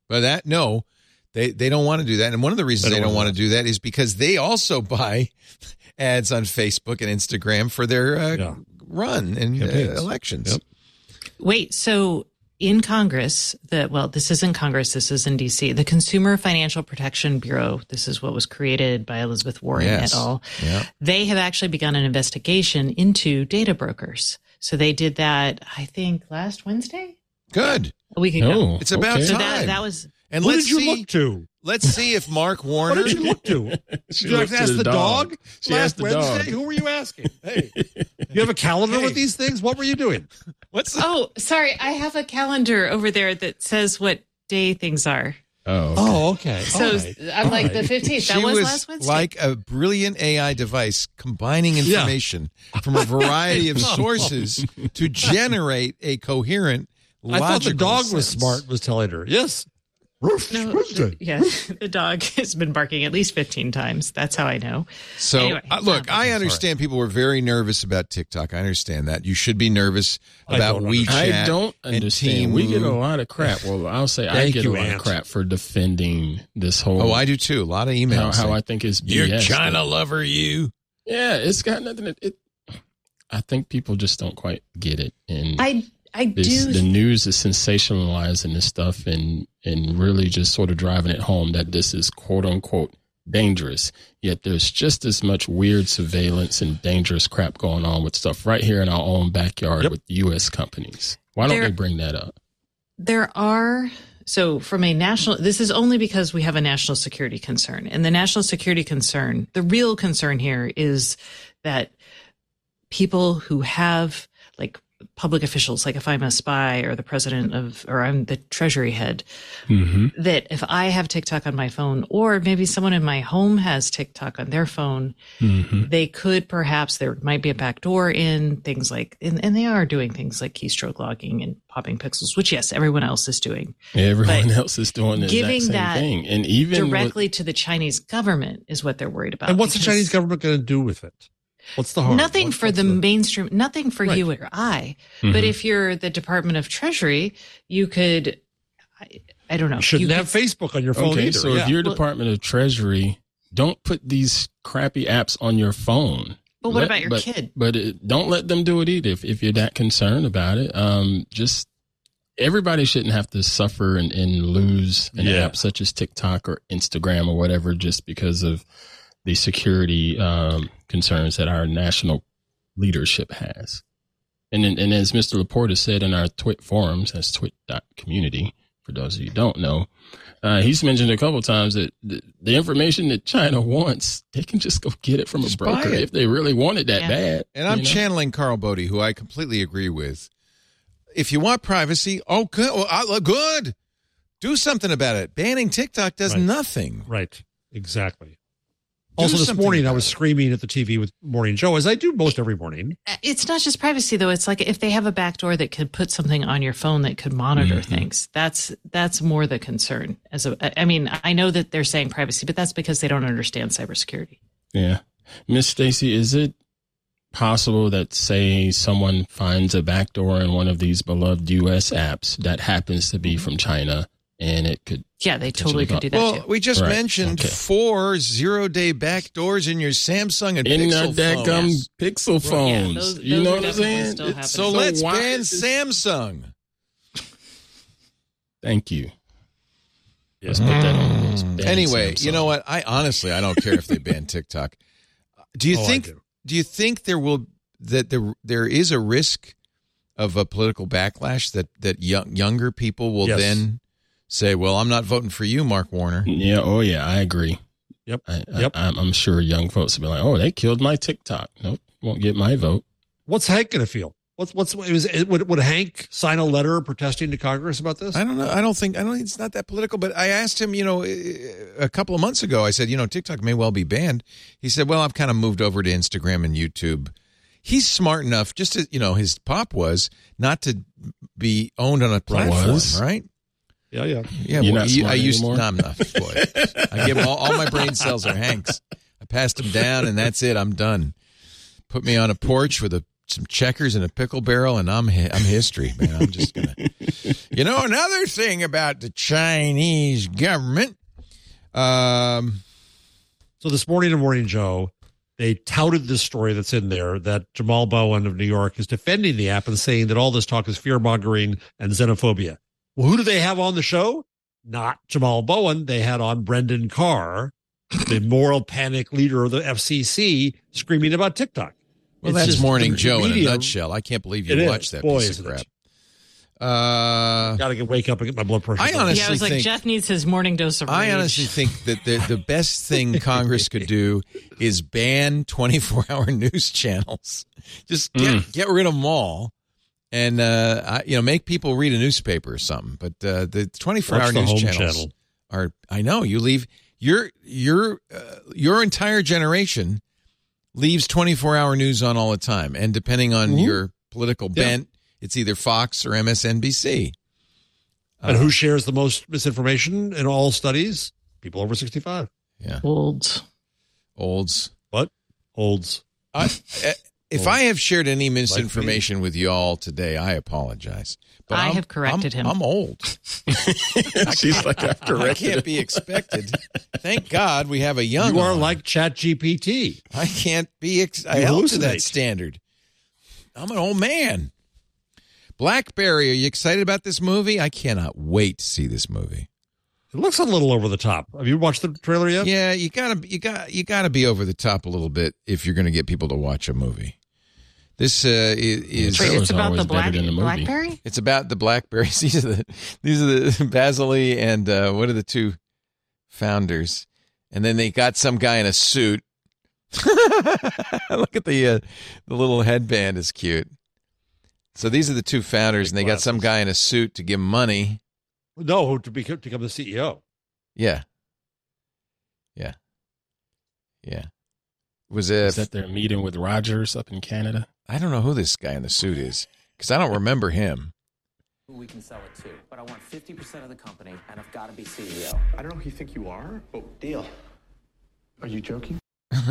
But that, no, they, they don't want to do that. And one of the reasons they don't, don't want to do that is because they also buy ads on Facebook and Instagram for their uh, yeah. run and uh, elections. Yep. Wait, so in Congress, the well, this isn't Congress, this is in D C, the Consumer Financial Protection Bureau, this is what was created by Elizabeth Warren yes. et al., yeah. they have actually begun an investigation into data brokers. So they did that, I think, last Wednesday? Good. A week ago. Oh, it's about okay. time. So that, that was... And what let's did you see, look to? Let's see if Mark Warner... What did you look to? Did you ask the, the dog, dog she last the Wednesday? Dog. Who were you asking? Hey, you have a calendar hey. with these things? What were you doing? What's the- Oh, sorry. I have a calendar over there that says what day things are. Oh, okay. Oh, okay. So right. I'm All like right. the fifteenth. That she was, was last Wednesday. like a brilliant A I device combining information yeah. from a variety of sources to generate a coherent, I thought the dog sentence. was smart, was telling her. Yes. Roof, No, Wednesday. yeah, the dog has been barking at least fifteen times. That's how I know. So, anyway, uh, look, I understand people were very nervous about TikTok. I understand that. You should be nervous about WeChat. I don't understand. We get a lot of crap. Well, I'll say I get you, a lot Ant. of crap for defending this whole. Oh, I do too. A lot of emails. How, how I think it's B S. You're China lover, you. Yeah, it's got nothing to it. I think people just don't quite get it. And I I this, do. the news is sensationalizing this stuff and and really just sort of driving it home that this is quote unquote dangerous. Yet there's just as much weird surveillance and dangerous crap going on with stuff right here in our own backyard yep. with U S companies. Why don't there, they bring that up? There are. So from a national, this is only because we have a national security concern. And the national security concern, the real concern here is that people who have like public officials, like if I'm a spy or the president of, or I'm the treasury head, mm-hmm. that if I have TikTok on my phone, or maybe someone in my home has TikTok on their phone, mm-hmm. they could perhaps, there might be a backdoor in things like, and, and they are doing things like keystroke logging and popping pixels, which yes, everyone else is doing. Everyone but else is doing the giving exact same that thing. And even directly with, to the Chinese government is what they're worried about. And what's the Chinese government going to do with it? What's the harm? Nothing what, for the, the mainstream, nothing for right. you or I. Mm-hmm. But if you're the Department of Treasury, you could, I, I don't know. You shouldn't you have could, Facebook on your phone okay, either. So yeah. if you're well, Department of Treasury, don't put these crappy apps on your phone. But what let, about your but, kid? But it, don't let them do it either if, if you're that concerned about it. Um, just everybody shouldn't have to suffer and, and lose an yeah. app such as TikTok or Instagram or whatever just because of the security um, concerns that our national leadership has. And and as Mister Laporte has said in our Twit forums, that's twit dot community, for those of you who don't know, uh, he's mentioned a couple of times that the, the information that China wants, they can just go get it from just a broker if they really want it that yeah. bad. And I'm you know? channeling Carl Bodie, who I completely agree with. If you want privacy, oh, good. Well, I, good. Do something about it. Banning TikTok does right. nothing. Right. Exactly. Do also, this morning I was it. screaming at the T V with Morning Joe, as I do most every morning. It's not just privacy, though. It's like if they have a backdoor that could put something on your phone that could monitor mm-hmm. things. That's that's more the concern. As a, I mean, I know that they're saying privacy, but that's because they don't understand cybersecurity. Yeah, Miss Stacy, is it possible that, say, someone finds a backdoor in one of these beloved U S apps that happens to be from China, and it could? Yeah, they totally could do that well, too. we just right. mentioned okay. four zero-day backdoors in your Samsung and in Pixel that phones. gum Pixel phones. Yeah, those, you those know are what I'm definitely saying? still It's happening. So, so let's why ban is- Samsung. Thank you. Yes. Let's put that on the list. Ban Anyway, Samsung. you know what? I honestly, I don't care if they ban TikTok. Do you Oh, I think? do. Do you think there will that there there is a risk of a political backlash that that young, younger people will Yes. then say, "Well, I'm not voting for you, Mark Warner." Yeah. Oh, yeah. I agree. Yep. I, Yep. I, I'm, I'm sure young folks will be like, "Oh, they killed my TikTok. Nope, won't get my vote." What's Hank going to feel? What's what's is it, would would Hank sign a letter protesting to Congress about this? I don't know. I don't think. I don't think it's not that political. But I asked him, you know, a couple of months ago. I said, you know, TikTok may well be banned. He said, "Well, I've kind of moved over to Instagram and YouTube." He's smart enough, just to, you know, his pop was not to be owned on a platform, Was. right? Yeah, yeah. Yeah, You're well, not you- smart I used anymore? no, I'm not. Boy, I give all, all my brain cells are Hank's. I passed them down, and that's it. I'm done. Put me on a porch with a some checkers and a pickle barrel, and I'm I'm history, man. I'm just gonna. You know, another thing about the Chinese government. Um, so this morning in Morning Joe, they touted this story that's in there that Jamal Bowen of New York is defending the app and saying that all this talk is fear mongering and xenophobia. Well, who do they have on the show? Not Jamal Bowen. They had on Brendan Carr, the moral panic leader of the F C C, screaming about TikTok. Well, It's that's just Morning the Joe in a media- nutshell. I can't believe It you is. watched that Boy, piece isn't of it. crap. Uh, Got to get wake up and get my blood pressure. I down. honestly Yeah, I was like, think- Jeff needs his morning dose of rage. I honestly think that the, the best thing Congress could do is ban twenty-four hour news channels. Just get, Mm. get rid of them all, and uh, I, you know, make people read a newspaper or something. But uh, the twenty-four hour Watch the news Home channels Channel. are. I know you leave your your uh, your entire generation leaves twenty-four hour news on all the time, and depending on Mhm. your political Yeah. bent, it's either Fox or M S N B C. And who shares the most misinformation in all studies? People over sixty-five. Yeah. Olds. Olds. What? Olds. I, uh, if I have shared any misinformation with you all today, I apologize. But I I'm- have corrected I'm, him. I'm old. She's like, I've I corrected can't him. be expected. Thank God we have a young You are on. like Chat G P T. I can't be ex- You held to that hallucinate. standard. I'm an old man. Blackberry, are you excited about this movie? I cannot wait to see this movie. It looks a little over the top. Have you watched the trailer yet? Yeah, you gotta you got you gotta be over the top a little bit if you're going to get people to watch a movie. This uh, is, is Wait, trailer's it's about always the black, better than the movie. Blackberry? It's about the Blackberries. These are the these are the Basile and uh, what are the two founders? And then they got some guy in a suit. Look at the uh, the little headband is cute. So these are the two founders, and they got some guy in a suit to give 'em money. No, to become, to become the C E O. Yeah, yeah, yeah. Was it? Is that their meeting with Rogers up in Canada? I don't know who this guy in the suit is because I don't remember him. We can sell it to, but I want fifty percent of the company, and I've got to be C E O. I don't know who you think you are, but deal. Are you joking?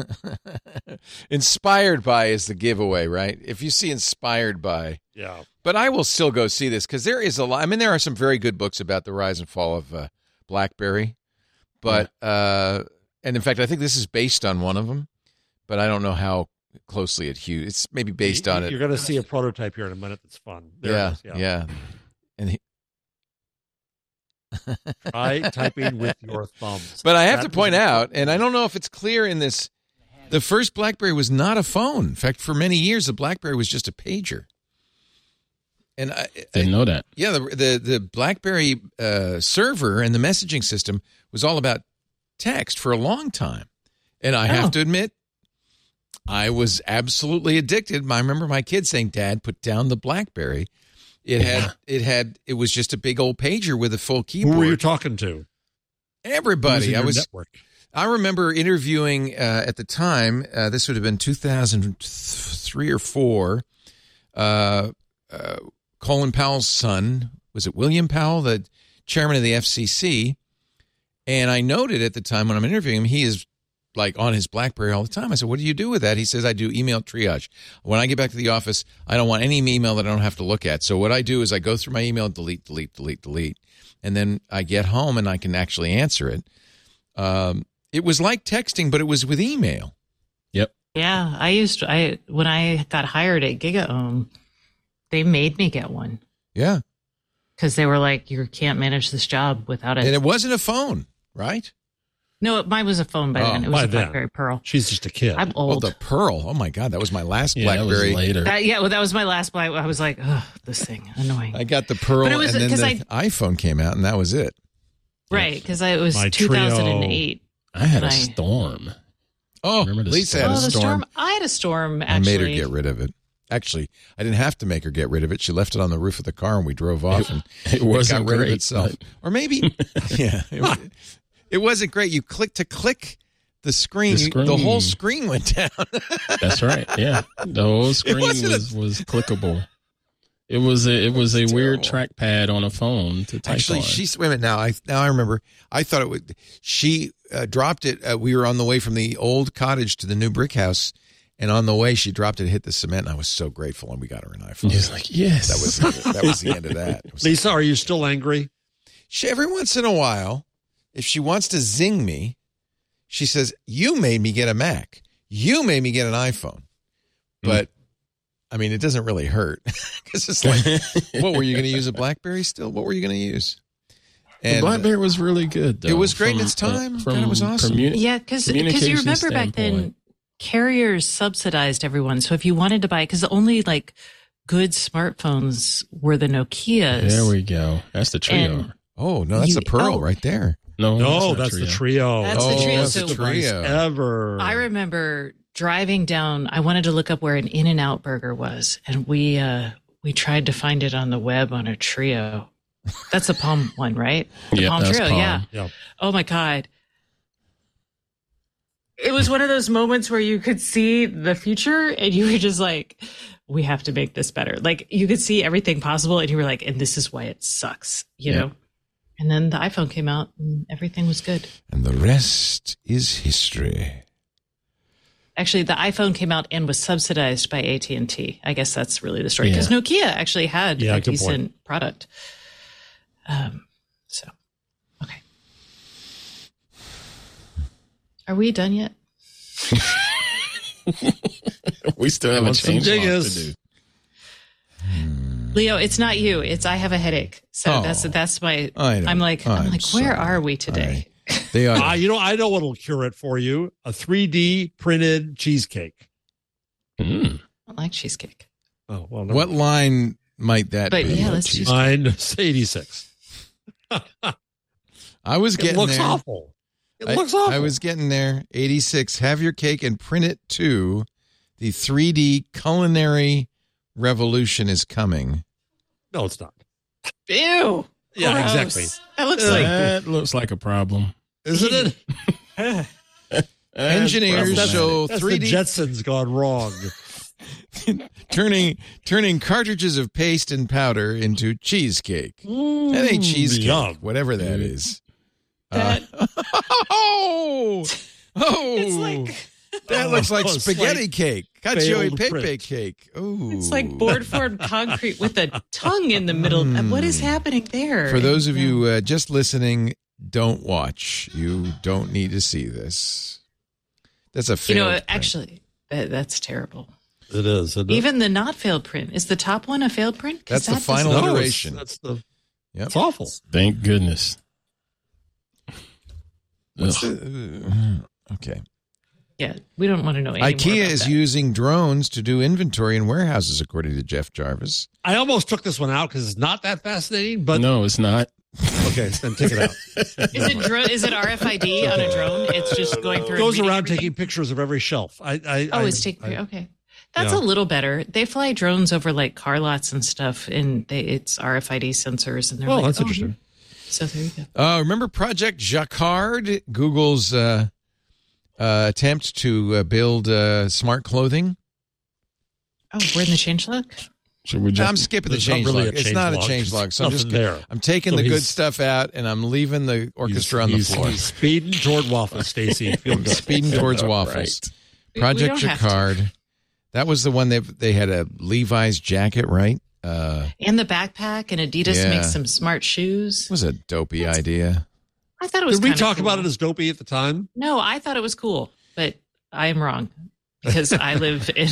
Inspired by is the giveaway, right? If you see inspired by, Yeah. but I will still go see this because there is a lot. I mean, there are some very good books about the rise and fall of uh, BlackBerry, but uh, and in fact, I think this is based on one of them, but I don't know how closely it hews. It's maybe based You- on it. You're going to see a prototype here in a minute that's fun. There it Yeah, is, yeah, and he, Try typing with your thumbs. But I have That to point was- out, and I don't know if it's clear in this, the first BlackBerry was not a phone. In fact, for many years, the BlackBerry was just a pager. And I Didn't know that. Yeah, the the, the BlackBerry uh, server and the messaging system was all about text for a long time. And I have to admit, I was absolutely addicted. I remember my kids saying, "Dad, put down the BlackBerry." It had it had it was just a big old pager with a full keyboard. Who were you talking to? Everybody. Who's in I your was. network? I remember interviewing uh, at the time. Uh, this would have been two thousand three or four. Uh, uh, Colin Powell's son, was it William Powell, the chairman of the F C C? And I noted at the time when I'm interviewing him, he is like on his BlackBerry all the time. I said, "What do you do with that?" He says, "I do email triage. When I get back to the office, I don't want any email that I don't have to look at. So what I do is I go through my email, delete, delete, delete, delete, and then I get home and I can actually answer it." Um, it was like texting, but it was with email. Yep. Yeah, I used I when I got hired at GigaOM, they made me get one Yeah. because they were like, "You can't manage this job without it." And it wasn't a phone, right? No, mine was a phone by Oh, then. It was by a then. BlackBerry Pearl. She's just a kid. I'm Oh, old. the Pearl. Oh, my God. That was my last Yeah, that was BlackBerry. later. That, yeah, well, that was my last Black. I was like, "Ugh, this thing, annoying." I got the Pearl, But it was- and then 'cause the iPhone came out, and that was it. Right, because it was My two thousand eight. I had a I- Storm. Oh, Remember the Lisa Storm? had Oh, a the storm. storm. I had a storm. I Actually, made her get rid of it. Actually, I didn't have to make her get rid of it. She left it on the roof of the car, and we drove off, and It wasn't got rid great, of itself. but- Or maybe, yeah, it, was, it wasn't great. You click to click the screen, The you- the, screen. whole screen went down. That's right. Yeah, the whole screen wasn't was, a- was clickable. It was a it was a weird terrible. trackpad on a phone to type Actually, on. she's wait a minute now. I now I remember. I thought it would. She uh, dropped it. Uh, we were on the way from the old cottage to the new brick house, And on the way, she dropped it, hit the cement, and I was so grateful, and we got her an iPhone. He's like, yes. That was it. That was the end of that. Lisa, are you still angry? She, every once in a while, if she wants to zing me, she says, you made me get a Mac. You made me get an iPhone. But, mm. I mean, it doesn't really hurt. Because it's like, what, were you going to use a BlackBerry still? What were you going to use? And the BlackBerry was really good, though. It was great from, in its time. Uh, from God, it was awesome. Commu- yeah, because you remember standpoint. back then, carriers subsidized everyone. So if you wanted to buy, because only like good smartphones were the Nokias. There we go. That's the Trio. And oh, no, that's you, the Pearl oh, right there. No, no, that's, that's the Trio. That's oh, the Trio. That's so the Trio. Ever. I remember driving down, I wanted to look up where an In-N-Out burger was. And we, uh, we tried to find it on the web on a Trio. That's the Palm one, right? The yeah, Palm that's Trio, Palm. yeah. Yep. Oh my God. It was one of those moments where you could see the future and you were just like, we have to make this better. Like you could see everything possible and you were like, and this is why it sucks, you yeah. know? And then the iPhone came out and everything was good. And the rest is history. Actually, the iPhone came out and was subsidized by A T and T. I guess that's really the story. Because yeah. Nokia actually had yeah, a decent point. product. Um, so, okay. Are we done yet? We still have a change log to do. Leo, it's not you. It's I have a headache. So oh, that's that's my. I know. I'm like I'm, I'm like sorry. where are we today? I, they are. uh, you know, I know what'll cure it for you: a three D printed cheesecake. Mm. I don't like cheesecake. Oh well. No. What line might that but be? Yeah, let's just line eighty-six. I was getting it looks there. awful. It I, looks awful. I was getting there. eighty-six. Have your cake and print it too. The three D culinary revolution is coming. No, it's not. Ew. Yeah, Gross. exactly. That looks like that looks like a problem, isn't it? Engineers show that's three D the Jetsons gone wrong. turning turning cartridges of paste and powder into cheesecake. Mm, that ain't cheesecake, yum. whatever that is. that. Uh, oh, oh, It's like that looks like Oh, it's spaghetti like cake, cacio e failed pepe print. cake. Oh, it's like board formed concrete with a tongue in the middle. Mm. What is happening there? For those of you uh, just listening, don't watch. You don't need to see this. That's a you failed know, print. actually, that, that's terrible. It is. It is. Even the not failed print is the top one a failed print. 'Cause That's the that final doesn't- No, it's- iteration. That's the. Yep. It's awful. Thank goodness. What's the, uh, okay. Yeah, we don't want to know. Any more IKEA about is that. using drones to do inventory in warehouses, according to Jeff Jarvis. I almost took this one out because it's not that fascinating. But no, it's not. Okay, then take it out. Is it dro- is it R F I D on a drone? It's just going through. It goes and reading around everything? taking pictures of every shelf. I. I Oh, I, it's taking. I, Okay, that's yeah. a little better. They fly drones over like car lots and stuff, and they, it's R F I D sensors, and they're Oh, like, that's oh, interesting. So there you go. Uh, remember Project Jacquard, Google's uh, uh, attempt to uh, build uh, smart clothing? Oh, we're in the change log. Should we just, I'm skipping the There's not change really log. a It's change not log. a change log, so I'm Nothing just there. I'm taking So the good he's- stuff out, and I'm leaving the orchestra on the He's- floor. He's speeding toward waffles, Stacy. Feel good. Speeding towards All waffles. right. We- we Project don't have to. Jacquard. That was the one they they had a Levi's jacket, right? Uh, And the backpack, and Adidas Yeah. makes some smart shoes. was a dopey idea. I thought it was. Did we kinda talk cool. about it as dopey at the time? No, I thought it was cool, but I am wrong because I live in.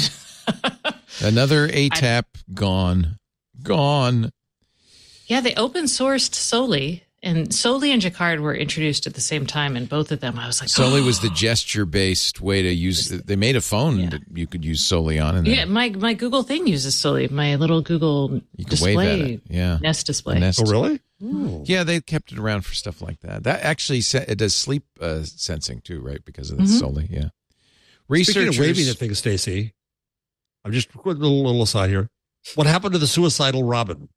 Another A T A P gone, gone. Yeah, they open sourced Soli, and Soli and Jacquard were introduced at the same time, and both of them, I was like, Soli oh. was the gesture-based way to use. They made a phone Yeah. that you could use Soli on, and Yeah, my my Google thing uses Soli. My little Google you could display, wave at it. Yeah, Nest display. The Nest. Oh, really? Yeah, they kept it around for stuff like that. That actually se- it does sleep uh, sensing too, right? Because of the Mhm. Soli. Yeah. Speaking Researchers of waving at things, Stacy, I'm just a little, little aside here. What happened to the suicidal robin?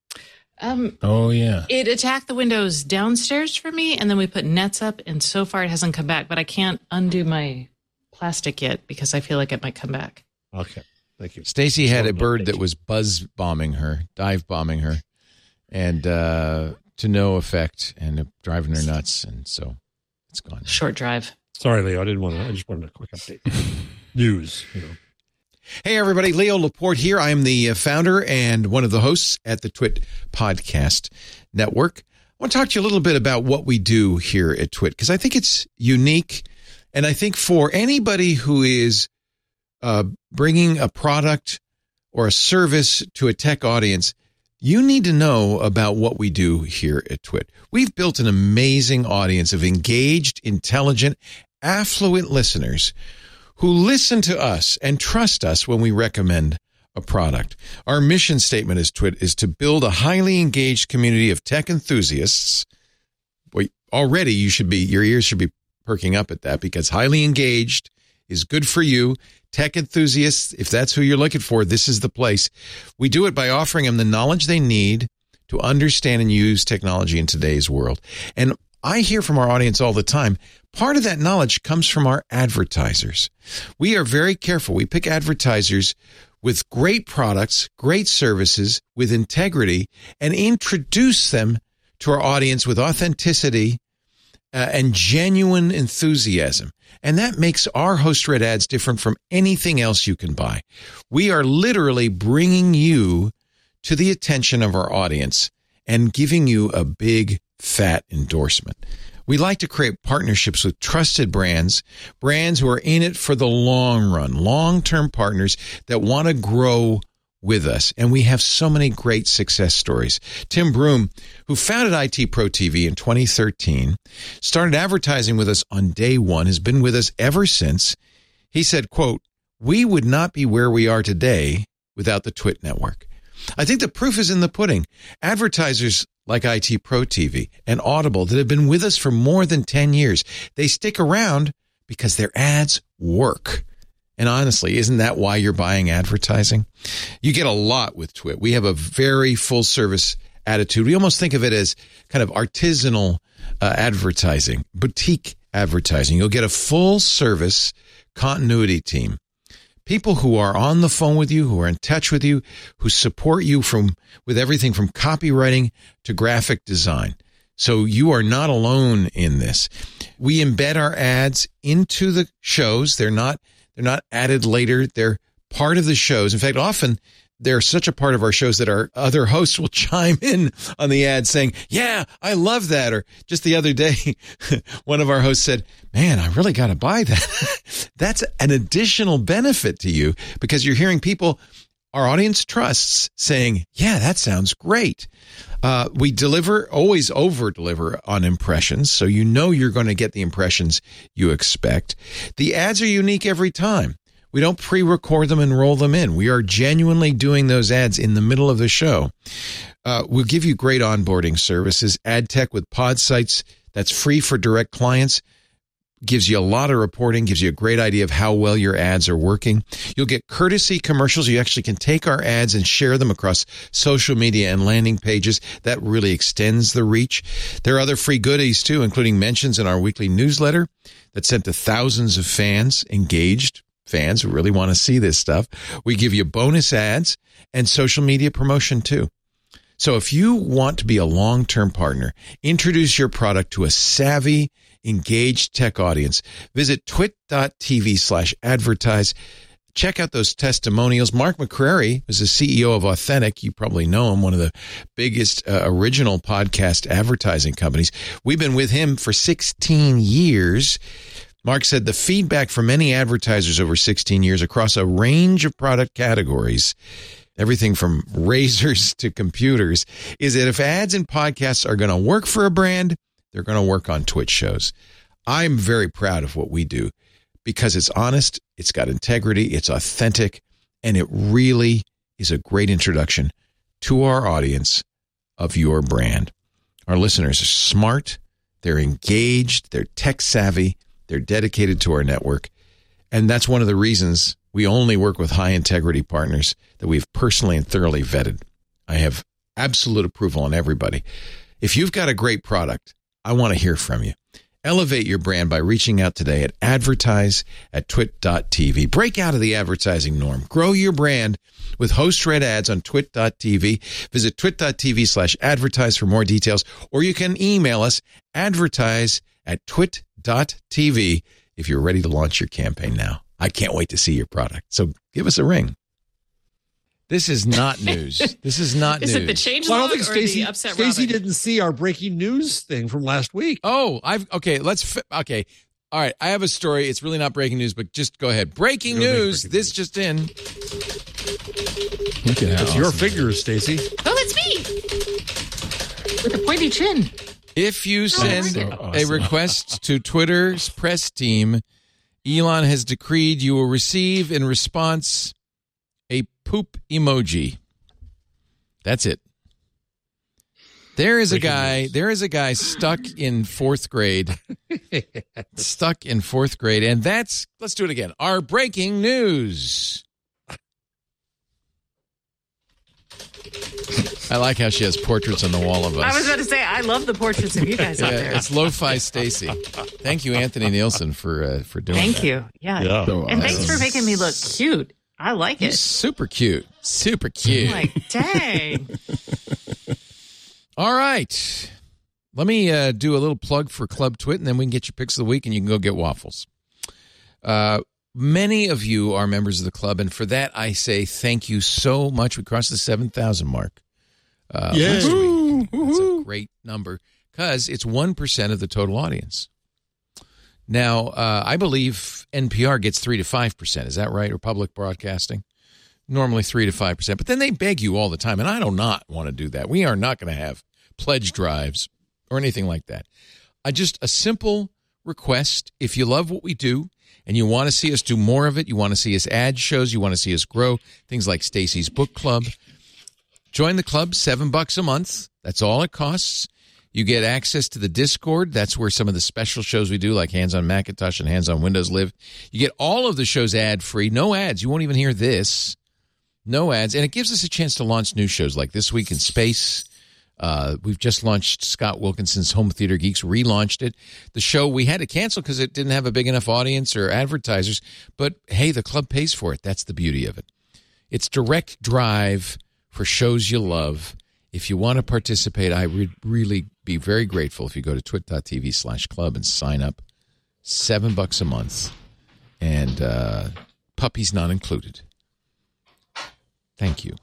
Um, Oh yeah. it attacked the windows downstairs for me, and then we put nets up, and so far it hasn't come back. But I can't undo my plastic yet because I feel like it might come back. Okay, thank you. Stacy had Sort a of bird update. that was buzz bombing her, dive bombing her, and uh, to no effect, and driving her nuts, and so it's gone. Short drive. Sorry, Leo. I didn't want to. I just wanted a quick update. News. You know. Hey, everybody. Leo Laporte here. I am the founder and one of the hosts at the Twit Podcast Network. I want to talk to you a little bit about what we do here at Twit, because I think it's unique. And I think for anybody who is uh, bringing a product or a service to a tech audience, you need to know about what we do here at Twit. We've built an amazing audience of engaged, intelligent, affluent listeners who listen to us and trust us when we recommend a product. Our mission statement as Twit is to build a highly engaged community of tech enthusiasts. Boy, already you should be, your ears should be perking up at that, because highly engaged is good for you. Tech enthusiasts, if that's who you're looking for, this is the place. We do it by offering them the knowledge they need to understand and use technology in today's world. And I hear from our audience all the time, part of that knowledge comes from our advertisers. We are very careful. We pick advertisers with great products, great services, with integrity, and introduce them to our audience with authenticity uh, and genuine enthusiasm. And that makes our host-read ads different from anything else you can buy. We are literally bringing you to the attention of our audience and giving you a big, fat endorsement. We like to create partnerships with trusted brands, brands who are in it for the long run, long-term partners that want to grow with us. And we have so many great success stories. Tim Broom, who founded I T Pro T V in twenty thirteen, started advertising with us on day one, has been with us ever since. He said, quote, "We would not be where we are today without the Twit Network." I think the proof is in the pudding. Advertisers like I T Pro T V and Audible that have been with us for more than ten years, they stick around because their ads work. And honestly, isn't that why you're buying advertising? You get a lot with Twit. We have a very full service attitude. We almost think of it as kind of artisanal uh, advertising, boutique advertising. You'll get a full service continuity team. People who are on the phone with you, who are in touch with you, who support you from with everything from copywriting to graphic design. So you are not alone in this. We embed our ads into the shows. They're not they're not added later. They're part of the shows. In fact, often they're such a part of our shows that our other hosts will chime in on the ad saying, "Yeah, I love that." Or just the other day, one of our hosts said, "Man, I really got to buy that." That's an additional benefit to you because you're hearing people our audience trusts saying, "Yeah, that sounds great." Uh, we deliver, always over deliver on impressions. So you know you're going to get the impressions you expect. The ads are unique every time. We don't pre-record them and roll them in. We are genuinely doing those ads in the middle of the show. Uh, we'll give you great onboarding services. Ad tech with pod sites that's free for direct clients. Gives you a lot of reporting, gives you a great idea of how well your ads are working. You'll get courtesy commercials. You actually can take our ads and share them across social media and landing pages. That really extends the reach. There are other free goodies too, including mentions in our weekly newsletter that's sent to thousands of fans, engaged fans who really want to see this stuff. We give you bonus ads and social media promotion too. So if you want to be a long-term partner, introduce your product to a savvy, engaged tech audience. Visit twit.tv slash advertise. Check out those testimonials. Mark McCrary is the C E O of Authentic. You probably know him, one of the biggest uh, original podcast advertising companies. We've been with him for sixteen years. Mark said the feedback from many advertisers over sixteen years across a range of product categories, everything from razors to computers, is that if ads and podcasts are going to work for a brand, they're going to work on Twitch shows. I'm very proud of what we do because it's honest, it's got integrity, it's authentic, and it really is a great introduction to our audience of your brand. Our listeners are smart, they're engaged, they're tech savvy, they're dedicated to our network, and that's one of the reasons we only work with high integrity partners that we've personally and thoroughly vetted. I have absolute approval on everybody. If you've got a great product, I want to hear from you. Elevate your brand by reaching out today at advertise at twit.tv. Break out of the advertising norm. Grow your brand with host-read ads on twit.tv. Visit twit.tv slash advertise for more details, or you can email us advertise at twit.tv if you're ready to launch your campaign now. I can't wait to see your product. So give us a ring. This is not news. This is not is news. Is it the change well, log I don't think or Stacey, the upset Stacey Robin? didn't see our breaking news thing from last week. Oh, I've okay. Let's fi- okay. All right. I have a story. It's really not breaking news, but just go ahead. Breaking news. Breaking this news. Just in. Look at It's your fingers, Stacey. Oh, it's me with the pointy chin. If you send so awesome. a request to Twitter's press team, Elon has decreed you will receive in response a poop emoji. That's it. There is Breaking a guy, news. there is a guy stuck in fourth grade. stuck in fourth grade. And that's, let's do it again. Our breaking news. I like how she has portraits on the wall of us. I was about to say, I love the portraits of you guys yeah, out there. It's Lo-Fi Stacy. Thank you, Anthony Nielsen, for uh, for doing Thank that. Thank you. Yeah. yeah. So and awesome. thanks for making me look cute. I like it. He's super cute. Super cute. I'm like, dang. All right. Let me uh, do a little plug for Club Twit, and then we can get your picks of the week, and you can go get waffles. Uh, many of you are members of the club, and for that, I say thank you so much. We crossed the seven thousand mark uh, yeah. last week. That's a great number because it's one percent of the total audience. Now, uh, I believe N P R gets three to five percent. Is that right? Or public broadcasting? Normally three to five percent. But then they beg you all the time, and I do not want to do that. We are not going to have pledge drives or anything like that. I just, a simple request, if you love what we do and you want to see us do more of it, you want to see us add shows, you want to see us grow, things like Stacey's Book Club, join the club, seven bucks a month. That's all it costs. You get access to the Discord. That's where some of the special shows we do, like Hands on Macintosh and Hands on Windows, live. You get all of the shows ad-free. No ads. You won't even hear this. No ads. And it gives us a chance to launch new shows like This Week in Space. Uh, we've just launched Scott Wilkinson's Home Theater Geeks, relaunched it. The show we had to cancel because it didn't have a big enough audience or advertisers. But, hey, the club pays for it. That's the beauty of it. It's direct drive for shows you love. If you want to participate, I would really be very grateful if you go to twit.tv slash club and sign up. Seven bucks a month. And uh, puppies not included. Thank you.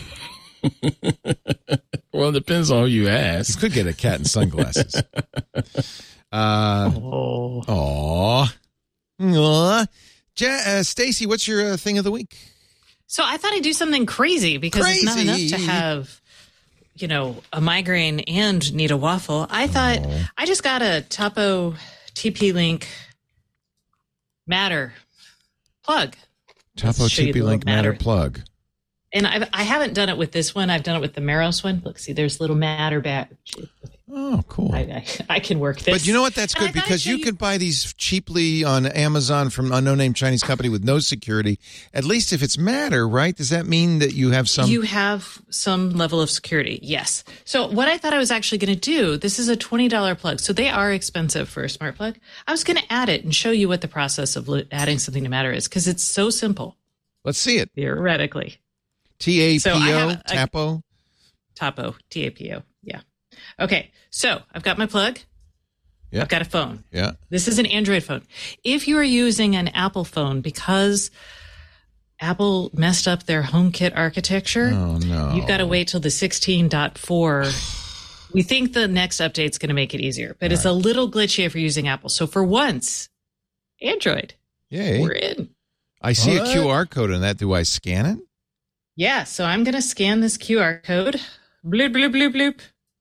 Well, it depends on who you ask. You could get a cat in sunglasses. uh, oh. Aw. Aw. Ja- uh, Stacey, what's your uh, thing of the week? So I thought I'd do something crazy because crazy. It's not enough to have, you know, a migraine and need a waffle. I thought oh. I just got a Topo T P-Link Matter plug. Topo T P-Link Matter plug. And I've, I haven't done it with this one. I've done it with the Meros one. Look, see, there's little Matter badge. Oh, cool. I, I, I can work this. But you know what? That's good because you, you could buy these cheaply on Amazon from a no-name Chinese company with no security. At least if it's Matter, right? Does that mean that you have some? You have some level of security, yes. So what I thought I was actually going to do, this is a twenty dollars plug. So they are expensive for a smart plug. I was going to add it and show you what the process of adding something to Matter is because it's so simple. Let's see it. Theoretically. T A P O, so a, Tapo? Tapo, T A P O, yeah. Okay, so I've got my plug. Yeah. I've got a phone. Yeah. This is an Android phone. If you are using an Apple phone because Apple messed up their HomeKit architecture, oh, no. you've got to wait till the sixteen point four. We think the next update's going to make it easier, but All it's right. a little glitchy if you're using Apple. So for once, Android, Yay. we're in. I see what? a Q R code on that. Do I scan it? Yeah, so I'm going to scan this Q R code. Bloop, bloop, bloop, bloop.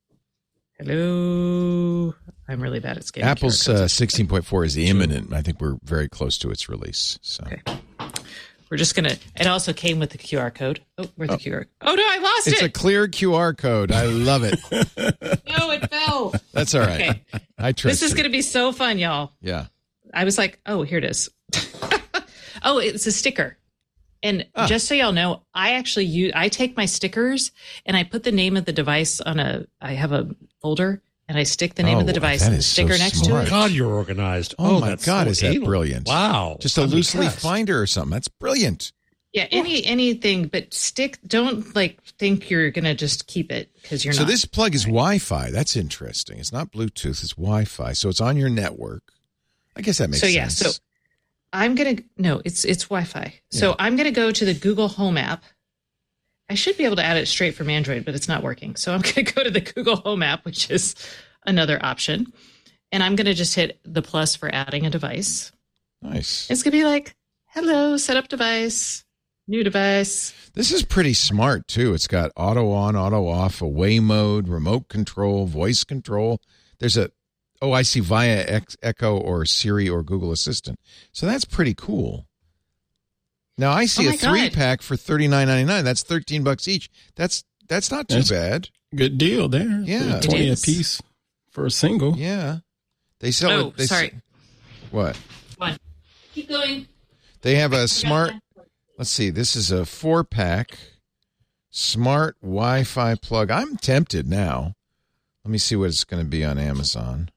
Hello. I'm really bad at scanning. Apple's uh, sixteen point four is imminent. I think we're very close to its release. So okay. We're just going to, it also came with the Q R code. Oh, where's the oh. Q R? Oh, no, I lost it's it. It's a clear Q R code. I love it. No, it fell. That's all right. Okay. I trust This is going to be so fun, y'all. Yeah. I was like, oh, here it is. Oh, it's a sticker. And ah. just so y'all know, I actually use, I take my stickers and I put the name of the device on a, I have a folder and I stick the name oh, of the device and the sticker so next smart. to it. God, you're organized. Oh, oh my God, so is that anal. brilliant. Wow. Just a I'm loose leaf impressed. finder or something. That's brilliant. Yeah, any anything, but stick, don't like think you're going to just keep it because you're so not. So this plug is Wi-Fi. That's interesting. It's not Bluetooth, it's Wi-Fi. So it's on your network. I guess that makes so, sense. Yeah, so I'm going to, no, it's it's Wi-Fi. So Yeah. I'm going to go to the Google Home app. I should be able to add it straight from Android, but it's not working. So I'm going to go to the Google Home app, which is another option. And I'm going to just hit the plus for adding a device. Nice. It's going to be like, hello, set up device, new device. This is pretty smart, too. It's got auto on, auto off, away mode, remote control, voice control. There's a, oh, I see via X, Echo or Siri or Google Assistant. So that's pretty cool. Now, I see Oh a my three God. pack for thirty-nine ninety-nine. That's thirteen bucks each. That's that's not too That's bad. Good deal there. Yeah. twenty It a is. piece for a single. Yeah. They sell Oh, it. They sorry. s- what? One. Keep going. They have a smart, let's see, this is a four pack smart Wi-Fi plug. I'm tempted now. Let me see what it's going to be on Amazon.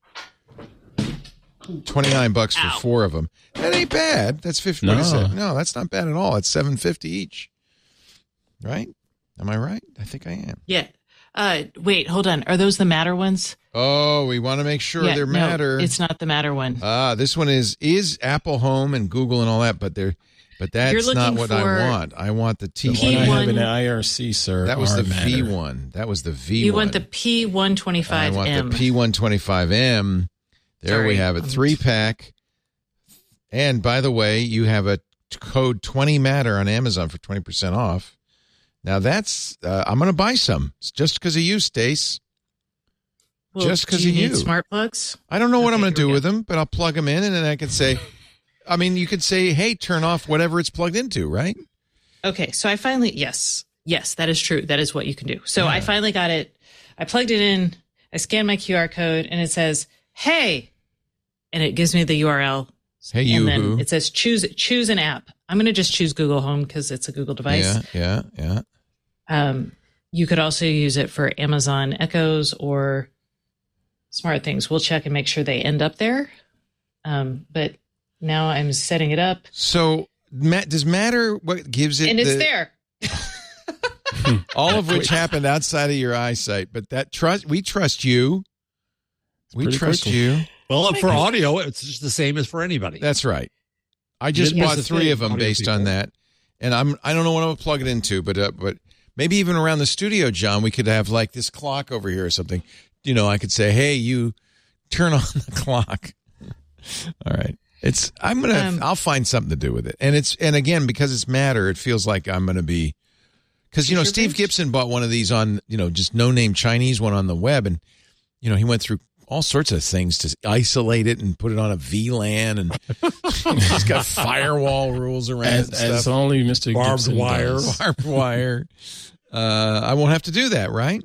twenty-nine bucks for Ow. four of them. That ain't bad. That's fifty. What is No. that? No, that's not bad at all. It's seven fifty each. Right? Am I right? I think I am. Yeah. Uh, wait, hold on. Are those the Matter ones? Oh, we want to make sure Yeah, they're no, Matter. it's not the Matter one. Ah, this one is is Apple Home and Google and all that, but they're but that's You're not looking what for I want. I want the T The one. one I have P one in the I R C, sir. That was are the V Matter. one. That was the V one. You want the P one twenty-five M. I want the P one twenty-five M. There we Sorry. have it. Three pack. And by the way, you have a t- code twenty Matter on Amazon for twenty percent off. Now that's, uh, I'm going to buy some. It's just because of you, Stace. Well, just because do of you you. need smart plugs? I don't know what Okay, I'm going to here do we with go. them, but I'll plug them in and then I can say, I mean, you could say, hey, turn off whatever it's plugged into, right? Okay, so I finally, yes, yes, that is true. That is what you can do. So I finally got it. I plugged it in. I scanned my Q R code and it says, hey, and it gives me the U R L. Hey, and you then who? it says choose choose an app. I'm going to just choose Google Home because it's a Google device. Yeah, yeah, yeah. Um, you could also use it for Amazon Echoes or Smart Things. We'll check and make sure they end up there. Um, but now I'm setting it up, So, Matt, does Matter what gives it? and it's the- there. All of which happened outside of your eyesight, but that trust we trust you. We pretty trust quickly. you. Well, for audio, it's just the same as for anybody. That's right. I just Yes, bought it's three the of them audio based on people. that, and I'm I don't know what I'm gonna plug it into, but uh, but maybe even around the studio, John, we could have like this clock over here or something. You know, I could say, hey, you turn on the clock. All right. It's I'm gonna Um, I'll find something to do with it, and it's and again because it's Matter, it feels like I'm gonna be. Because, you know, Steve Gibson bought one of these on, you know, just no-name Chinese one on the web. And, you know, he went through all sorts of things to isolate it and put it on a V LAN. And he's got firewall rules around As, it and as stuff. only Mister Barbed Gibson wire. does. Barbed wire. Uh, I won't have to do that, right?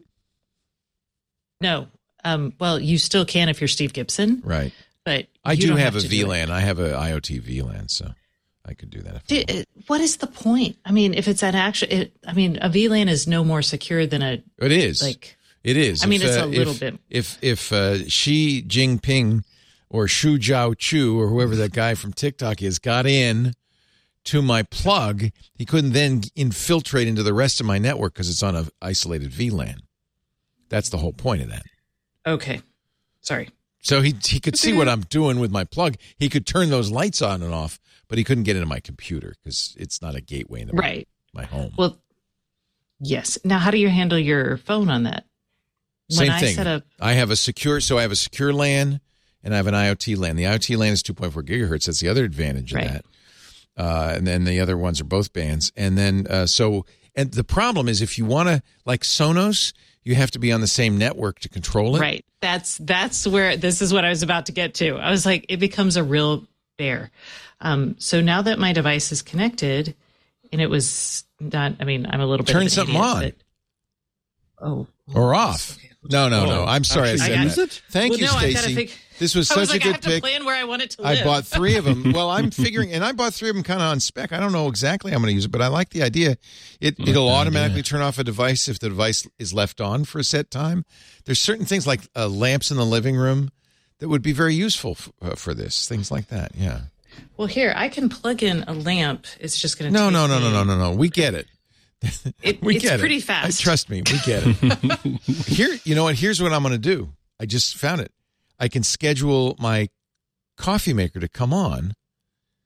No. Um, well, you still can if you're Steve Gibson, Right. but I you do don't have, a to do it. V LAN. I have a IoT V LAN, so I could do that. If Dude, it- what is the point? I mean, if it's an actual, it, I mean, a V LAN is no more secure than a. It is. Like, It is. I mean, If, it's uh, a little if, bit. If if uh, Xi Jinping or Xu Zhao Chu or whoever that guy from TikTok is got in to my plug, he couldn't then infiltrate into the rest of my network because it's on a isolated V LAN. That's the whole point of that. Okay. Sorry. So he he could see what I'm doing with my plug. He could turn those lights on and off, but he couldn't get into my computer because it's not a gateway into my- Right. my home. Well, yes. Now, how do you handle your phone on that? When Same I thing. set up, I have a secure, so I have a secure LAN and I have an IoT LAN. The IoT LAN is two point four gigahertz. That's the other advantage of Right. that. Uh, and then the other ones are both bands. And then, uh, so, and the problem is if you want to, like Sonos, you have to be on the same network to control it. right. That's that's where this is what I was about to get to. I was like, it becomes a real bear. Um, so now that my device is connected, and it was not. I mean, I'm a little bit Turn of an something idiot, on. but- oh, Or off. No, no, no. Oh, I'm sorry I actually, said I that. got- Thank well, you, no, I gotta Stacy. think- This was I such was like, a I good have to pick. plan where I want it to I live. bought three of them. Well, I'm figuring, and I bought three of them kind of on spec. I don't know exactly how I'm going to use it, but I like the idea. It it'll automatically turn off a device if the device is left on for a set time. There's certain things like uh, lamps in the living room that would be very useful f- uh, for this. Things like that. Yeah. Well, here I can plug in a lamp. It's just going to No, no, no, no, no, no, no. We get it. It, We it's get pretty it. fast. I, trust me, we get it. Here, you know what? Here's what I'm going to do. I just found it. I can schedule my coffee maker to come on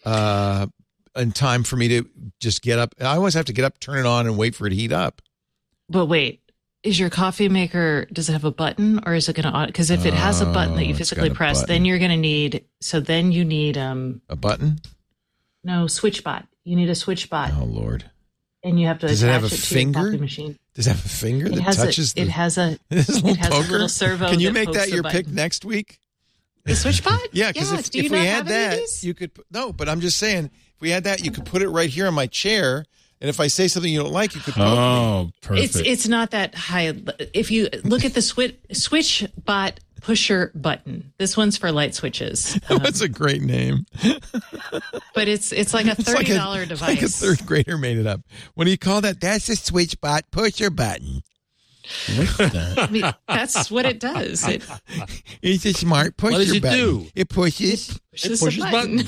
uh, in time for me to just get up. I always have to get up, turn it on, and wait for it to heat up. But wait, is your coffee maker, does it have a button or is it going to, because if it has a button that you Oh, it's physically got a press, button. then you're going to need, so then you need, um, A button? no, switch bot. You need a switch bot. Oh, Lord. And you have to Does it attach have a it to finger? your coffee machine. Does it have a finger It that has touches a, the... it has a, This little it has poker? a little servo. Can you that make pokes that the your pick button. next week? The switch bot? Yeah, because Yes. if, Do you if we not had have any of that, these? you could... No, but I'm just saying, if we had that, you could put it right here on my chair, and if I say something you don't like, you could poke Oh, me. perfect. It's it's not that high. If you look at the switch switch bot pusher button, this one's for light switches. Um, That's a great name. but it's it's like a It's thirty like dollar a, device. Like a third grader made it up. What do you call that? That's a switch bot pusher button. I mean, that's what it does. It It's a smart pusher What does it button. do? It pushes. pushes, pushes a button.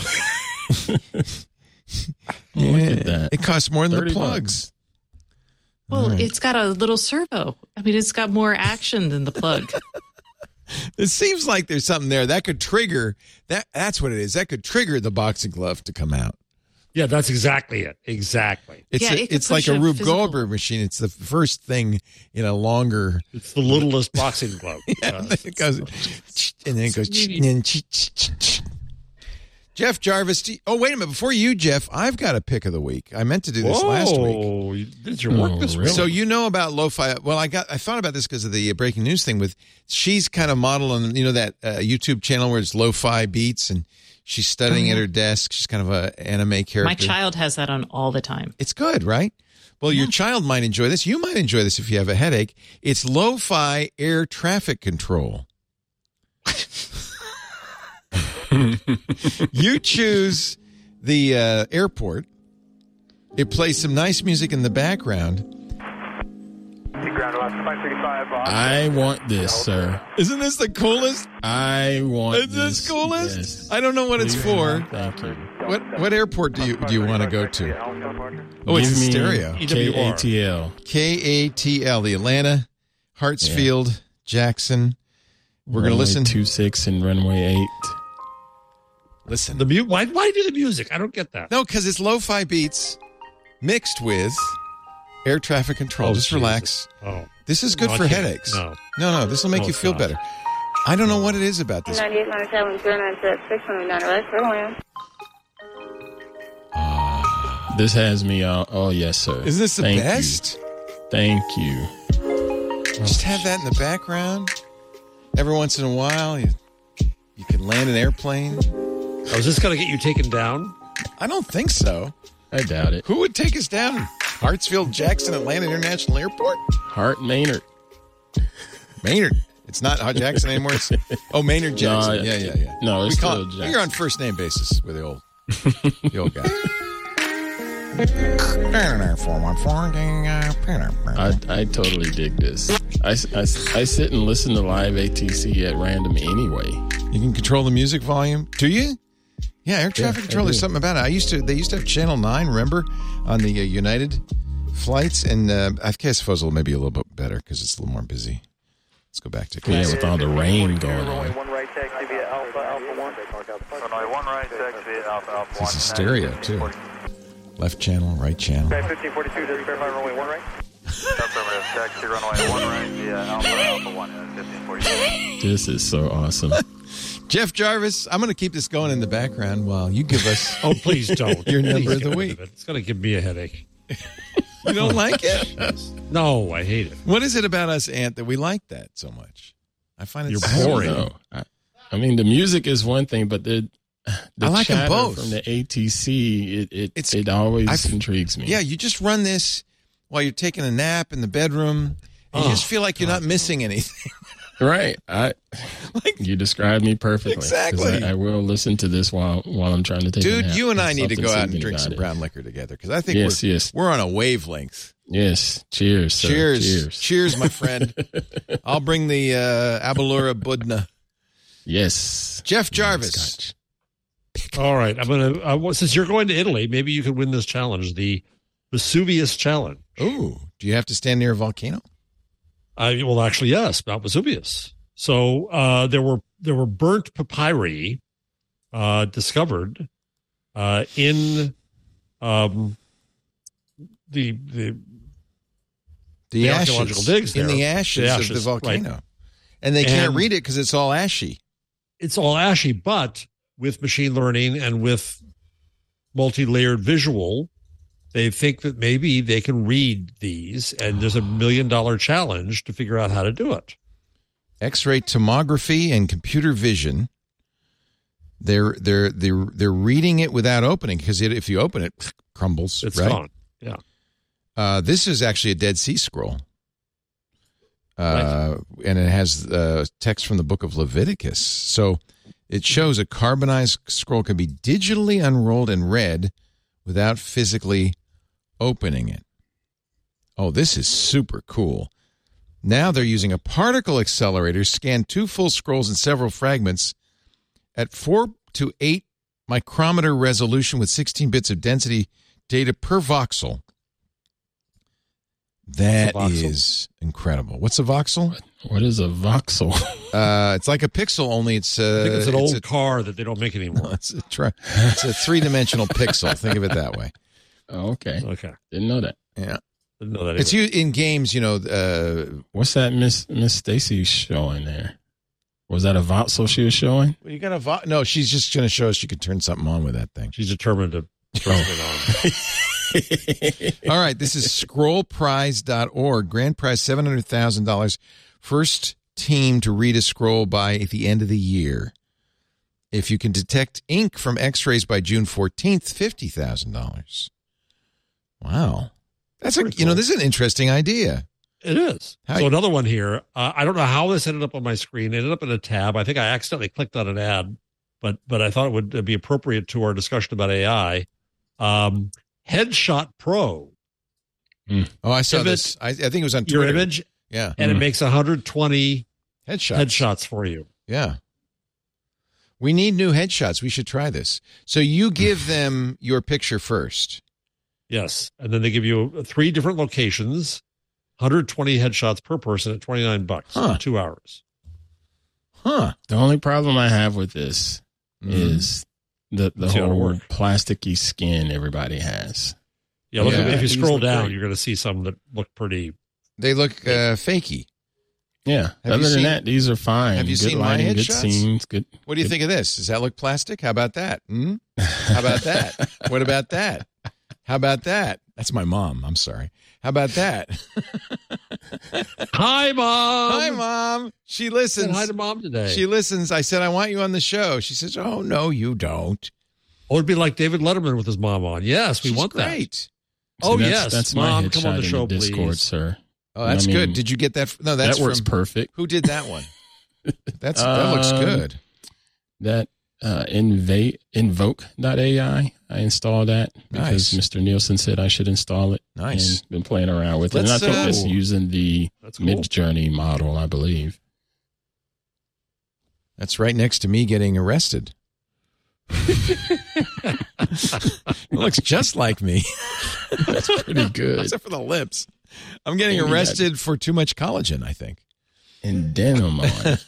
Yeah, Look at that. It costs more than the thirty plugs. Well, it's got a little servo. I mean, it's got more action than the plug. It seems like there's something there that could trigger that. That's what it is. That could trigger the boxing glove to come out. Yeah, that's exactly it. Exactly. It's Yeah, a, it could it's like push a a Rube physical- Goldberg machine. It's the first thing in a longer. It's the littlest boxing glove. Yeah, and then it goes, and then it goes. And then ch- ch- ch- ch- Jeff Jarvis. do you- Oh, wait a minute! Before you, Jeff, I've got a pick of the week. I meant to do this last week. Whoa, you did your work Oh, this really? week. So you know about lo-fi? Well, I got I thought about this because of the breaking news thing. With she's kind of modeling, you know, that uh, YouTube channel where it's lo-fi beats, and she's studying at her desk. She's kind of a anime character. My child has that on all the time. It's good, right? Well, your child might enjoy this. You might enjoy this if you have a headache. It's lo-fi air traffic control. You choose the uh, airport. It plays some nice music in the background. I want this, sir. Isn't this the coolest? I want Is this this. coolest? Yes. I don't know what it's for. Thank you. What what airport do you do you want to go to? Oh, it's Give in me stereo. K A T L. K A T L, the Atlanta, Hartsfield, Jackson. We're going to listen to six and runway eight. Listen. The mute. Why? Why do the music? I don't get that. No, because it's lo-fi beats mixed with air traffic control. Oh, Just Jesus. relax. Oh, This is good No, I for can't. headaches. No. no, no. This will make No, you it's feel not. better. I don't know what it is about this. ninety-eight, ninety-seven, zero nine six, six hundred nine, right? For William. This has me all. Oh, yes, sir. Isn't this the Thank best? You. Thank you. Just have that in the background. Every once in a while, you you can land an airplane. Oh, is this going to get you taken down? I don't think so. I doubt it. Who would take us down? Hartsfield, Jackson, Atlanta International Airport? Hart Maynard. Maynard. It's not Hart Jackson anymore. It's, oh, Maynard Jackson. No, yeah, yeah, yeah. no, it's we call still it- Jackson. You're on first name basis with the old, the old guy. I, I totally dig this. I, I, I sit and listen to live A T C at random anyway. You can control the music volume. Do you? Yeah, air traffic Yeah, I control. There's do. something about it. I used to. They used to have Channel Nine. Remember, on the uh, United flights, and uh, I guess it's maybe a little bit better because it's a little more busy. Let's go back to Yeah, with all the rain going on. One right taxi via Alpha, Alpha one. Runway one right taxi via Alpha, Alpha one. This is stereo too. Left channel, right channel. Okay, fifteen forty-two, just verify runway one right. Affirmative, taxi runway one right via Alpha, Alpha one, fifteen forty-two. This is so awesome. Jeff Jarvis, I'm going to keep this going in the background while you give us Oh, please don't. your Please number of get the rid week. it. It's going to give me a headache. You don't like it? No, I hate it. What is it about us, Ant, that we like that so much? I find it You're so boring. No, I, I mean, the music is one thing, but the, the I like them chatter both. from the A T C, it it, It's- it always I've- intrigues me. Yeah, you just run this while you're taking a nap in the bedroom, and you Oh, just feel like you're not missing anything. Right. I you described me perfectly. 'Cause Exactly. I, I will listen to this while while I'm trying to take a Dude, nap. you and I There's need to something go out and soothing drink about some it. brown liquor together because I think Yes, we're, yes. we're on a wavelength. Yes. Cheers. Sir. Cheers. Cheers. Cheers, my friend. I'll bring the uh, Abalura Budna. Yes. Jeff Jarvis. Scotch. All right, I'm gonna. Uh, well, since you're going to Italy, maybe you could win this challenge, the Vesuvius Challenge. Ooh, do you have to stand near a volcano? I well, actually, yes, Mount Vesuvius. So uh, there were there were burnt papyri uh, discovered uh, in um, the the The, the ashes. archaeological digs in there. the ashes, The of ashes, the volcano. right. And they can't And- read it because it's all ashy. It's all ashy, but with machine learning and with multi-layered visual, they think that maybe they can read these, and there's a million dollar challenge to figure out how to do it. X-ray tomography and computer vision. They're they're they're they're reading it without opening, because it, if you open it, it crumbles. It's right? gone. Yeah. Uh, this is actually a Dead Sea Scroll. Uh, and it has uh, text from the book of Leviticus. So it shows a carbonized scroll can be digitally unrolled and read without physically opening it. Oh, this is super cool. Now they're using a particle accelerator, scan two full scrolls and several fragments at four to eight micrometer resolution with sixteen bits of density data per voxel. That is incredible. What's a voxel? What is a voxel? Uh, it's like a pixel, only it's uh, I think it's an old a, car that they don't make anymore. No, it's a tri- it's a three dimensional pixel. Think of it that way. Oh, okay. Okay. Didn't know that. Yeah. Didn't know that It's either. used in games, you know. Uh, What's that Miss Miss Stacy showing there? Was that a voxel she was showing? you got a vo- no. She's just going to show us she could turn something on with that thing. She's determined to turn it on. All right, this is scroll prize dot org. Grand prize seven hundred thousand dollars. First team to read a scroll by at the end of the year. If you can detect ink from X-rays by June fourteenth, fifty thousand dollars. Wow. That's a, you know, this is an interesting idea. It is. How so you- another one here. Uh, I don't know how this ended up on my screen. It ended up in a tab. I think I accidentally clicked on an ad, but but I thought it would be appropriate to our discussion about A I. Um, Headshot Pro. Oh, I saw Pivot this. I, I think it was on your Twitter. image, Yeah. and Mm. it makes one hundred twenty Headshots. headshots for you. Yeah. We need new headshots. We should try this. So you give them your picture first. Yes, and then they give you three different locations, one hundred twenty headshots per person at twenty-nine bucks Huh. for two hours. Huh. The only problem I have with this Mhm. is the the See how it whole work. plasticky skin everybody has. Yeah, look, Yeah. if you These scroll look down, great. you're going to see some that look pretty. They look uh, fakey. Yeah. Have Other you than seen- that, these are fine. Have you good seen my lighting, good headshots? scenes, good. What do you good- think of this? Does that look plastic? How about that? Hmm? How about that? What about that? How about that? That's my mom. I'm sorry. How about that? Hi, mom. Hi, Mom. She Said listens. hi to mom today. She listens. I said, I want you on the show. She says, oh, no, you don't. Oh, it'd be like David Letterman with his mom on. Yes, we She's want great. See, Oh, that's, yes. That's Mom, my come on headshot the in show, the Discord, please. sir. Oh, that's I mean, good. Did you get that? No, that's that works from, perfect. Who did that one? That's That looks Um, good. That uh, inva- invoke dot A I, I installed that because Nice. Mister Nielsen said I should install it. Nice. And been playing around with it. Let's, And I think uh, that's using the That's cool. Mid-Journey model, I believe. That's right next to me getting arrested. It looks just like me. That's pretty good. Except for the lips. I'm getting Maybe that- arrested for too much collagen, I think. And denim on.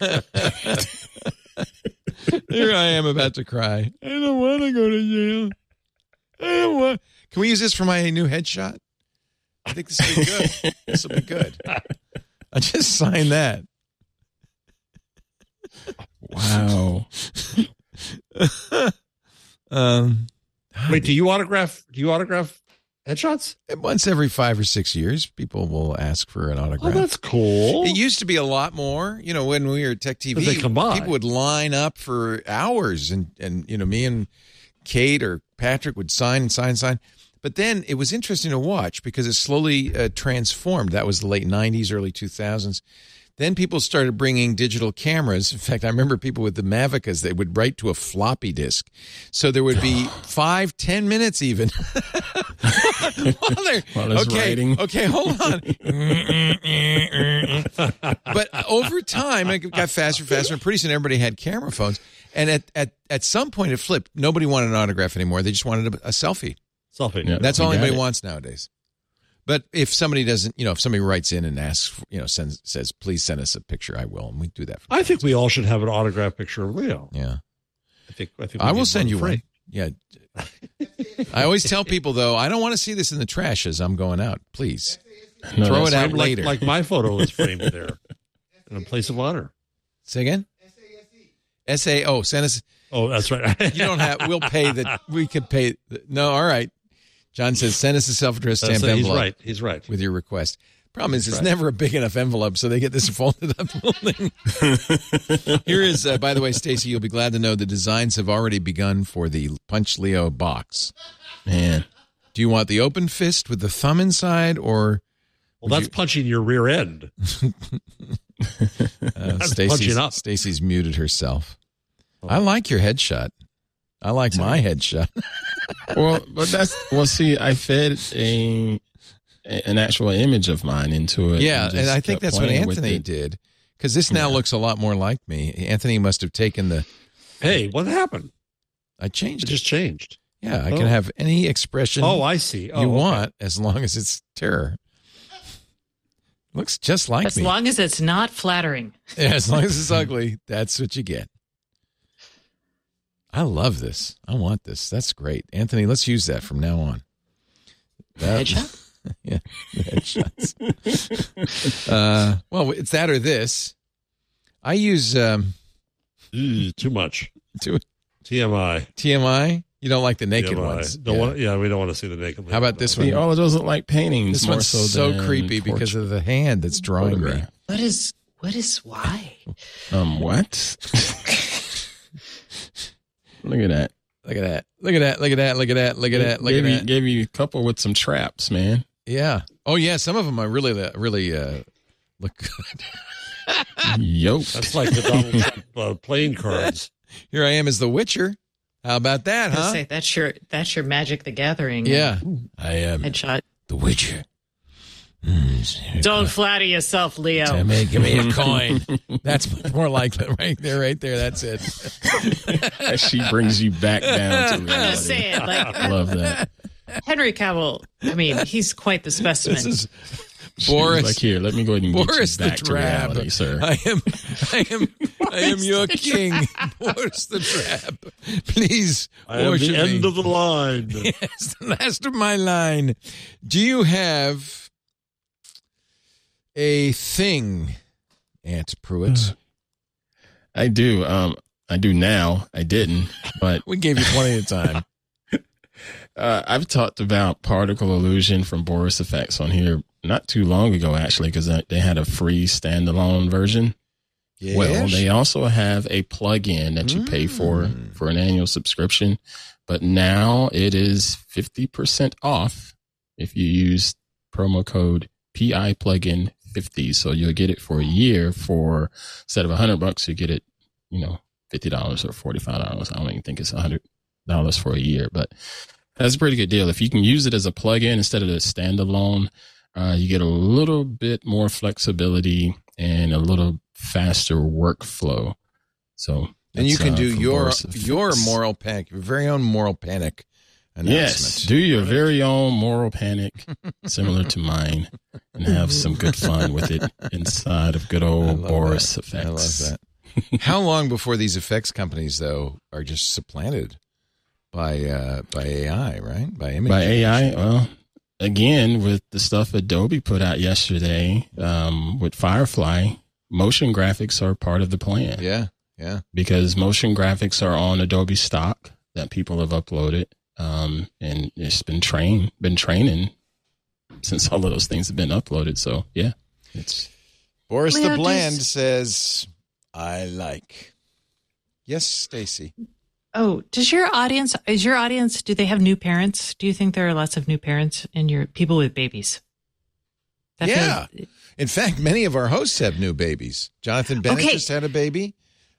Here I am about to cry. I don't want to go to jail. I don't want. Can we use this for my new headshot? I think this will be good. This will be good. I just signed that. Wow. um, Wait, do you autograph? Do you autograph headshots? Once every five or six years, people will ask for an Oh, autograph. that's cool. It used to be a lot more. You know, when we were at Tech T V, As they come by. people would line up for hours, and and you know, me and Kate or Patrick would sign and sign and sign. But then it was interesting to watch because it slowly uh, transformed. That was the late nineties, early two thousands. Then people started bringing digital cameras. In fact, I remember people with the Mavicas, they would write to a floppy disk. So there would be five, ten minutes even. While they're, While it's okay, writing. okay, hold on. But over time, it got faster and faster, and pretty soon everybody had camera phones. And at, at, at some point, it flipped. Nobody wanted an autograph anymore. They just wanted a, a selfie. Selfie. Yeah, That's we all got anybody it. wants nowadays. But if somebody doesn't, you know, if somebody writes in and asks, you know, sends, says, please send us a picture, I will. And we do that. For I think we all should have an autograph picture of Leo. Yeah. I think. I think. I we will need send you free. one. Yeah. I always tell people, though, I don't want to see this in the trash as I'm going out. Please. No, Throw it out like, later. Like my photo is framed there in a place of honor. Say again? S A O. Send us. Oh, that's right. You don't have, we'll pay the, we could pay. The, no, all right. John says, send us a self-addressed stamp That's- envelope. He's right. He's right. With your request. Problem is, That's it's right. never a big enough envelope, so they get this folded up thing. Here is, uh, by the way, Stacey, you'll be glad to know the designs have already begun for the Punch Leo box. Man. Do you want the open fist with the thumb inside, or... Well, that's you... punching your rear end. uh, Stacey's, Stacey's muted herself. Oh. I like your headshot. I like my headshot. Well, but that's... Well, see, I fed a... an actual image of mine into it. Yeah, and, and I think that's what Anthony did, because this now yeah. looks a lot more like me. Anthony must have taken the... Hey, what happened? I changed it. It just changed. Yeah, I oh. can have any expression oh, I see. Oh, you okay. want, as long as it's terror. Looks just like as me. As long as it's not flattering. Yeah, as long as it's ugly, that's what you get. I love this. I want this. That's great. Anthony, let's use that from now on. That, Headshot? Yeah, headshots. uh, well, it's that or this. I use um, Ew, too much. Too T M I. T M I. You don't like the naked T M I. ones. Don't yeah. Want, yeah, we don't want to see the naked. How about this one? See, all of those look like paintings. This more one's so, so than creepy portrait. because of the hand that's drawing me. What is? What is? Why? Um. What? Look at that. Look at that. Look at that. Look at that. Look at that. Look at that. Look gave at you, that. Gave you a couple with some traps, man. Yeah. Oh, yeah. Some of them are really, really uh, look good. Yo. That's like the Donald Trump uh, playing cards. Here I am as the Witcher. How about that, huh? Say, that's your that's your Magic the Gathering. Yeah. I am headshot. The Witcher. Mm, Don't flatter yourself, Leo. Give me, give me a coin. That's much more like that right there, right there. That's it. She brings you back down to reality. I'm just saying, like, I love that. Henry Cavill, I mean, he's quite the specimen. This is Boris. Like, here, let me go ahead and Boris get you back the to Drab. reality, sir. I am, I am, I am your king, Boris the Drab. Please, I am the end me. of the line. Yes, the last of my line. Do you have a thing, Aunt Pruitt? I do. Um, I do now. I didn't, but we gave you plenty of time. uh, I've talked about particle illusion from Boris Effects on here not too long ago, actually, because they had a free standalone version. Yes. Well, they also have a plugin that you mm. pay for for an annual subscription, but now it is fifty percent off if you use promo code P I plugin fifty. So you'll get it for a year for, instead of a hundred bucks, you get it, you know, fifty dollars or forty-five dollars. I don't even think it's a hundred dollars for a year, but that's a pretty good deal. If you can use it as a plugin instead of a standalone, uh, you get a little bit more flexibility and a little faster workflow. So, and you can uh, do your Boris your moral panic, your very own moral panic announcement. Yes, do your very own moral panic, similar to mine, and have some good fun with it inside of good old Boris that. Effects. I love that. How long before these effects companies, though, are just supplanted by uh, by A I, right? By image by A I. Well, again, with the stuff Adobe put out yesterday um, with Firefly, motion graphics are part of the plan. Yeah, yeah. Because motion graphics are on Adobe stock that people have uploaded, um, and it's been trained, been training since all of those things have been uploaded. So yeah, it's Boris Leo, the Bland does, says, "I like." Yes, Stacy. Oh, does your audience, is your audience, do they have new parents? Do you think there are lots of new parents in your people with babies? That yeah. Feels, in fact, many of our hosts have new babies. Jonathan Bennett okay. just had a baby.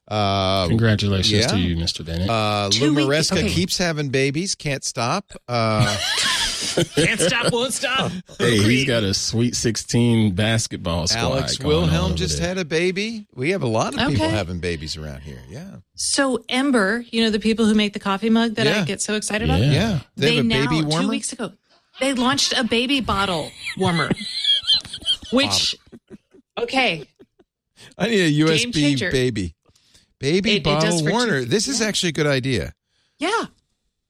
Uh, Congratulations yeah. to you, Mister Bennett. Uh, Lou Maresca okay. keeps having babies. Can't stop. Uh, Can't stop, won't stop. Hey, he's got a Sweet sixteen basketball squad. Alex Wilhelm just there. had a baby. We have a lot of okay. people having babies around here. Yeah. So Ember, you know, the people who make the coffee mug that yeah. I get so excited yeah. about? Yeah. They, they have a now, baby warmer? two weeks ago, they launched a baby bottle warmer, which, okay. I need a U S B baby. Baby it, bottle it warmer. two, this is yeah. actually a good idea. Yeah.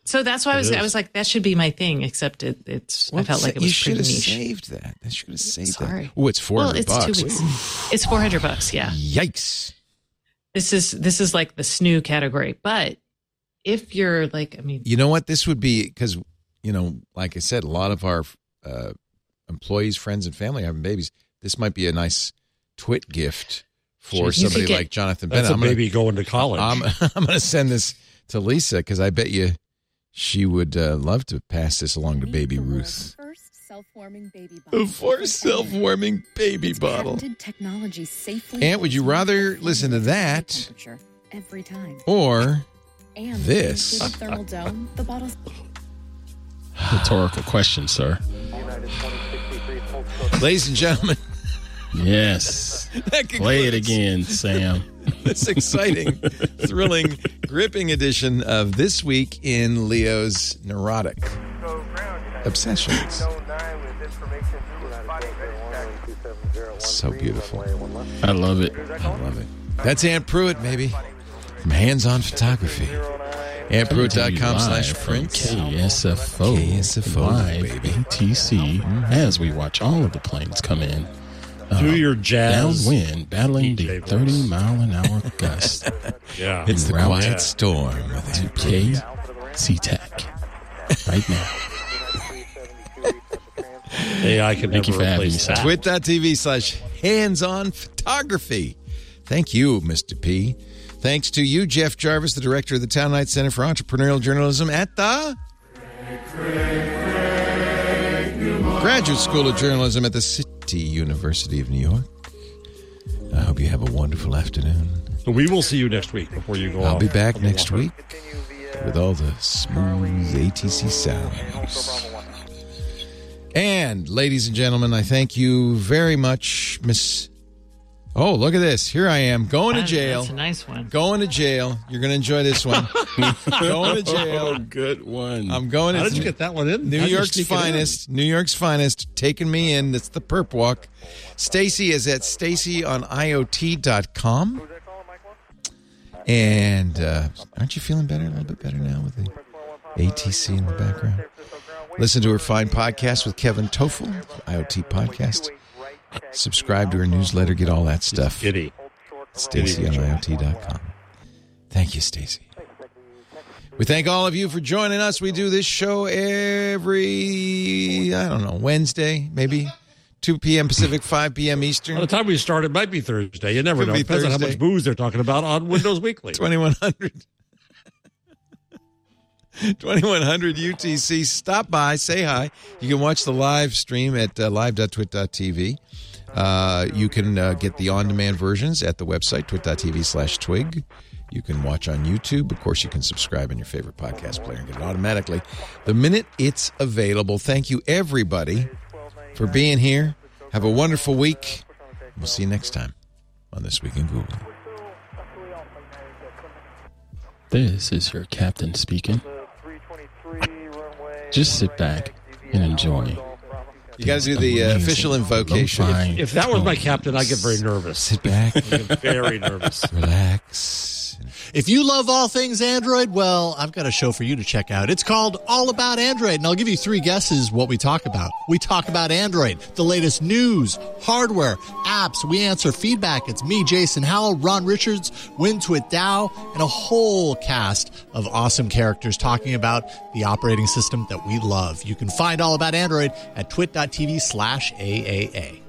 So that's why I was It is. I was like, that should be my thing, except it, it's I felt like it you was should pretty have niche. saved that. That should have saved Sorry. that. Oh, it's four Well, hundred it's bucks. two weeks. It's four hundred bucks. Yeah. Yikes! This is this is like the S N U category, but if you're like, I mean, You know what? This would be because you know, like I said, a lot of our uh, employees, friends, and family are having babies. This might be a nice twit gift for Jeez. You somebody could get- like Jonathan That's Bennett. a I'm gonna- baby going to college. I'm, I'm going to send this to Lisa because I bet you she would uh, love to pass this along to baby Ruth. First self-warming baby The bottle. first self-warming baby bottle. Patented technology safely. Aunt, would you rather listen to that temperature every time? or And this? with the included thermal dome, the bottle's Rhetorical question, sir. Ladies and gentlemen, Yes. that Play it concludes again, Sam. this exciting, thrilling, gripping edition of This Week in Leo's Neurotic Obsessions. So beautiful. I love it. I love it. That's Aunt Pruitt, maybe. From Hands On Photography. Aunt Pruitt dot com slash print. K S F O, K S F O, live baby. A T C, as we watch all of the planes come in. Do your jazz. Downwind, battling the D J voice. thirty mile an hour gust. Yeah. It's the Route quiet storm with to Aunt K Pruitt. C TAC right now. A I can Thank never you for having me, replace Sam. that. Twit.tv slash hands on photography. Thank you, Mister P. Thanks to you, Jeff Jarvis, the director of the Town Night Center for Entrepreneurial Journalism at the Graduate School of Journalism at the City University of New York. I hope you have a wonderful afternoon. So we will see you next week before you go I'll off be back on the next walk. week with all the smooth A T C sounds. And, ladies and gentlemen, I thank you very much, Miss... Oh, look at this. Here I am, going to That- jail. That's a nice one. Going to jail. You're going to enjoy this one. Going to jail. Oh, good one. I'm going How to did you get that one in? New How'd you York's sneak it in? finest. New York's finest. Taking me in. It's the Perp Walk. Stacy is at Stacy on I O T dot com. And uh, aren't you feeling better? A little bit better now with the A T C in the background? Listen to her fine podcast with Kevin Toffel, I O T Podcast. Subscribe to her newsletter. Get all that stuff. Giddy. Stacy on I O T dot com. Thank you, Stacy. We thank all of you for joining us. We do this show every, I don't know, Wednesday, maybe two p.m. Pacific, five p.m. Eastern. By the time we start, it might be Thursday. You never Could know. be Depends on how Thursday. much booze they're talking about on Windows Weekly. twenty-one hundred. twenty-one hundred U T C. Stop by, say hi. You can watch the live stream at uh, live dot twit dot t v. Uh, you can uh, get the on-demand versions at the website, twit.tv slash twig. You can watch on YouTube. Of course, you can subscribe in your favorite podcast player and get it automatically the minute it's available. Thank you, everybody, for being here. Have a wonderful week. We'll see you next time on This Week in Google. This is your captain speaking. Just sit back and enjoy. You got to do the uh, official invocation. Lo-fi If that was my captain, I'd get very nervous. Sit back, I'd get very nervous. relax. If you love all things Android, well, I've got a show for you to check out. It's called All About Android, and I'll give you three guesses what we talk about. We talk about Android, the latest news, hardware, apps. We answer feedback. It's me, Jason Howell, Ron Richards, WinTwit Dow, and a whole cast of awesome characters talking about the operating system that we love. You can find All About Android at twit.tv slash AAA.